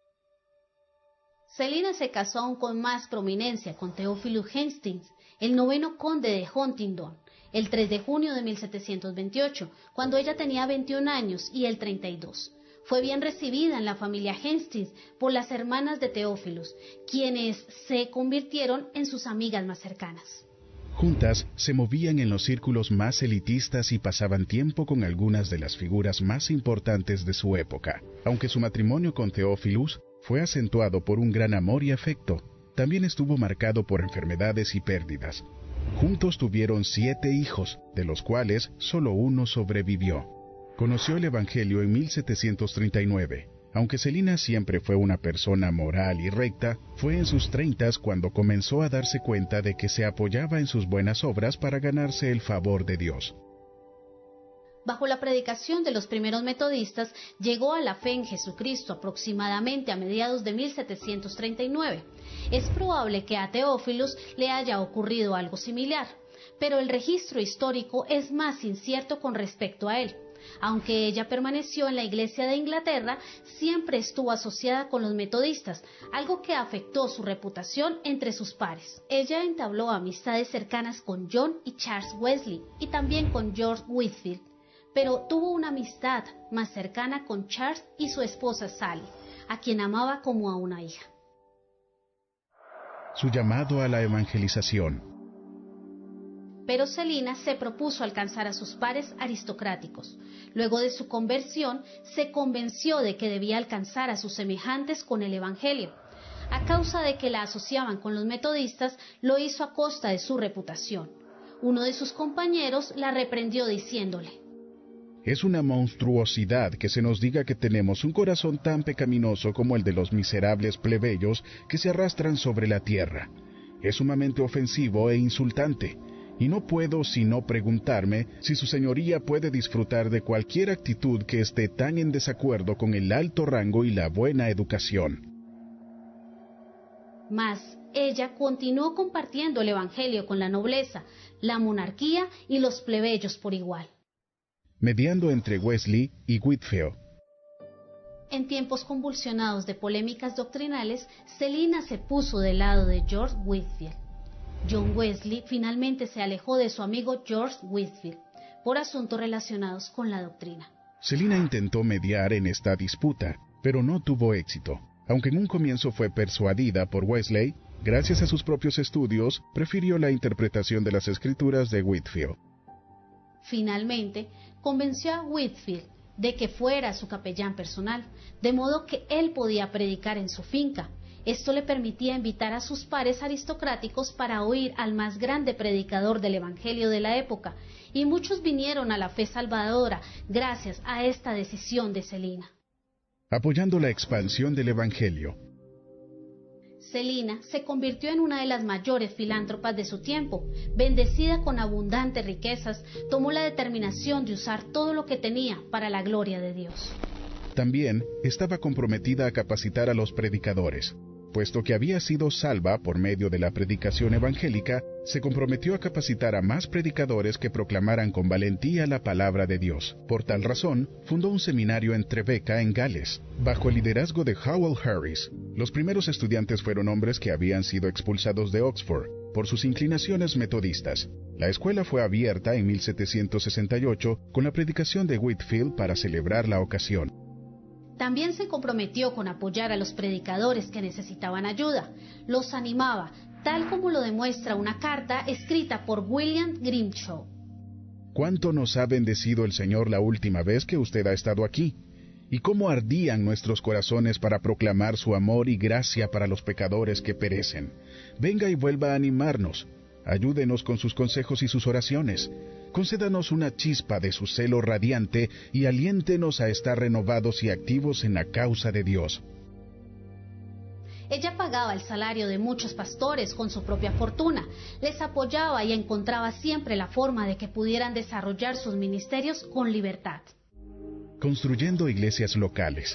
Selina se casó aún con más prominencia con Theophilus Hastings, el 9º conde de Huntingdon, el 3 de junio de 1728, cuando ella tenía 21 años y él 32. Fue bien recibida en la familia Hastings por las hermanas de Theophilus, quienes se convirtieron en sus amigas más cercanas. Juntas se movían en los círculos más elitistas y pasaban tiempo con algunas de las figuras más importantes de su época. Aunque su matrimonio con Theophilus fue acentuado por un gran amor y afecto, también estuvo marcado por enfermedades y pérdidas. Juntos tuvieron 7 hijos, de los cuales solo uno sobrevivió. Conoció el Evangelio en 1739. Aunque Selina siempre fue una persona moral y recta, fue en sus 30 cuando comenzó a darse cuenta de que se apoyaba en sus buenas obras para ganarse el favor de Dios. Bajo la predicación de los primeros metodistas, llegó a la fe en Jesucristo aproximadamente a mediados de 1739. Es probable que a Theophilus le haya ocurrido algo similar, pero el registro histórico es más incierto con respecto a él. Aunque ella permaneció en la Iglesia de Inglaterra, siempre estuvo asociada con los metodistas, algo que afectó su reputación entre sus pares. Ella entabló amistades cercanas con John y Charles Wesley y también con George Whitefield, pero tuvo una amistad más cercana con Charles y su esposa Sally, a quien amaba como a una hija. Su llamado a la evangelización. Pero Selina se propuso alcanzar a sus pares aristocráticos. Luego de su conversión, se convenció de que debía alcanzar a sus semejantes con el Evangelio. A causa de que la asociaban con los metodistas, lo hizo a costa de su reputación. Uno de sus compañeros la reprendió diciéndole: Es una monstruosidad que se nos diga que tenemos un corazón tan pecaminoso como el de los miserables plebeyos que se arrastran sobre la tierra. Es sumamente ofensivo e insultante. y no puedo sino preguntarme si su señoría puede disfrutar de cualquier actitud que esté tan en desacuerdo con el alto rango y la buena educación. Mas ella continuó compartiendo el evangelio con la nobleza, la monarquía y los plebeyos por igual. Mediando entre Wesley y Whitefield. En tiempos convulsionados de polémicas doctrinales, Celina se puso del lado de George Whitefield. John Wesley finalmente se alejó de su amigo George Whitefield por asuntos relacionados con la doctrina. Celina intentó mediar en esta disputa, pero no tuvo éxito. Aunque en un comienzo fue persuadida por Wesley, gracias a sus propios estudios, prefirió la interpretación de las escrituras de Whitefield. Finalmente, convenció a Whitefield de que fuera su capellán personal, de modo que él podía predicar en su finca. Esto le permitía invitar a sus pares aristocráticos para oír al más grande predicador del evangelio de la época, y muchos vinieron a la fe salvadora gracias a esta decisión de Celina. Apoyando la expansión del evangelio. Celina se convirtió en una de las mayores filántropas de su tiempo. Bendecida con abundantes riquezas, tomó la determinación de usar todo lo que tenía para la gloria de Dios. También estaba comprometida a capacitar a los predicadores. Puesto que había sido salva por medio de la predicación evangélica, se comprometió a capacitar a más predicadores que proclamaran con valentía la palabra de Dios. Por tal razón, fundó un seminario en Tribeca, en Gales, bajo el liderazgo de Howell Harris. Los primeros estudiantes fueron hombres que habían sido expulsados de Oxford por sus inclinaciones metodistas. La escuela fue abierta en 1768 con la predicación de Whitefield para celebrar la ocasión. También se comprometió con apoyar a los predicadores que necesitaban ayuda. Los animaba, tal como lo demuestra una carta escrita por William Grimshaw. ¿Cuánto nos ha bendecido el Señor la última vez que usted ha estado aquí? ¿Y cómo ardían nuestros corazones para proclamar su amor y gracia para los pecadores que perecen? Venga y vuelva a animarnos. Ayúdenos con sus consejos y sus oraciones. Concédanos una chispa de su celo radiante y aliéntenos a estar renovados y activos en la causa de Dios. Ella pagaba el salario de muchos pastores con su propia fortuna, les apoyaba y encontraba siempre la forma de que pudieran desarrollar sus ministerios con libertad. Construyendo iglesias locales.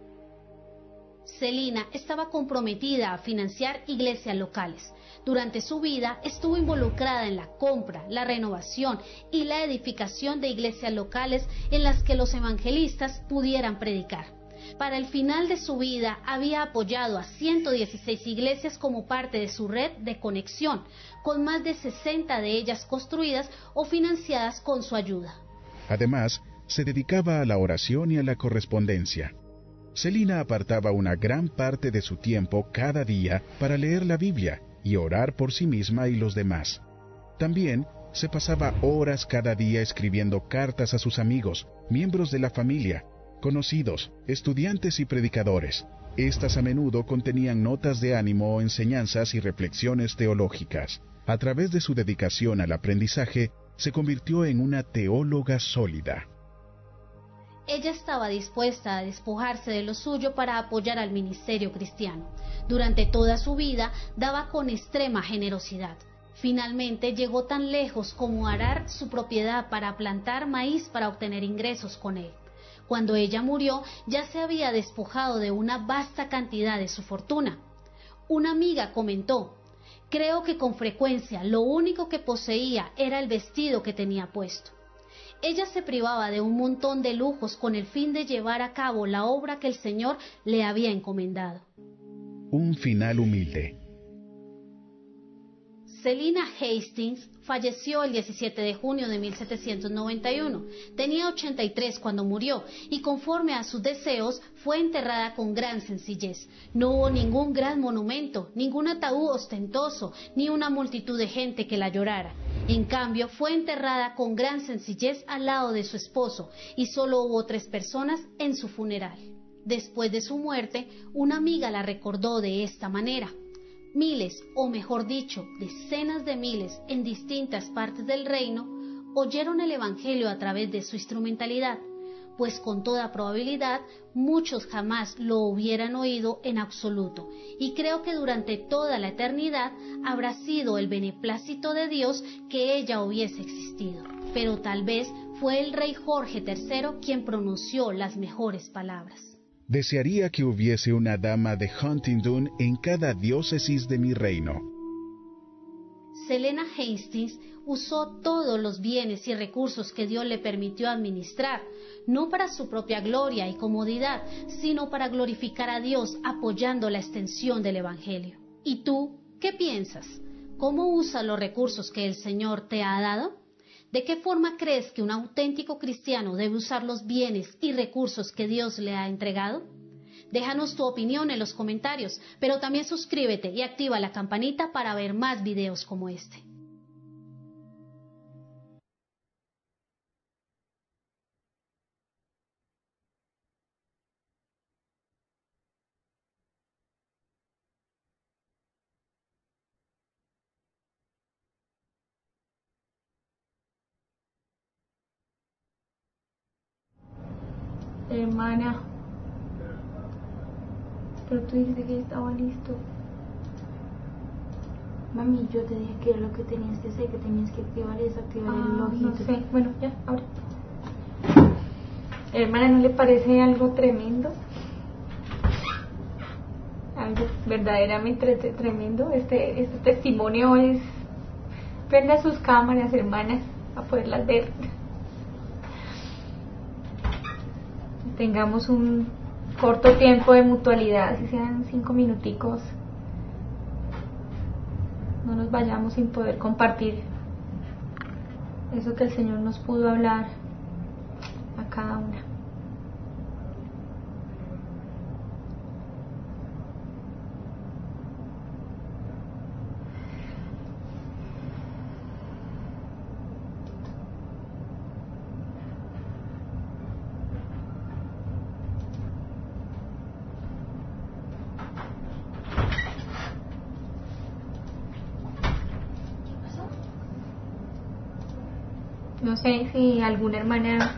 Celina estaba comprometida a financiar iglesias locales. Durante su vida estuvo involucrada en la compra, la renovación y la edificación de iglesias locales en las que los evangelistas pudieran predicar. Para el final de su vida había apoyado a 116 iglesias como parte de su red de conexión, con más de 60 de ellas construidas o financiadas con su ayuda. Además, se dedicaba a la oración y a la correspondencia. Celina apartaba una gran parte de su tiempo cada día para leer la Biblia y orar por sí misma y los demás. También se pasaba horas cada día escribiendo cartas a sus amigos, miembros de la familia, conocidos, estudiantes y predicadores. Estas a menudo contenían notas de ánimo, enseñanzas y reflexiones teológicas. A través de su dedicación al aprendizaje, se convirtió en una teóloga sólida. Ella estaba dispuesta a despojarse de lo suyo para apoyar al ministerio cristiano. Durante toda su vida daba con extrema generosidad. Finalmente llegó tan lejos como arar su propiedad para plantar maíz para obtener ingresos con él. Cuando ella murió, ya se había despojado de una vasta cantidad de su fortuna. Una amiga comentó: "Creo que con frecuencia lo único que poseía era el vestido que tenía puesto". Ella se privaba de un montón de lujos con el fin de llevar a cabo la obra que el Señor le había encomendado. Un final humilde. Celina Hastings falleció el 17 de junio de 1791. Tenía 83 cuando murió y conforme a sus deseos fue enterrada con gran sencillez. No hubo ningún gran monumento, ningún ataúd ostentoso, ni una multitud de gente que la llorara. En cambio, fue enterrada con gran sencillez al lado de su esposo y solo hubo 3 personas en su funeral. Después de su muerte, una amiga la recordó de esta manera: miles, o mejor dicho, decenas de miles en distintas partes del reino, oyeron el Evangelio a través de su instrumentalidad. pues con toda probabilidad muchos jamás lo hubieran oído en absoluto, y creo que durante toda la eternidad habrá sido el beneplácito de Dios que ella hubiese existido. Pero tal vez fue el rey Jorge III quien pronunció las mejores palabras. Desearía que hubiese una dama de Huntingdon en cada diócesis de mi reino. Selena Hastings usó todos los bienes y recursos que Dios le permitió administrar, no para su propia gloria y comodidad, sino para glorificar a Dios apoyando la extensión del Evangelio. ¿Y tú qué piensas? ¿Cómo usas los recursos que el Señor te ha dado? ¿De qué forma crees que un auténtico cristiano debe usar los bienes y recursos que Dios le ha entregado? Déjanos tu opinión en los comentarios, pero también suscríbete y activa la campanita para ver más videos como este. Hermana, pero tú dijiste que estaba listo. Mami, yo te dije que era lo que tenías que hacer, que tenías que activar y desactivar el ojito. No sé, bueno, ya, ahora. Hermana, ¿no le parece algo tremendo? Algo verdaderamente tremendo. Este testimonio es... Prenda sus cámaras, hermanas, a poderlas ver. Tengamos un corto tiempo de mutualidad, si sean 5 minuticos, no nos vayamos sin poder compartir eso que el Señor nos pudo hablar a cada una. No sé si alguna hermana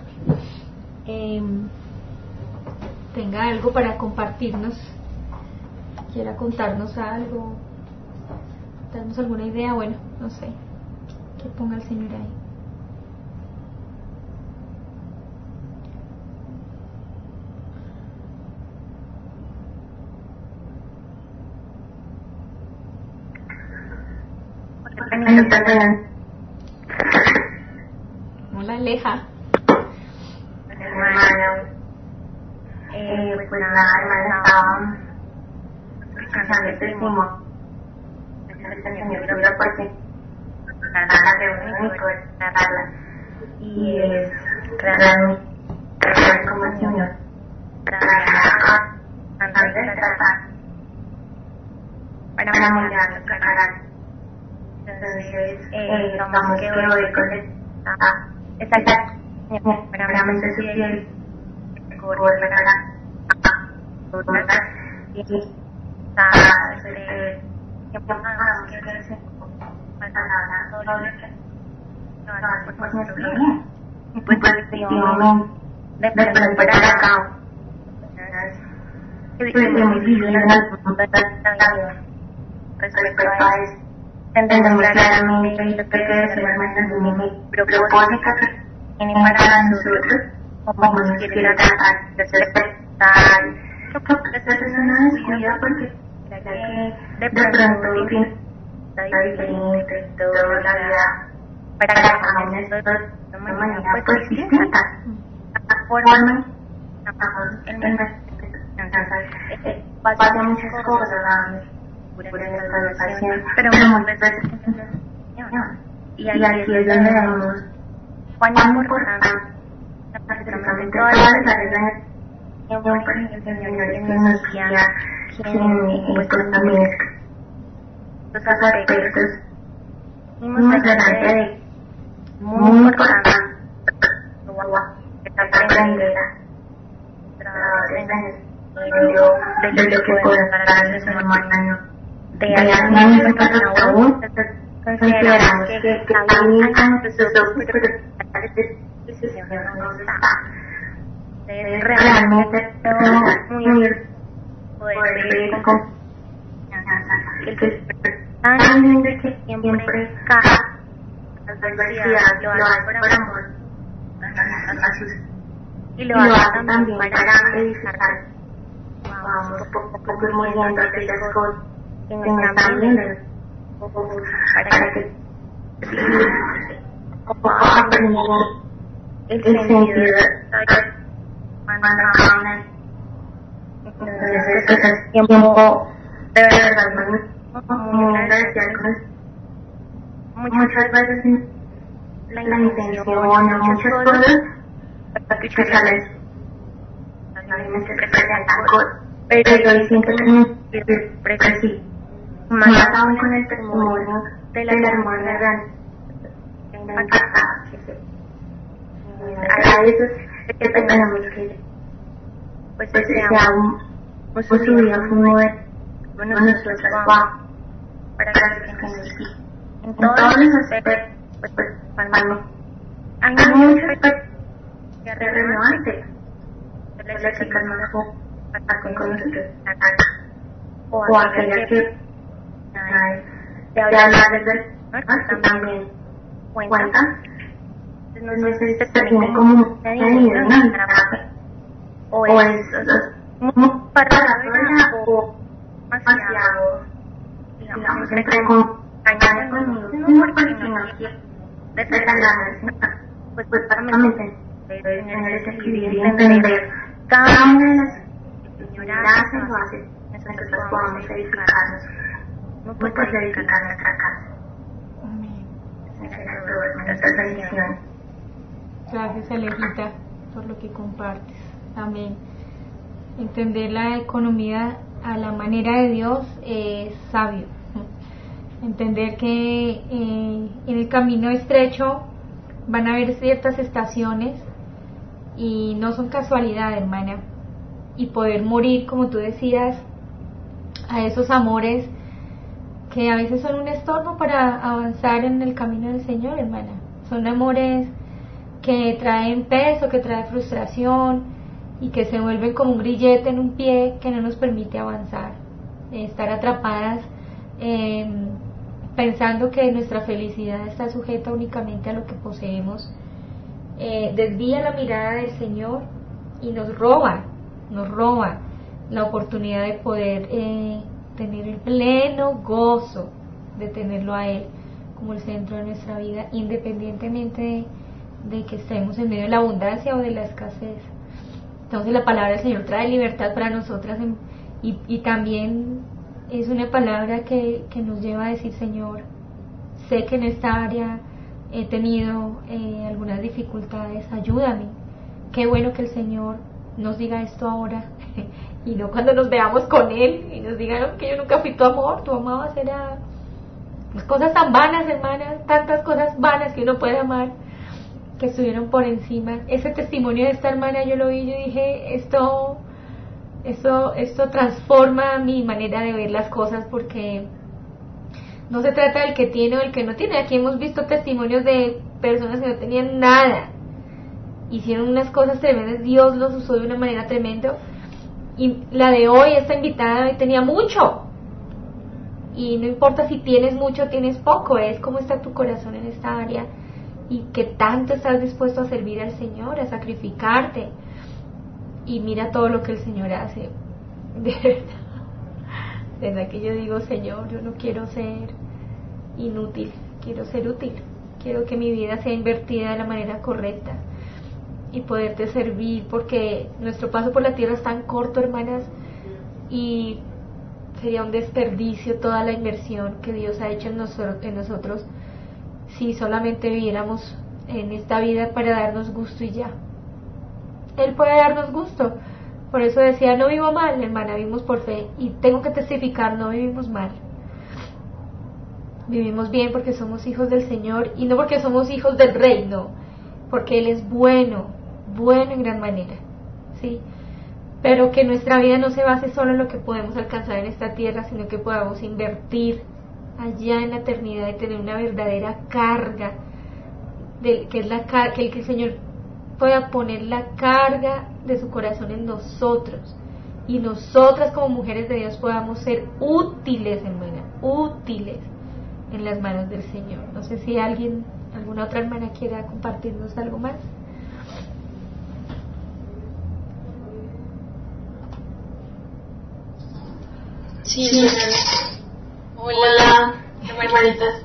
tenga algo para compartirnos, quiera contarnos algo, darnos alguna idea, bueno, no sé, que ponga el Señor ahí. Hola, Aleja. Hermano, pues nada, hermana, estaba escuchando el testimonio del Señor, porque nada de único es narrarla, y es realmente como el Señor antes de tratar para moldear nuestra carácter. Entonces, digamos que hoy con esta realmente su piel corre la cara y está que pongamos que crece para doble pues nuestro bien y pues efectivamente de preparar a cabo que debemos vivir en el mundo de la vida respecto a eso. Entendemos claramente lo que debe ser hermanas propone que tiene para nosotros, como nos quiere tratar, respetar. Esta persona descuida porque de pronto tiene está diferente, toda la vida para trabajar de manera pues distinta. La forma, pasa muchas cosas, pero muchas veces y aquí es donde vemos cuán importante prácticamente todas las áreas de el Señor que nos guía, quien pues también los aspectos muy delante muy importante de lo que puede para el ser humano de alguien que aún consideramos que también a nosotros no está es realmente muy poder vivir con confianza, que el que tan que siempre cae las adversidades lo hace por amor a sus y lo hace también para edificar. Vamos poco a poco moldeando aquellas cosas que no están bien, para que poco a poco aprendamos el sentido de mandarme. Entonces es tiempo de verdad muy agradecida con muchas veces la intención a muchas cosas que salen realmente representan cosas, pero yo siento que no siempre sí, más aún con el testimonio de la hermana impactada a veces que tenemos que pues sea un subido como de nosotros para que sí en todos los aspectos pues palmamos hay muchas cosas que relevante de las chicas más con nosotros o aquellas que de hablar desde también cuentan. No sé si se tiene como una dinámica o es muy parada o demasiado, digamos, entre acompañada conmigo, no porque no quiero desagradar, pues básicamente tener ese equilibrio y entender cada una de las señoras lo hace, nosotros podamos edificarnos, no podemos edificar nuestra casa. Nuestras bendiciones. Gracias, Alejita, por lo que compartes. Amén. Entender la economía a la manera de Dios es sabio. Entender que en el camino estrecho van a haber ciertas estaciones y no son casualidad, hermana. Y poder morir, como tú decías, a esos amores que a veces son un estorbo para avanzar en el camino del Señor, hermana. Son amores que traen peso, que traen frustración y que se vuelven como un grillete en un pie que no nos permite avanzar, estar atrapadas pensando que nuestra felicidad está sujeta únicamente a lo que poseemos. Desvía la mirada del Señor y nos roba la oportunidad de poder tener el pleno gozo de tenerlo a Él como el centro de nuestra vida, independientemente de que estemos en medio de la abundancia o de la escasez. Entonces la palabra del Señor trae libertad para nosotras y también es una palabra que nos lleva a decir: Señor, sé que en esta área he tenido algunas dificultades, ayúdame. Qué bueno que el Señor nos diga esto ahora y no cuando nos veamos con Él y nos diga: no, que yo nunca fui tu amor, tu amabas era cosas tan vanas, hermanas, tantas cosas vanas que uno puede amar, que estuvieron por encima. Ese testimonio de esta hermana yo lo vi y yo dije: esto transforma mi manera de ver las cosas, porque no se trata del que tiene o el que no tiene. Aquí hemos visto testimonios de personas que no tenían nada, hicieron unas cosas tremendas, Dios los usó de una manera tremenda. Y la de hoy, esta invitada, tenía mucho, y no importa si tienes mucho o tienes poco, es cómo está tu corazón en esta área y que tanto estás dispuesto a servir al Señor, a sacrificarte. Y mira todo lo que el Señor hace. De verdad que yo digo: Señor, yo no quiero ser inútil, quiero ser útil, quiero que mi vida sea invertida de la manera correcta y poderte servir, porque nuestro paso por la tierra es tan corto, hermanas, y sería un desperdicio toda la inversión que Dios ha hecho en nosotros si solamente viviéramos en esta vida para darnos gusto y ya. Él puede darnos gusto. Por eso decía: no vivo mal, hermana, vivimos por fe. Y tengo que testificar: no vivimos mal, vivimos bien, porque somos hijos del Señor, y no porque somos hijos del Rey, no, porque Él es bueno en gran manera, ¿sí? Pero que nuestra vida no se base solo en lo que podemos alcanzar en esta tierra, sino que podamos invertir allá en la eternidad y tener una verdadera carga, que el Señor pueda poner la carga de su corazón en nosotros, y nosotras como mujeres de Dios podamos ser útiles, hermana, útiles en las manos del Señor. No sé si alguna otra hermana quiera compartirnos algo más. Sí. Hola, hermanitas.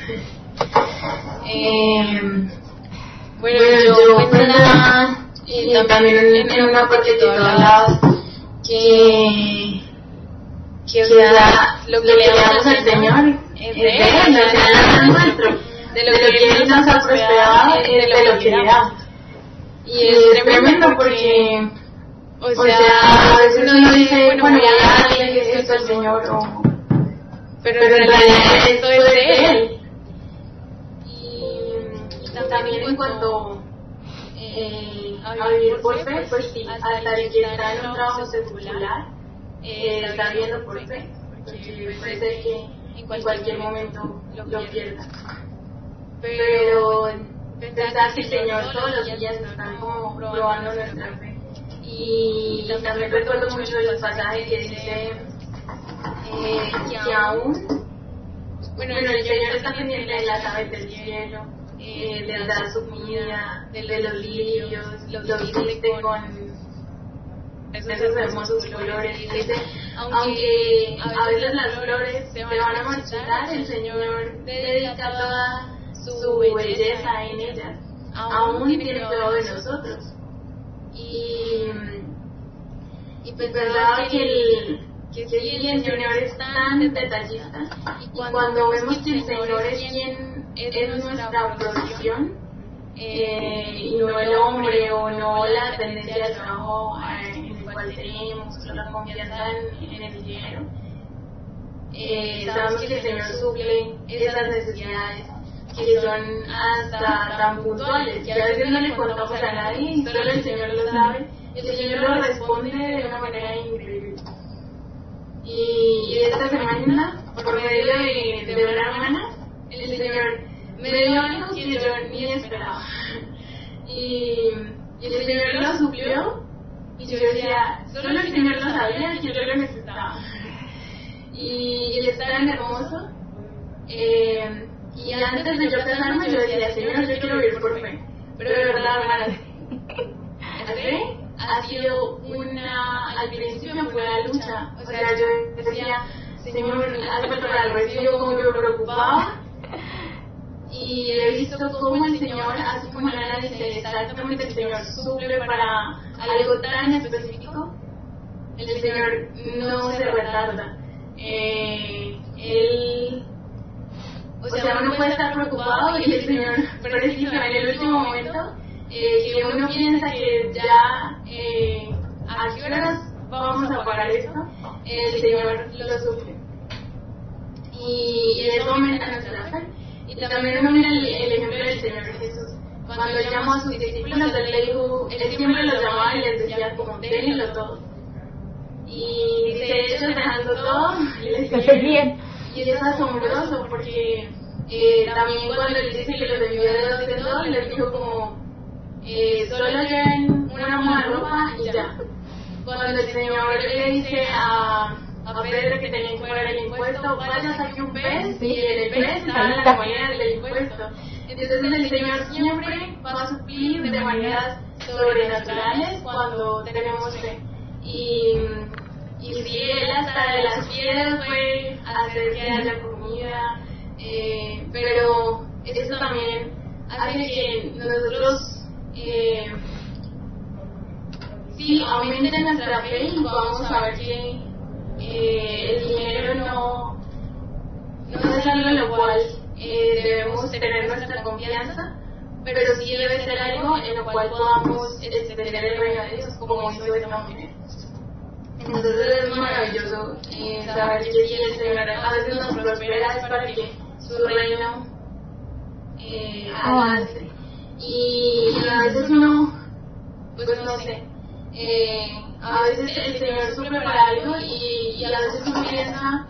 Bueno, yo pensaba también en una parte que tú hablabas que o sea, lo que le damos al Señor es de Él, no es nada nuestro. De lo que Él nos ha prosperado es de lo que le damos. Y es tremendo porque, o sea, a veces uno dice, bueno, voy a darle esto al Señor, pero en realidad esto es de Él. Y también en cuanto a vivir por fe, pues sí, hasta el que está en un trabajo secular, está viendo por fe, porque puede ser que en cualquier momento lo pierda. Pero pensar que el Señor todos los días está como probando nuestra fe. Y también recuerdo mucho el pasaje que dice que aún, bueno, el Señor está pendiente de las aves del cielo, les da su comida, de los lirios, los viste con esos hermosos colores. Y dice, aunque a veces las flores se van a marchitar, el Señor dedica toda su belleza en ellas, aún tiene cuidado de nosotros. Y pensaba que sí, el Señor es tan detallista, y cuando vemos que el Señor es quien es nuestra provisión, y no el hombre o no la tendencia al trabajo en el cual tenemos, o la confianza en el dinero, sabemos que el Señor suple esas necesidades que son hasta tan puntuales, que a veces no le contamos a nadie y solo el Señor lo sabe, y el Señor lo responde de una manera increíble. Y esta semana, por medio de una hermana, el Señor me dio algo que yo ni esperaba. Y el Señor lo suplió, y yo decía, solo el Señor lo sabía que yo lo necesitaba. Y él es tan hermoso. Y antes de yo casarme, yo decía, Señor, yo quiero vivir por fe. Pero de verdad, hermanas, la fe ha sido al principio fue la lucha. O sea, yo decía, Señor, hazme para algo. Yo como yo preocupaba. Y he visto cómo el Señor, así como Ana dice, exactamente el Señor suple para algo tan específico. El Señor no se retarda. O sea, uno puede estar preocupado y el Señor, preciso en el último momento, que uno piensa que ya, ¿a qué horas vamos a pagar esto? El Señor lo suple. Y eso aumenta nuestra fe. Y también uno mira el ejemplo del Señor Jesús. Cuando llamó a sus discípulos, él siempre los llamaba y les decía como, déjenlo todo. Y dice, ellos dejando todo, les seguían. Y es asombroso porque también cuando él dice que los envió de dos en dos, les dijo como, solo lleven una muda ropa y ya. Cuando el Señor le dice a Pedro que tenía que pagar el impuesto, vaya a sacar un pez, y el pez sale la moneda del impuesto. Entonces el Señor siempre va a suplir de maneras sobrenaturales cuando tenemos fe. Y si Él hasta de las piedras puede hacer que haya comida, pero eso también hace que nosotros sí aumente nuestra fe y podamos saber que el dinero no es algo en lo cual debemos tener nuestra confianza, pero sí debe ser algo en lo cual podamos extender el reino de Dios como hizo esta mujer. Entonces es maravilloso saber que si el Señor a veces nos prospera es para que su reino avance. Y a veces uno, pues no sé, a veces el Señor suple para algo y a veces uno piensa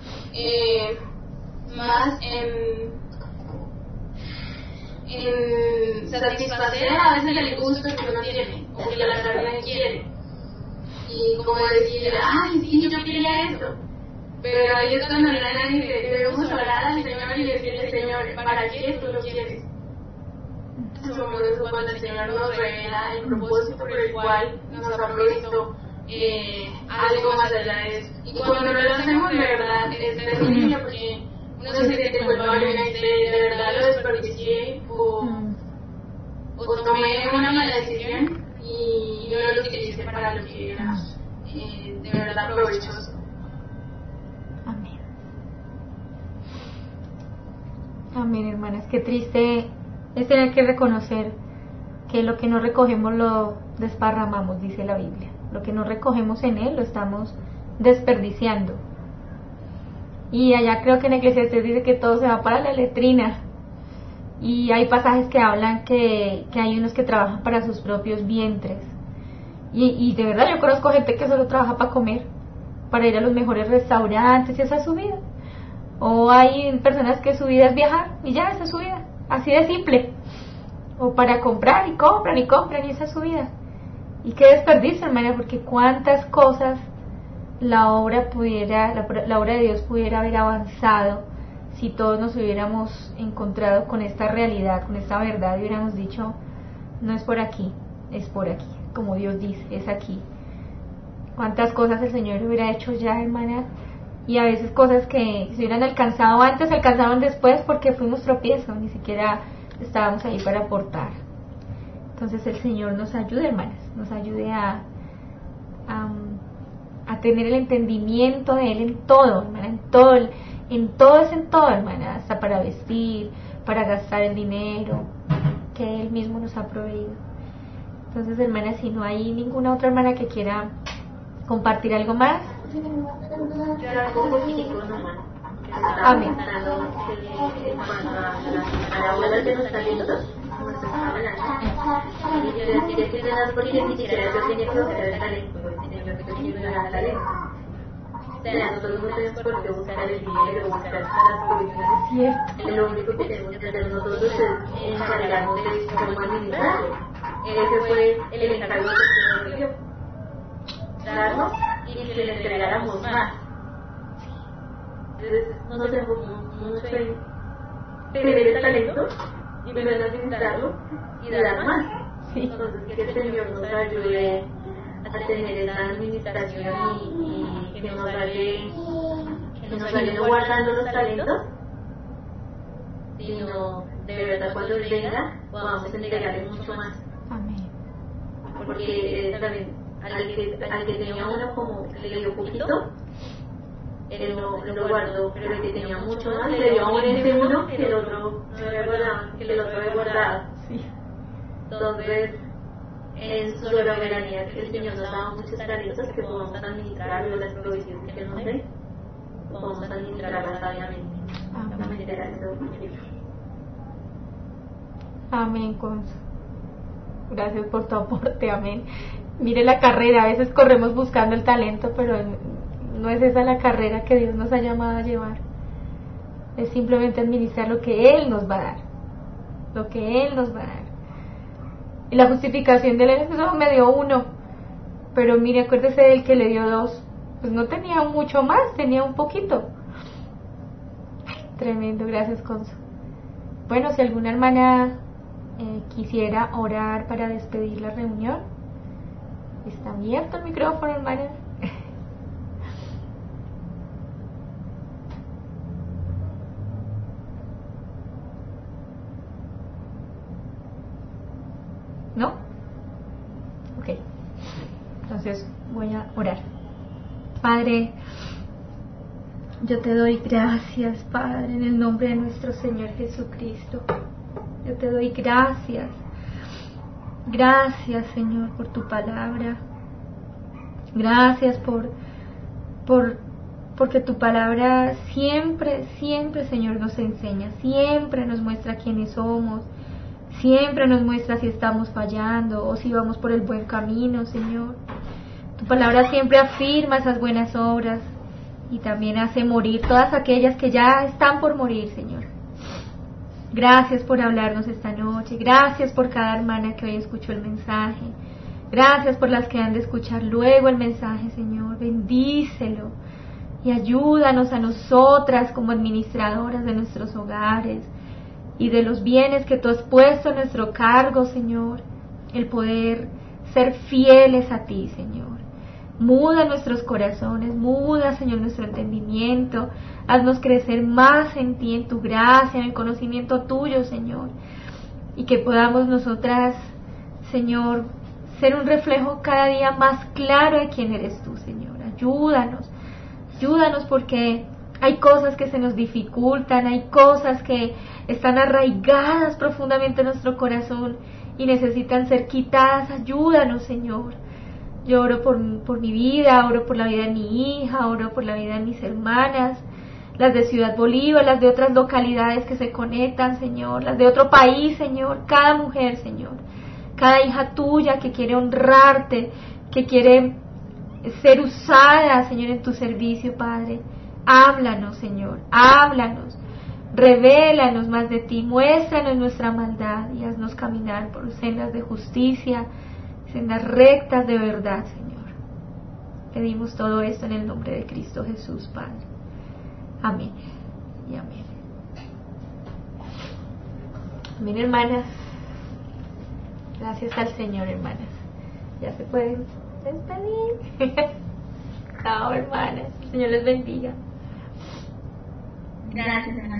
más en satisfacer a veces el gusto que uno tiene o que la carne quiere. y como decir, ay, sí, yo quería esto. Pero ahí es cuando debemos orar al Señor y decirle, Señor, ¿para qué tú lo quieres? Es cuando el Señor nos revela el propósito por el cual nos ha provisto algo más allá de eso. Y cuando no lo hacemos de verdad, es terrible porque uno se siente culpable y dice, de verdad lo desperdicié o tomé una mala decisión y no lo utilicé para lo que era de verdad provechoso. Amén. Amén, hermanas. Qué triste es tener que reconocer que lo que no recogemos lo desparramamos, dice la Biblia. Lo que no recogemos en Él lo estamos desperdiciando. Y allá creo que en Eclesiastés dice que todo se va para la letrina. Y hay pasajes que hablan que hay unos que trabajan para sus propios vientres. Y de verdad yo conozco gente que solo trabaja para comer, para ir a los mejores restaurantes, y esa es su vida. O hay personas que su vida es viajar y ya, esa es su vida, así de simple. O para comprar y compran y compran y esa es su vida. Y qué desperdicio, hermana, porque cuántas cosas la obra de Dios pudiera haber avanzado si todos nos hubiéramos encontrado con esta realidad, con esta verdad, y hubiéramos dicho, no es por aquí, es por aquí, como Dios dice, es aquí. Cuántas cosas el Señor hubiera hecho ya, hermana, y a veces cosas que se hubieran alcanzado antes, se alcanzaron después porque fuimos tropiezo, ni siquiera estábamos ahí para aportar. Entonces el Señor nos ayude, hermanas, nos ayude a tener el entendimiento de Él en todo, hermana, en todo, hermana, hasta para vestir, para gastar el dinero que Él mismo nos ha proveído. Entonces, hermana, si no hay ninguna otra hermana que quiera compartir algo más. Amén. Nosotros no tenemos por qué buscar el dinero, buscar las provisiones. Lo único que tenemos que hacer nosotros es encargarnos de cómo administrarlo. Ese fue el encargo que nos dio, darnos y que le entregáramos más. Entonces nos enfocamos mucho en tener el talento y poder administrarlo y dar más. Entonces que el Señor nos ayude a tener esa administración y que nos vaya no guardando los talentos, sino de verdad cuando Él venga podamos entregarle mucho más. Amén. Porque también al que tenía uno como le dio poquito, Él no lo guardó, pero el que tenía mucho más le dio aún ese uno que el otro no había guardado, que el otro había guardado. Entonces en su soberanía que el Señor nos da muchos talentos que podamos administrar, las provisiones que Él nos dé, podamos administrarlas sabiamente. Amén, Consu. Gracias por tu aporte, amén. Mire la carrera, a veces corremos buscando el talento, pero no es esa la carrera que Dios nos ha llamado a llevar. Es simplemente administrar lo que Él nos va a dar. Lo que Él nos va a dar. Y la justificación de Él, eso me dio uno, pero mire, acuérdese del que le dio dos, pues no tenía mucho más, tenía un poquito. Tremendo, gracias, Consu. Bueno, si alguna hermana quisiera orar para despedir la reunión, está abierto el micrófono, hermana. ¿No? Ok. Entonces voy a orar. Padre, yo te doy gracias, Padre, en el nombre de nuestro Señor Jesucristo. Yo te doy gracias. Gracias, Señor, por tu palabra. Gracias porque tu palabra siempre, Señor, nos enseña. Siempre nos muestra quiénes somos. Siempre nos muestra si estamos fallando o si vamos por el buen camino, Señor. Tu palabra siempre afirma esas buenas obras y también hace morir todas aquellas que ya están por morir, Señor. Gracias por hablarnos esta noche. Gracias por cada hermana que hoy escuchó el mensaje. Gracias por las que han de escuchar luego el mensaje, Señor. Bendícelo y ayúdanos a nosotras como administradoras de nuestros hogares y de los bienes que tú has puesto a nuestro cargo, Señor, el poder ser fieles a ti, Señor. Muda nuestros corazones, muda, Señor, nuestro entendimiento, haznos crecer más en ti, en tu gracia, en el conocimiento tuyo, Señor, y que podamos nosotras, Señor, ser un reflejo cada día más claro de quién eres tú, Señor. Ayúdanos porque hay cosas que se nos dificultan, hay cosas que están arraigadas profundamente en nuestro corazón y necesitan ser quitadas. Ayúdanos, Señor. Yo oro por mi vida, oro por la vida de mi hija, oro por la vida de mis hermanas, las de Ciudad Bolívar, las de otras localidades que se conectan, Señor, las de otro país, Señor, cada mujer, Señor, cada hija tuya que quiere honrarte, que quiere ser usada, Señor, en tu servicio, Padre. Háblanos, Señor, háblanos, revélanos más de ti, muéstranos nuestra maldad y haznos caminar por sendas de justicia, sendas rectas de verdad, Señor. Pedimos todo esto en el nombre de Cristo Jesús, Padre. Amén y amén. Amén, hermanas. Gracias al Señor, hermanas. Ya se pueden despedir. Chao, hermanas. El Señor les bendiga. Gracias, hermana.